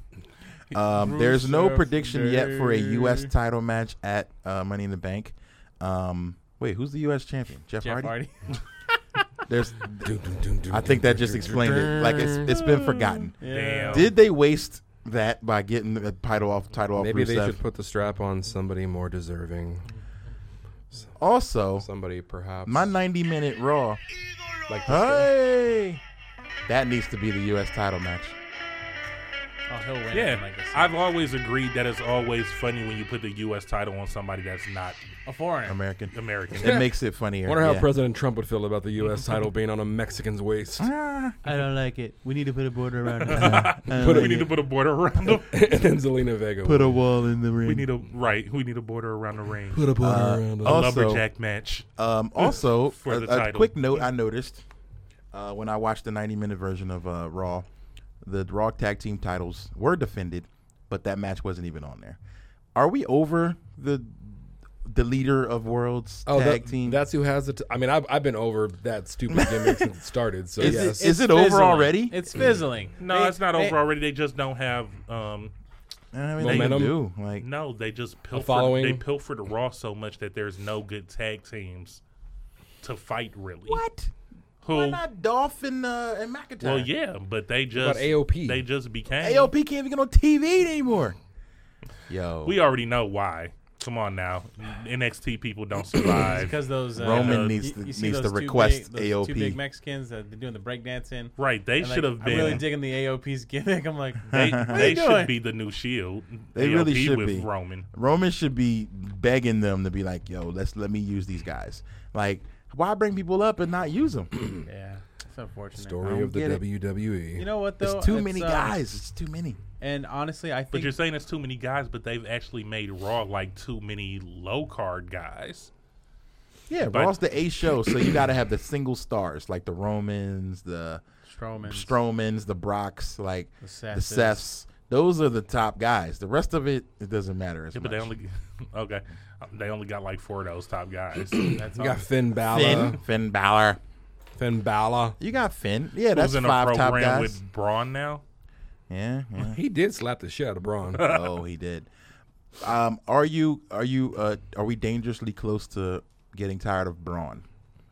Um, there's no
Rusev
prediction yet for a U S
Day.
title match at uh, Money in the Bank. Um, wait, who's the U S champion? Jeff,
Jeff
Hardy.
Hardy.
There's, I think that just explained it. Like it's it's been forgotten.
Damn.
Did they waste that by getting the title off title off
Maybe they
Rusev?
should put the strap on somebody more deserving.
Also,
Somebody perhaps.
my ninety minute Raw.
like this guy.
Hey, that needs to be the U S title match.
Oh, he'll win.
Yeah,
Like this.
I've always agreed that it's always funny when you put the U S title on somebody that's not
a foreign.
American.
American.
It makes it funnier.
Wonder how
yeah.
President Trump would feel about the U S title being on a Mexican's waist.
Ah,
I don't like it. We need to put a border around it.
Put
we need to put a border around them.
and then Zelina Vega.
put a wall in the ring.
We need a right. We need a border around the ring.
put a border
Uh,
around
A
it.
also-
lumberjack match.
Um, also,
For
a,
the
a
title.
quick note I noticed uh, when I watched the ninety minute version of uh, Raw, the Raw tag team titles were defended, but that match wasn't even on there. Are we over the the leader of worlds
Oh,
tag
that,
team?
that's who has the. T- I mean, I've, I've been over that stupid gimmick since it started. So
Is it-
yes,
is it over
fizzling.
already?
It's fizzling.
No,
They-
it's not
they-
over already. They just don't have. Um,
I mean, they
Momentum?
do like
no, they just pilfer.
following?
They pilfer the Raw so much that there's no good tag teams to fight. Really,
what?
Who?
Why not Dolph and uh, and McIntyre?
Well, yeah, but they just
about A O P?
They just became.
A O P can't even get on T V anymore. Yo,
We already know why. Come on now, N X T people don't survive.
because those uh,
Roman
you-
needs
you
to-
see
needs to
those two
request
big, those
A O
Two
P.
big Mexicans that they're doing the breakdancing.
Right, they
And, like,
should have
I'm
been.
really digging the A O P's gimmick. I'm like,
they
what are
they
you
should
doing?
be the new Shield.
They
A O P
really should
with
be.
Roman.
Roman should be begging them to be like, "Yo, let's let me use these guys." Like, why bring people up and not use them?
Yeah, it's unfortunate.
I
story
don't
of the
get it.
W W E.
You know what though?
It's too
It's,
many
um,
guys. It's too many.
And honestly, I
But
think
you're saying it's too many guys, but they've actually made Raw like too many low card guys.
Yeah,
But-
Raw's the A show, so you got to have the single stars like the Romans, the
Strowman,
Strowmans, the Brocks, like
the
the
Seths.
Seths. Those are the top guys. The rest of it, it doesn't matter as
Yeah, but
much.
they only okay. They only got like four of those top guys.
That's
You
all.
got Finn Balor.
Finn,
Finn,
Finn Balor.
Balor.
You got Finn. Yeah, that's
Who's in a
five top
program
guys.
with Braun now?
Yeah, yeah.
He did slap the shit out of Braun.
Oh, he did. Um, are you are you uh, are we dangerously close to getting tired of Braun?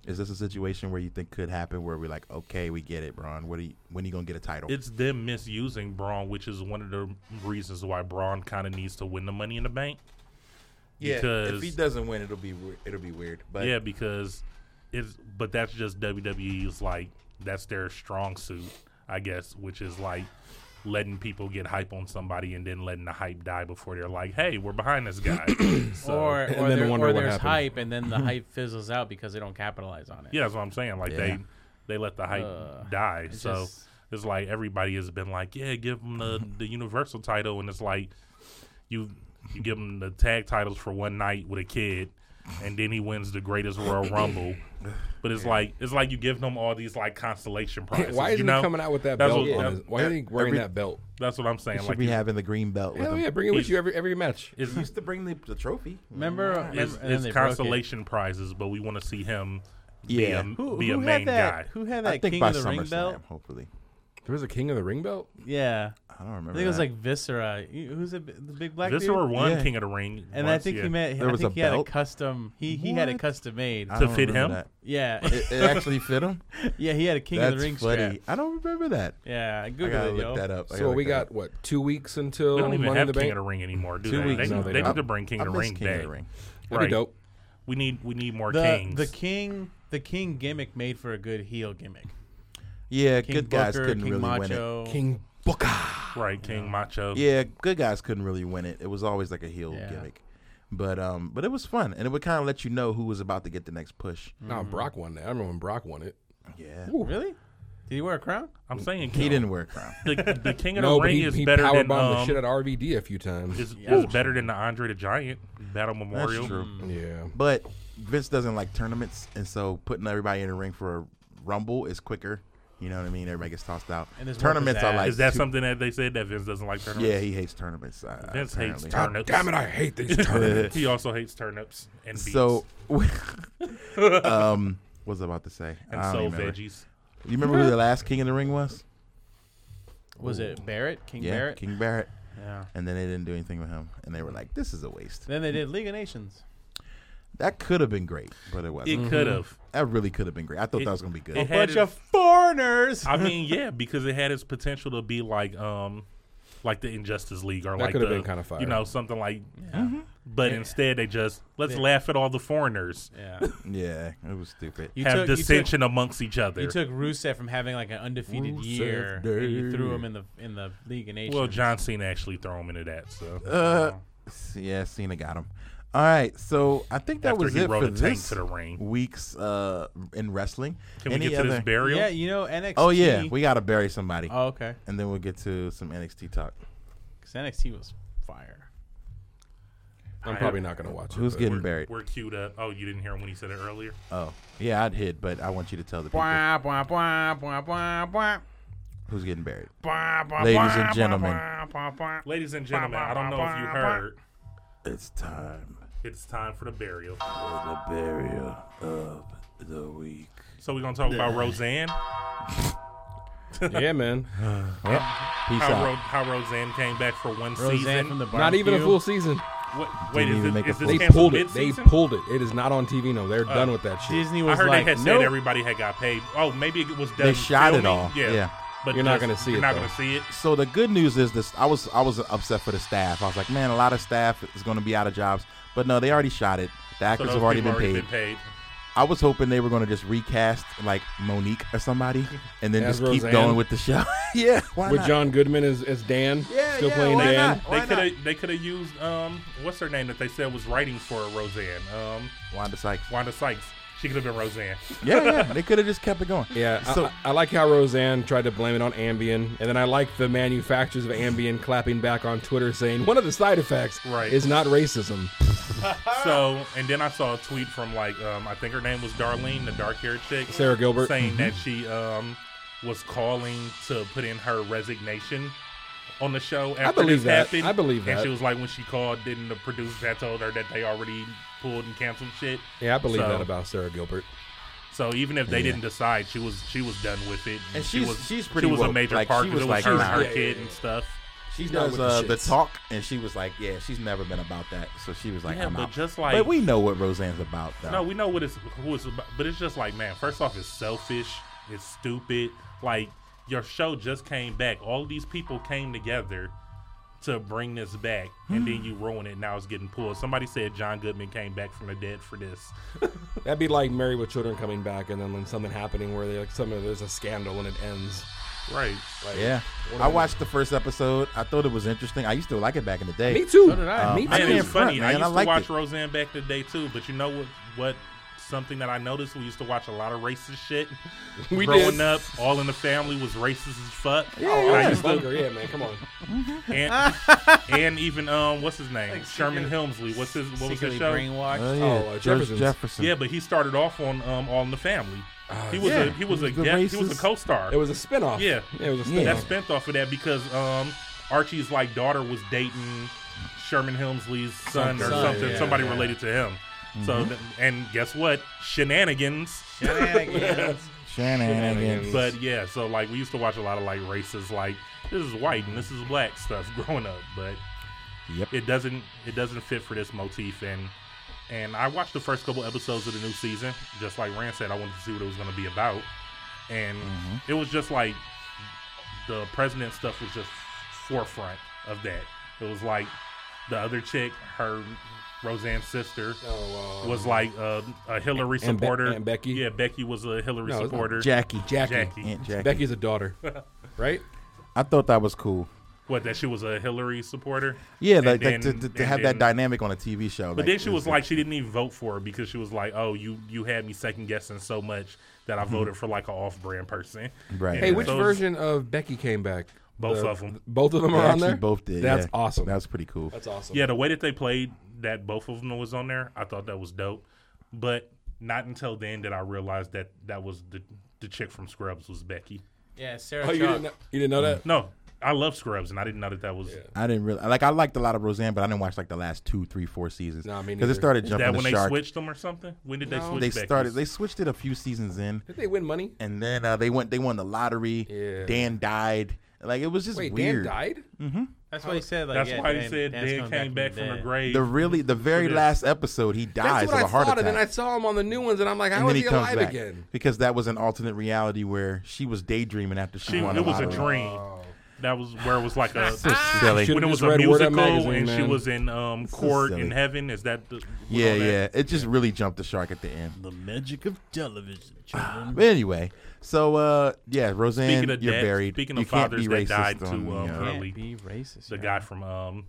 Is this a situation where you think could happen where we're like, okay, we get it, Braun? What are you, when are you gonna get a title?
It's them misusing Braun, which is one of the reasons why Braun kind of needs to win the Money in the Bank.
yeah,
because-
if he doesn't win, it'll be we- it'll be weird. But
Yeah, because it's but that's just W W E's like that's their strong suit, I guess, which is like letting people get hype on somebody and then letting the hype die before they're like, hey, we're behind this guy. So,
or
and
or,
then
there,
wonder
or
what
there's
happened.
hype, and then the hype fizzles out because they don't capitalize on it.
yeah, that's what I'm saying. Like
Yeah.
they they let the hype
Uh,
die.
it's
So
just-
it's like everybody has been like, yeah, give them the, the Universal title, and it's like you you give him the tag titles for one night with a kid, and then he wins the Greatest Royal Rumble. But it's like it's like you give him all these like constellation prizes.
Why
you
isn't
know?
he coming out with that
That's
belt?
what-
on
that-
his, why isn't he wearing
every-
that belt?
That's what I'm saying.
he should
Like
be
you-
having the green belt with
Hell
him.
yeah, bring it with
He's-
you every every match.
it's,
He used to bring the, the trophy.
Remember, remember
it's,
and then
it's
they broke it.
constellation prizes, but we want to see him be
Yeah.
a,
Who,
be
who
a main
had that?
guy.
Who had
I
that
think
King
by
of the Ring
SummerSlam,
belt?
hopefully.
There was a King of the Ring belt.
Yeah,
I don't remember.
I think it was
that.
like Viscera. You- Who's the, the big black
Viscera
dude?
won
Yeah.
King of the Ring,
And
once,
I think
yeah.
he made.
There
I
was
think
a
he had a
belt?
custom. He he had it
What?
custom made.
I
to
don't
fit
remember
him?
that.
Yeah,
It, it actually fit him.
yeah. He had a King
That's
of the Ring
funny.
strap.
I don't remember that.
Yeah,
I
Google
gotta
it,
look
yo.
that up. I
So
gotta
we
look that
got
up.
what two weeks until
They don't even
Money in
have
the
King
Bank.
of the Ring anymore, do
Two
they?
weeks.
They,
No,
they
they
need
don't.
to bring King
I
of the
miss
Ring
King of
back.
the Ring.
That'd
Right.
be dope.
We need we need more
The
kings.
the king the king gimmick made for a good heel gimmick.
Yeah,
King
good guys
Booker,
couldn't
King
really
Macho.
win
King Booker.
right, King Macho.
it. Yeah, good guys couldn't really win it. It was always like a heel
Yeah.
gimmick. But um, but it was fun, and it would kind of let you know who was about to get the next push.
No, Brock won that. I remember when Brock won it.
Yeah,
Really? Did he wear a crown?
I'm saying
he
King,
didn't wear a crown.
the, the King of
No,
the
but
Ring
he,
is
he
better
power
than
bombed the
um,
shit out of R V D a few times.
is,
Yeah.
is better than the Andre the Giant Battle Memorial.
That's true.
yeah.
But Vince doesn't like tournaments, and so putting everybody in the ring for a rumble is quicker. You know what I mean? Everybody gets tossed out.
And there's more
Tournaments are
pizzazz.
like
Is that
two-
something that they said that Vince doesn't like tournaments?
Yeah, he hates tournaments. Uh,
Vince hates
apparently.
God
turnips.
damn it! I hate these tournaments.
He also hates turnips and beets
So, um, what was I about to say?
and
I don't
soul
remember.
veggies.
You remember who the last King of the Ring was?
Was it Barrett? King
yeah,
Barrett?
King Barrett.
Yeah.
And then they didn't do anything with him, and they were like, "This is a waste."
Then they did League of Nations.
That could have been great, but it wasn't.
It could have.
That really could have been great. I thought
It-
that was gonna be good.
it had
Bunch
it-
of foreigners.
I mean, yeah, because it had its potential to be like, um, like the Injustice League or
That
like
could have
the,
been kinda fire.
you know, something like.
Mm-hmm.
But instead, they just let's
Yeah.
laugh at all the foreigners,
yeah.
Yeah, it was stupid.
You
have
took, you
dissension amongst each other.
took, you took Rusev from having like an undefeated
Rusev
year, and you
Day.
threw him in the in the League of Nations.
well, John Cena actually threw him into that. So
Uh, yeah, Cena got him. All right, so I think that
After
was
he
it
rode
for
a tank
this
to the ring.
week's uh, in wrestling.
Can
Any
we get to
other?
this burial?
Yeah, you know N X T.
Oh yeah, we gotta bury somebody,
Oh, okay.
and then we'll get to some N X T talk.
Because N X T was fire.
I'm probably not gonna watch it.
Who's
but-
getting
We're,
buried?
we're queued up. Oh, you didn't hear him when he said it earlier?
Oh yeah, I'd hit, but I want you to tell the people
Bwah, bwah, bwah, bwah, bwah, bwah.
who's getting buried.
Bwah, bwah,
Ladies
bwah,
and gentlemen.
bwah, bwah, bwah.
Ladies and gentlemen, I don't know if you heard.
It's time
It's time for the burial.
for the burial of the week.
So we're gonna talk about Roseanne.
Yeah, man.
Yep. Peace
How,
out.
Ro- how Roseanne came back for one
Roseanne
season.
from the barbecue.
Not even a full season.
What, wait,
Didn't
is,
even
it,
make a
is this
full-
They
canceled
pulled it. They
mid-season?
pulled it. It is not on T V. No, they're done with that shit.
Disney
I
was
heard
like,
they had said
nope.
everybody had got paid. Oh, maybe it was done.
They shot it
filming.
all.
Yeah,
Yeah.
but
You're not
just-
gonna see
you're
it,
not
though.
gonna see it.
So the good news is this: I was I was upset for the staff. I was like, man, a lot of staff is going to be out of jobs. But no, they already shot it. The
So
actors
those
have already
people
been
already
paid.
been paid.
I was hoping they were going to just recast like Monique or somebody, and then
As
just keep
Roseanne?
going with the show. yeah, why
With
not?
John Goodman as, as Dan.
Yeah,
Still
yeah,
playing
why
Dan.
not?
They
Why
could have they could have used um what's her name that they said was writing for Roseanne um
Wanda Sykes.
Wanda Sykes. She could have been Roseanne.
Yeah, yeah, they could have just kept it going.
Yeah,
So-
I, I like how Roseanne tried to blame it on Ambien, and then I like the manufacturers of Ambien clapping back on Twitter saying one of the side effects
Right.
is not racism.
So and then I saw a tweet from like um I think her name was Darlene, the dark haired chick,
Sarah Gilbert.
saying that she um was calling to put in her resignation on the show after
believe
this
that.
happened.
I believe
And
that.
she was like, when she called, didn't the producers had told her that they already pulled and canceled shit.
Yeah, I believe
So-
that about Sarah Gilbert.
So even if they
Yeah.
didn't decide, she was she was done with it.
And
she
she's-
was
she's pretty
she was
woke.
a major
Like,
part
she
because
was
it was
like
her and
not-
her
yeah,
kid
yeah,
and stuff.
She
done
does
with the
uh, the
shits.
talk, and she was like, "Yeah, she's never been about that." So she was like,
Yeah,
"I'm
but
out."
just like
but we know what Roseanne's about, though.
no, we know what it's who it's about, but it's just like, man, first off, it's selfish, it's stupid. Like your show just came back. All of these people came together to bring this back, and then you ruin it. Now it's getting pulled. Somebody said John Goodman came back from the dead for this.
That'd be like Married with Children coming back, and then when something happening where they like something there's a scandal and it ends.
Right.
Like,
Yeah,
what
I
are they-
watched the first episode. I thought it was interesting. I used to like it back in the day.
Me too.
So did I.
Um,
Me
I
Man,
too.
can't
it's funny.
front,
I
man.
used
I
to
liked
watch
it.
Roseanne back in the day too, but you know what? What something that I noticed? We used to watch a lot of racist shit.
We
Growing
did.
up, All in the Family was racist as fuck.
Yeah,
Oh,
And I
yeah.
used to-
Bunker, yeah, man, come on.
and, and even um, what's his name?
Like
Sherman
secret-
Helmsley. What's his? What was his
Secretly
show?
brainwashed.
Oh, yeah.
Oh, uh,
George
Jefferson's.
Jefferson.
Yeah, but he started off on um, All in the Family.
Uh,
He was
yeah.
a he was a
The
guest, he was a
racist-
co-star.
It was a spinoff.
Yeah.
yeah, it was a
Yeah.
spinoff.
That spent off of that because um, Archie's like daughter was dating Sherman Helmsley's son or
Something.
something,
Yeah,
somebody
yeah.
related to him. So th- and guess what? Shenanigans.
Shenanigans.
Shenanigans.
But yeah, so like we used to watch a lot of like racist, like this is white and this is black stuff growing up, but
Yep.
it doesn't it doesn't fit for this motif. And and I watched the first couple episodes of the new season, just like Rand said. I wanted to see what it was going to be about, and it was just like the president stuff was just forefront of that. It was like the other chick, her Roseanne's sister,
Oh, uh,
was like uh, a Hillary
Aunt Be-
supporter.
Aunt Becky?
Yeah, Becky was a Hillary
No, it's not
supporter.
Jackie.
Jackie.
Jackie.
Aunt Jackie.
Becky's a daughter, right?
I thought that was cool.
What, that she was a Hillary supporter?
Yeah,
And
like,
then-
like to, to, to
and
have
then-
that dynamic on a T V show.
But then she was like, she didn't even vote for her because she was like, "Oh, you you had me second guessing so much that I voted for like an off-brand person."
Right.
Hey,
And
which
those-
version of Becky came back?
Both
The-
of 'em.
Both of them
They
are on
actually
there.
both did.
That's
yeah.
awesome.
That was pretty cool.
That's awesome.
Yeah, the way that they played that both of them was on there, I thought that was dope. But not until then did I realize that that was the the chick from Scrubs was Becky.
Yeah, Sarah
Oh, you
Chalk.
didn't know, you didn't know that?
No, I love Scrubs, and I didn't know that that was
I didn't really like. I liked a lot of Roseanne, but I didn't watch like the last two, three, four seasons.
Nah, me
because it
neither.
started
Is
jumping
that
the
when they
shark.
switched them or something. When did they
No.
switch?
They
Becky's?
started. They switched it a few seasons in,
Did they win money?
and then uh, they went. They won the lottery.
Yeah.
Dan died. Like it was just
Wait,
weird.
Dan died?
That's what he said. Like,
That's
yeah,
why he
Dan-
said
Dan's
Dan
coming
came back from the
dead.
grave.
The really, the very
this.
last episode, he dies
That's what
of
I
a heart
thought,
attack.
and then I saw him on the new ones, and I'm like, how
and
is
then
he,
he comes
alive
back
again?
because that was an alternate reality where she was daydreaming after she,
She,
won.
it
the
was a
lottery.
dream. That was where it was like a
So silly.
Should've
when it was
just
a
read Word Up
musical
magazine,
and she
man.
was in um, court
silly.
in heaven. Is that the was
Yeah,
on that?
yeah. It just really jumped the shark at the end.
The magic of television, children.
But anyway, so uh, yeah, Roseanne,
Speaking of
you're
dads-
buried.
speaking
you
of
can't
fathers
be
that
racist
died
on
too,
the,
um,
uh,
Can't
early.
be racist.
The
yeah.
guy from um,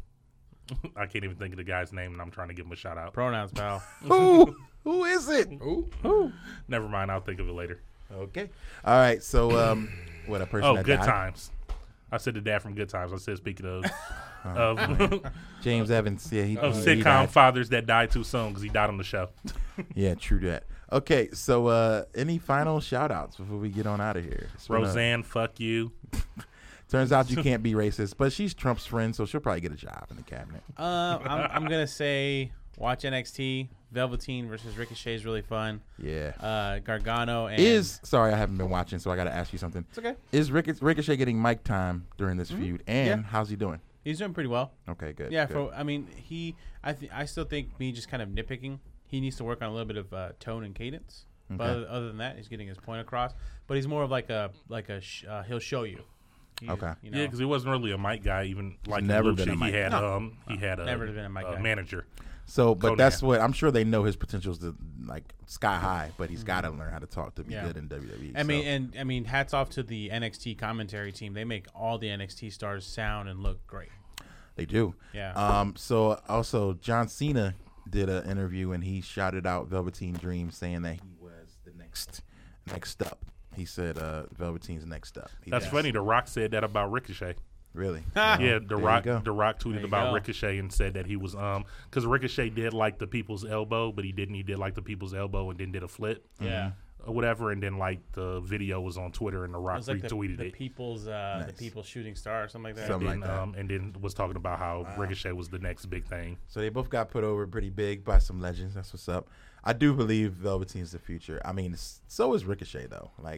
I can't even think of the guy's name, and I'm trying to give him a shout out.
Pronouns, pal.
Who? Who is it?
Ooh.
Never mind, I'll think of it later.
Okay. All right. So um, what a person
Oh,
that
Good
died?
Times. I said the dad from Good Times. I said speaking of
Oh,
of,
James Evans. Yeah, he,
of
he
sitcom
died.
fathers that died too soon because he died on the show.
Yeah, true that. Okay, so uh, any final shout outs before we get on out of here? Just wanna-
Roseanne, fuck you.
Turns out you can't be racist, but she's Trump's friend, so she'll probably get a job in the cabinet.
Uh, I'm, I'm gonna say watch N X T. Velveteen versus Ricochet is really fun.
Yeah.
Uh, Gargano and
Is sorry, I haven't been watching, so I got to ask you something.
it's okay.
Is Ric- Ricochet getting mic time during this feud? And
Yeah.
how's he doing?
He's doing pretty well.
Okay, good.
Yeah,
good.
for I mean he I th- I still think me just kind of nitpicking. He needs to work on a little bit of uh, tone and cadence. But
Okay.
other, other than that, he's getting his point across. But he's more of like a like a sh- uh, he'll show you. He-
Okay.
You know,
Yeah, because he wasn't really a mic guy. Even like in
never
Lucha,
been a mic
he had
guy.
um he had a,
Never been a mic guy.
manager.
So, but
Conan.
that's what I'm sure they know his potential's to like sky high, but he's got to learn how to talk to be
Mm-hmm. Yeah.
good in W W E.
I mean,
so.
and I mean, hats off to the N X T commentary team. They make all the N X T stars sound and look great.
They do.
Yeah.
Um. So also, John Cena did an interview and he shouted out Velveteen Dream, saying that he was the next next up. He said, uh, "Velveteen's next up." He
That's
does.
funny. The Rock said that about Ricochet.
Really?
Yeah,
There
the
you
Rock.
go.
The Rock
There
tweeted
you
about
go.
Ricochet and said that he was um because Ricochet did like the people's elbow, but he didn't. He did like the people's elbow and then did a flip
Yeah.
or whatever, and then like the video was on Twitter and the
It
Rock
was like the,
retweeted
the
it.
people's uh, the
Nice.
people's shooting star or something like that.
Something
and,
like that.
um, and then was talking about how Ricochet was the next big thing.
So they both got put over pretty big by some legends. That's what's up. I do believe Velveteen's the future. I mean, s- so is Ricochet though. Like,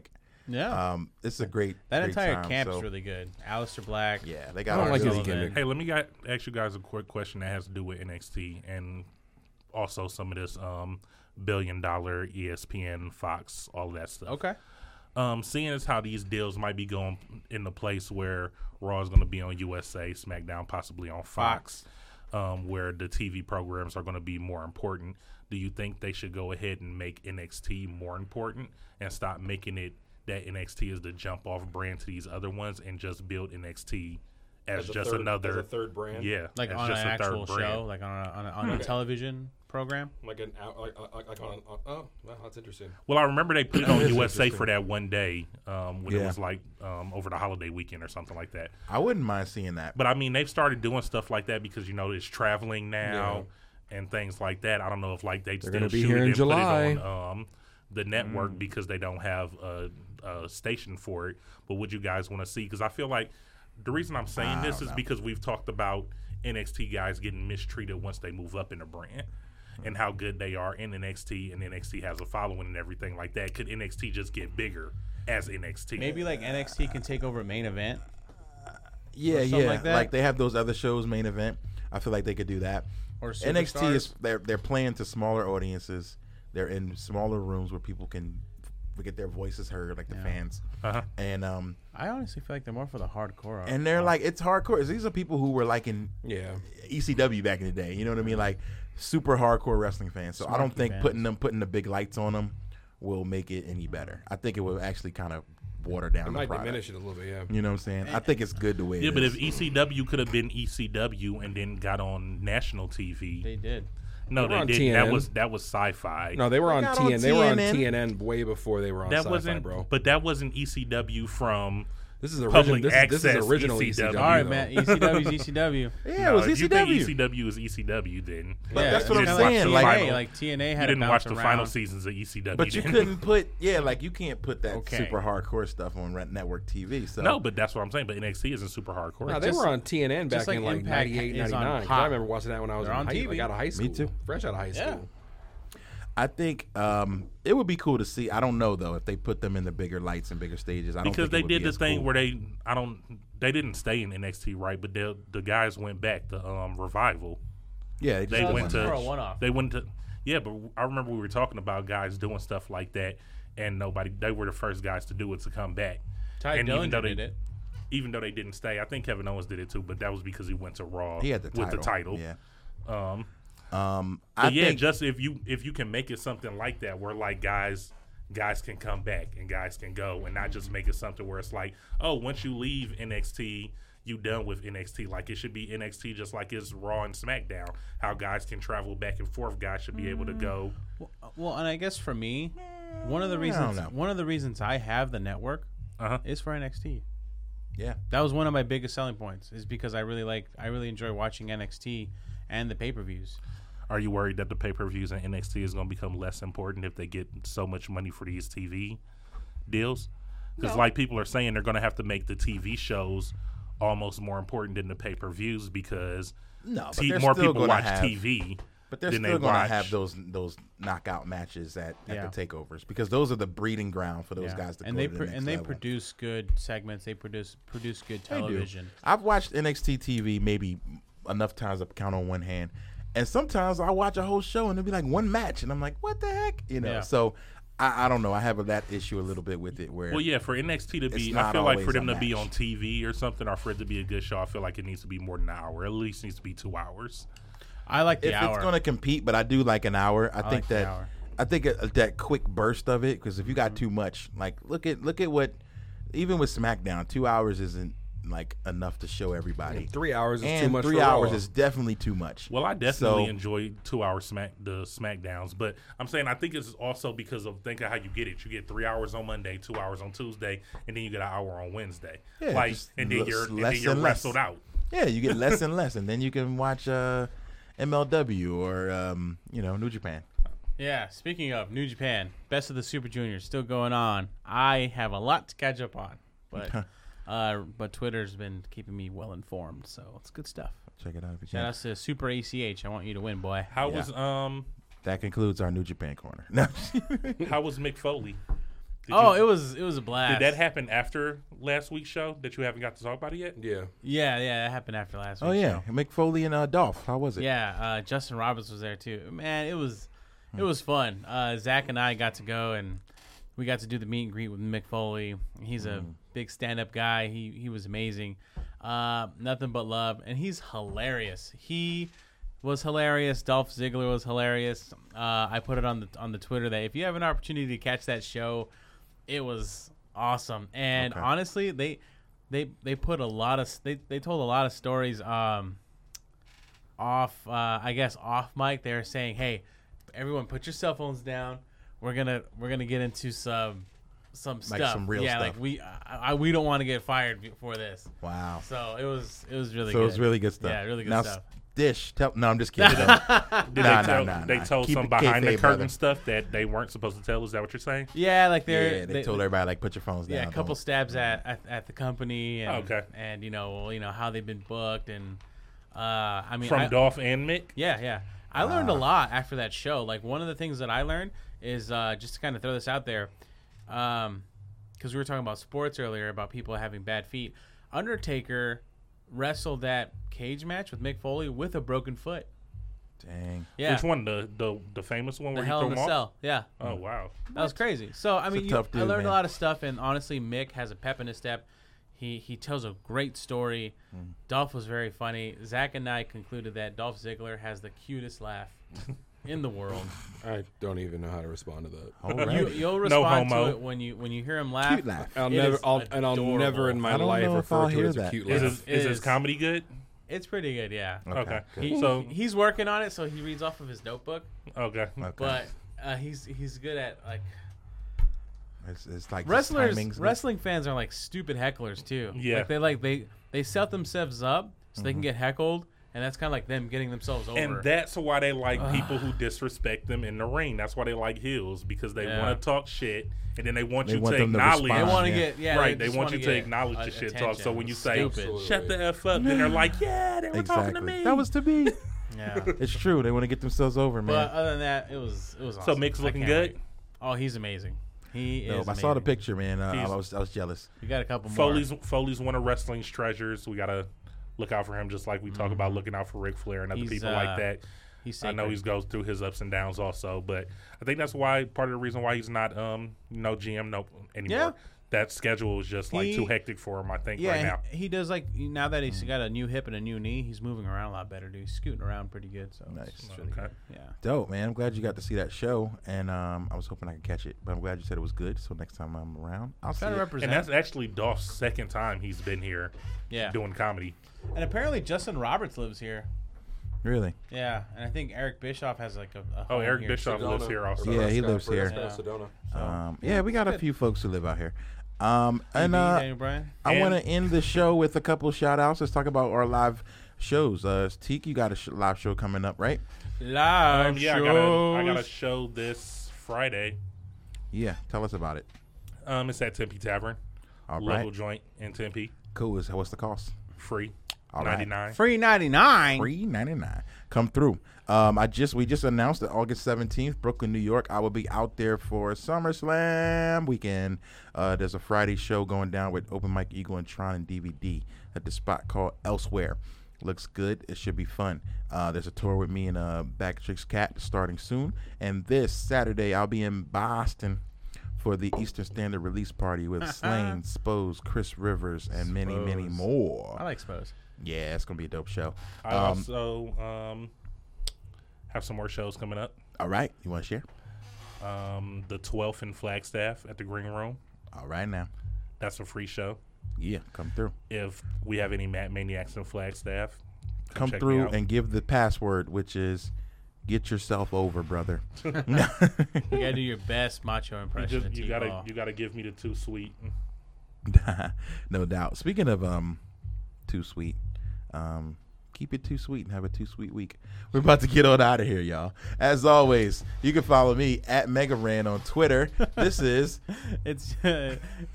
Yeah.
Um, it's a great
that
great
entire
time,
camp is
so-
really good. Aleister Black.
Yeah, they
I
got.
don't
all
like
the-
his gimmick.
Hey, let me got, ask you guys a quick question that has to do with N X T and also some of this um, billion dollar E S P N, Fox, all of that stuff.
Okay.
Um, seeing as how these deals might be going in the place where Raw is going to be on U S A, SmackDown possibly on Fox, um, where the T V programs are going to be more important, do you think they should go ahead and make N X T more important and stop making it that N X T is the jump off brand to these other ones and just build N X T as,
As a
just
third-
another
as a third brand?
Yeah,
Like
as
on an
just a third
actual
brand.
show, like on a, on a, on a television program.
Like an out, like, like, like on, on. Oh, wow, that's interesting.
Well, I remember they put it on
That is
U S A
interesting.
for that one day um, when it
Yeah.
was like um, over the holiday weekend or something like that.
I wouldn't mind seeing that.
But I mean, they've started doing stuff like that because you know it's traveling now and things like that. I don't know if like they still
gonna be
shoot
here
it
in
and
July.
put it on um, the network because they don't have a, a station for it. But would you guys want to see? Because I feel like the reason I'm saying
I
this
don't
is
know.
because we've talked about N X T guys getting mistreated once they move up in the brand. And how good they are in N X T, and N X T has a following and everything like that. Could N X T just get bigger as N X T?
Maybe like N X T can take over main event.
Yeah,
something
yeah.
like that?
Like they have those other shows, main event. I feel like they could do that.
Or
N X T is
Superstars.
they're they're playing to smaller audiences. They're in smaller rooms where people can f- get their voices heard, like the
Yeah.
fans.
Uh-huh.
And um
I honestly feel like they're more for the hardcore.
and they're like it's hardcore. These are people who were like in
Yeah.
E C W back in the day. You know what I mean? Like super hardcore wrestling fans. So I don't
Smarky
think
fans.
putting them putting the big lights on them will make it any better. I think it will actually kind of water down
It
the
might
product.
diminish it a little bit, yeah.
You know what I'm saying? I think it's good the way
Yeah,
it
but
is.
if E C W could have been E C W and then got on national T V,
they did.
no,
They were
they
on
didn't.
T N N.
That was that was sci-fi.
No, they were on
got
T N.
on
They were on
T N N.
T N N way before they were on
that
Sci-Fi,
wasn't.
bro.
But that wasn't E C W from.
This is original.
Public
This, is- this is
access
original
E C W.
E C W.
All right,
though.
man. E C W's E C W.
yeah,
No,
it was
if
E C
you think
W.
E C W is E C W, then
But
Yeah,
that's
it's
what I'm
kinda like
saying,
T N A,
like-
like T N A
you
had
didn't
to
watch
bounce
the
around.
final seasons of E C W.
But you
then.
couldn't put yeah, like you can't put that
Okay.
super hardcore stuff on Red Network T V. So
No, but that's what I'm saying. But N X T isn't super hardcore.
No, they
Just-
were on T N N back
just like
in like
Impact
ninety-eight,
is on
ninety-nine. 'cause
Pop.
I remember watching that when I was
They're
in
on
high,
T V.
like out of high school.
Me too.
Fresh out of high school.
Yeah.
I think um, it would be cool to see. I don't know though if they put them in the bigger lights and bigger stages. I don't
because
think
they
it would
did
be
the
as
thing
cool.
where they I don't they didn't stay in N X T right, but the the guys went back to um Revival.
yeah,
They
just did
went
one
to
for a
match.
one-off.
They went to yeah, but I remember we were talking about guys doing stuff like that, and nobody they were the first guys to do it to come back.
Ty
and even though
Dillinger
they
did it.
even though they didn't stay, I think Kevin Owens did it too, but that was because he went to Raw
He had the title.
with the title.
Yeah.
Um,
Um,
But
I
yeah,
think
just if you if you can make it something like that, where like guys guys can come back and guys can go, and not just make it something where it's like, oh, once you leave N X T, you done with N X T. Like it should be N X T just like it's Raw and SmackDown. How guys can travel back and forth. Guys should be able to go.
Well, well, and I guess for me, one of the
don't
reasons
know.
one of the reasons I have the network
Uh-huh.
is for N X T.
yeah.
That was one of my biggest selling points. Is because I really like I really enjoy watching N X T and the pay per views.
Are you worried that the pay per views in N X T is going to become less important if they get so much money for these T V deals? Because like people are saying, they're going to have to make the T V shows almost more important than the pay per views because
No, but
T-
they're
more
still
people
gonna
watch
have-
T V.
But they're
than
still
they
going to
watch.
have those those knockout matches at, at
Yeah.
the takeovers because those are the breeding ground for those
Yeah.
guys to
and
go
they
to the
pr-
next
and they
level.
produce good segments. They produce produce good
They do.
television.
I've watched N X T T V maybe enough times to count on one hand, and sometimes I watch a whole show and it'll be like one match, and I'm like, what the heck, you know?
Yeah.
So I, I don't know. I have that issue a little bit with it where
Well, yeah, for N X T to
It's
be, I
not
feel like for
always
them
a
to be
match.
on T V or something, or for it to be a good show, I feel like it needs to be more than an hour. At least needs to be two hours.
I like the
if
hour.
it's going to compete, but I do like an hour. I,
I
think
like the
that
hour.
I think a, that quick burst of it because if you got too much, like look at look at what even with SmackDown, two hours isn't like enough to show everybody.
Three hours is
and
too much.
three
for
hours
Raw.
is definitely too much.
Well, I definitely
So-
enjoy two hour smack the Smackdowns, but I'm saying I think it's also because of think of how you get it. You get three hours on Monday, two hours on Tuesday, and then you get an hour on Wednesday.
Yeah,
like,
just
and then
less-
you're and
less
then you're
and less.
wrestled out.
Yeah, you get less and less, and then you can watch uh, M L W or um, you know New Japan.
Yeah, speaking of New Japan, Best of the Super Juniors still going on. I have a lot to catch up on, but uh, but Twitter's been keeping me well informed, so it's good stuff.
Check it out if you
Shout
can.
out to Super A C H. I want you to win, boy.
How
Yeah.
was um
That concludes our New Japan corner. No,
how was Mick Foley? Did
Oh,
you-
it was it was a blast.
Did that happen after last week's show that you haven't got to talk about it yet?
Yeah.
Yeah, yeah, that happened after last week.
Oh yeah, Mick Foley and uh, Dolph. How was it?
Yeah, uh, Justin Roberts was there too. Man, it was it was fun. Uh, Zach and I got to go and we got to do the meet and greet with Mick Foley. He's a big stand-up guy. He he was amazing. Uh, nothing but love, and he's hilarious. He was hilarious. Dolph Ziggler was hilarious. Uh, I put it on the on the Twitter that if you have an opportunity to catch that show, it was awesome. And
Okay.
honestly, they they they put a lot of they they told a lot of stories. Um, off, uh, I guess off mic, they were saying, "Hey, everyone, put your cell phones down. We're gonna we're gonna get into some some
Like
stuff.
some real
yeah,
stuff.
like we I, I, we don't want to get fired for this.
Wow.
So it was it was really
So
good.
it was really good stuff.
Yeah, really good
now,
stuff.
Dish, tell. No, I'm just kidding.
Did
Nah,
they
nah,
tell,
nah,
they
nah.
told
Keep
some
it
behind the
kayfabe,
curtain
brother.
stuff that they weren't supposed to tell? Is that what you're saying?
Yeah, like they're
Yeah, they, told everybody like put your phones down.
yeah, a couple
don't-
stabs at, at at the company and
Okay.
and you know well, you know how they've been booked and uh I mean
From
I,
Dolph and Mick?
Yeah, yeah. I learned a lot after that show. Like one of the things that I learned is uh, just to kind of throw this out there, um, because we were talking about sports earlier about people having bad feet. Undertaker wrestled that cage match with Mick Foley with a broken foot.
Dang.
Yeah,
Which one? The the the famous one
the
where you
Hell
threw
in
him
the
off?
Cell. Yeah,
Oh wow.
that was crazy. So I mean,
a
you,
tough
I
dude,
learned
man.
a lot of stuff, and honestly, Mick has a pep in his step. He he tells a great story.
Mm.
Dolph was very funny. Zach and I concluded that Dolph Ziggler has the cutest laugh in the world.
I don't even know how to respond to that.
All right.
You, you'll respond
homo.
to it when you when you hear him laugh.
Cute laugh.
I'll
It
never,
is
I'll, and I'll
adorable.
never in my
I don't
life
know if
refer
I'll
to
hear
it as a
that.
cute
Is
laugh.
his,
It
is his
is.
comedy good?
It's pretty good, yeah.
Okay.
good.
He,
So-
he- he's working on it, so he reads off of his notebook.
Okay.
Okay.
But uh, he's he's good at like
It's, it's like just
wrestlers.
timings.
Wrestling fans are like stupid hecklers too.
Yeah.
like they like they they set themselves up so they
Mm-hmm.
can get heckled, and that's kind of like them getting themselves over.
And that's why they like people who disrespect them in the ring. That's why they like heels, because they
Yeah.
want to talk shit and then they want
They
you
want
to
them to
acknowledge.
they
respond.
want to
Yeah.
get yeah
right, they,
just
want
wanna
you to
get,
acknowledge
uh,
the shit talk. So
attention.
when you say
Stupid.
Absolutely.
"shut the f up," then they're like, "Yeah, they were talking to
Exactly.
me."
That was to be.
yeah.
It's true. They want to get themselves over, man.
But other than that, it was it was
so.
awesome.
Mick's
I
looking
can't
good.
wait. Oh, he's amazing. He
no,
is.
I saw the
amazing.
picture, man. Uh, I
He's-
was I was jealous.
We got a couple more.
Foley's Foley's one of wrestling's treasures. We gotta look out for him, just like we talk about
Mm-hmm.
looking out for Ric Flair and other
He's,
people
uh,
like that.
He's
I know
sacred.
he goes through his ups and downs also, but I think that's why part of the reason why he's not um no G M no anymore.
Yeah.
That schedule is just like
He-
too hectic for him. I think
Yeah,
right now.
he, he does like now that he's got a new hip and a new knee, he's moving around a lot better, dude. He's scooting around pretty good. So
Nice.
it's, it's really
Okay.
good. Yeah.
Dope, man. I'm glad you got to see that show, and um, I was hoping I could catch it, but I'm glad you said it was good. So next time I'm around, I'll see
Gotta
it.
represent.
And that's actually Dolph's second time he's been here
yeah.
doing comedy.
And apparently Justin Roberts lives here.
Really?
Yeah, and I think Eric Bischoff has like a. a
Oh,
home
Eric
here,
Bischoff
too.
lives here also.
Yeah, he lives here.
Yeah.
Sedona.
Um, yeah, we got a few folks who live out here. Um, and
D B,
uh,
Daniel Bryan.
I
And-
want to end the show with a couple shout outs. Let's talk about our live shows. Uh, Teak, you got a sh- live show coming up, right?
Live
Um, yeah, I got, a, I got a
shows.
show this Friday.
Yeah, tell us about it.
Um, it's at Tempe Tavern,
All
local
right,
joint in Tempe,
cool. Is what's the cost?
free,
All right.
ninety nine.
Free ninety nine.
Free ninety nine. Come through. Um, I just we just announced that August seventeenth, Brooklyn, New York. I will be out there for SummerSlam weekend. Uh, there's a Friday show going down with Open Mike Eagle and Tron and D V D at the spot called Elsewhere. Looks good. It should be fun. Uh, there's a tour with me and uh, Backtrix Cat starting soon. And this Saturday, I'll be in Boston for the Eastern Standard release party with Slane, Spose, Chris Rivers, and many, many
Spose.
more.
I like Spose.
Yeah, it's gonna be a dope show.
I
Um,
also um, have some more shows coming up.
all right, you want to share?
Um, the twelfth in Flagstaff at the Green Room.
All right now.
That's a free show.
Yeah, come through.
If we have any Matt Maniacs in Flagstaff,
Come
check me
through
out.
and give the password, which is "Get yourself over, brother."
You gotta do your best macho
you,
impression.
just,
of
you
T-Ball.
gotta you gotta give me the too sweet.
No doubt. Speaking of um, too sweet, um, keep it too sweet and have a too sweet week. We're about to get on out of here, y'all. As always, you can follow me at Megaran on Twitter. This is
It's uh,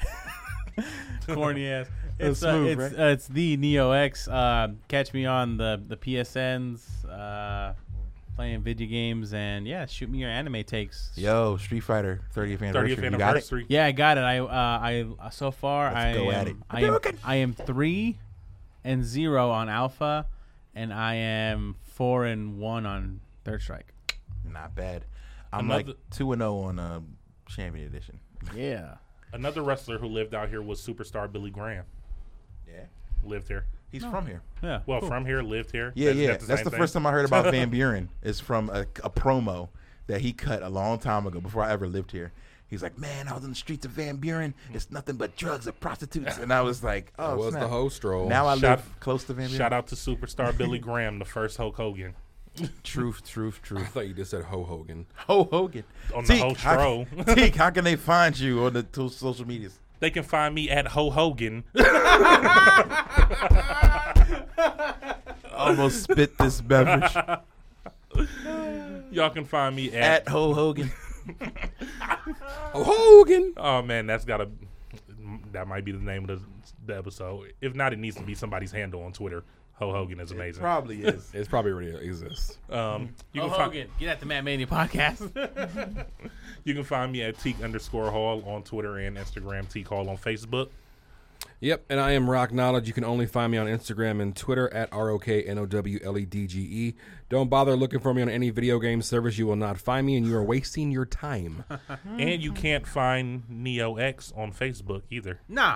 corny ass.
That's
It's uh,
smooth,
it's
right?
uh, it's the Neo X. Uh, catch me on the the P S Ns. Uh, playing video games, and yeah, shoot me your anime takes.
Yo, Street Fighter thirtieth anniversary.
thirtieth
You got it?
anniversary.
Yeah, I got it. I uh, I uh, so far
Let's
I
go
am
at it.
I am
Hadouken!
I am three and zero on Alpha, and I am four and one on Third Strike.
Not bad. I'm
Another-
like two and zero on uh, Champion Edition.
Yeah.
Another wrestler who lived out here was superstar Billy Graham.
Yeah,
Lived here.
he's from here.
Yeah.
Well,
cool.
from here, lived here.
Yeah,
Isn't
yeah.
that the
That's
same
the
thing?
first time I heard about Van Buren. Is from a, a promo that he cut a long time ago before I ever lived here. He's like, man, I was in the streets of Van Buren. It's nothing but drugs and prostitutes. And I was like, oh,
That was
snap.
the host role.
Now I
Shout-
live close to Van Buren.
Shout out to superstar Billy Graham, the first Hulk Hogan.
Truth, truth,
I
truth.
thought you just said Ho Hogan.
Ho Hogan.
On the
Teak,
host
how-
row.
Teak, how can they find you on the two social medias?
They can find me at Ho Hogan.
Almost spit this beverage.
Y'all can find me at.
At Ho Hogan.
Ho Hogan.
Oh man, that's gotta. That might be the name of the, the episode. If not, it needs to be somebody's handle on Twitter. Ho Hogan is amazing.
Probably is.
It's probably already exists.
Um, you
Oh,
can find
Hogan, get at the Matt Mania podcast.
you can find me at Teak underscore Hall on Twitter and Instagram. Teak Hall on Facebook.
Yep, and I am Rock Knowledge. You can only find me on Instagram and Twitter at R O K N O W L E D G E. Don't bother looking for me on any video game service. You will not find me, and you are wasting your time.
And you can't find Neo X on Facebook either.
Nah.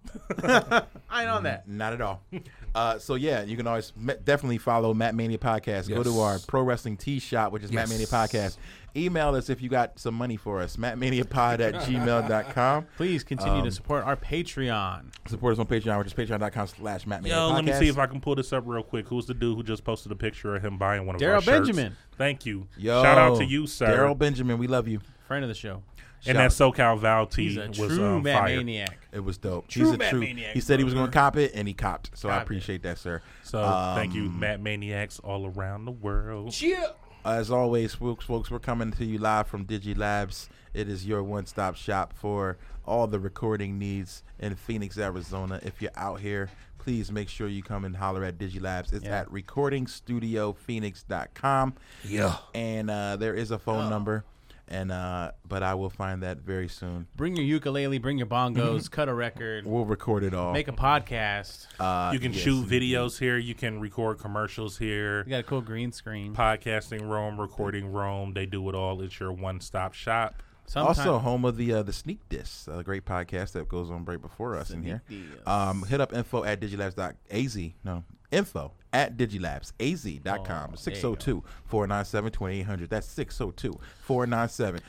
I ain't on that.
Not at all. Uh, so yeah, you can always me- definitely follow Matt Mania Podcast. Go
Yes.
to our Pro Wrestling Tee Shop, which is Matt
Yes.
Mania Podcast. Email us if you got some money for us. mattmaniapod at gmail dot com.
Please continue
Um,
to support our Patreon.
Support us on Patreon, which is patreon dot com slash Matt Mania
Yo,
Podcast.
let me see if I can pull this up real quick. Who's the dude who just posted a picture of him buying one of our
Daryl
shirts?
Benjamin.
Thank you.
Yo,
Shout out to you, sir.
Daryl Benjamin, we love you.
Friend of the show.
And
Shout-
that SoCal Val tee
He's a
was
true
um,
Matt
fire.
Maniac.
It was dope.
True
He's a
Matt
true.
Maniac,
He said he was
brother.
going to cop it, and he copped. So I
Cop it.
appreciate that, sir.
So thank you, Matt Maniacs all around the world.
As always, folks, folks, we're coming to you live from DigiLabs. It is your one-stop shop for all the recording needs in Phoenix, Arizona. If you're out here, please make sure you come and holler at DigiLabs. It's
Yeah.
at recording studio phoenix dot com.
Yeah.
And uh, there is a phone number, and uh, but I will find that very soon.
Bring your ukulele, bring your bongos, cut a record,
We'll record it all.
make a podcast.
uh,
You can
yes,
shoot
indeed.
videos here. You can record commercials here.
We got a cool green screen.
Podcasting room, recording room. They do it all. It's your one-stop shop.
Sometime-
Also, home of the uh, the Sneak Discs, a great podcast that goes on right before us in here. Um, hit up info at digilabs dot a z. No, info at digilabs a z dot com.
Oh,
six oh two, four nine seven, two eight hundred. That's six oh two, four nine seven,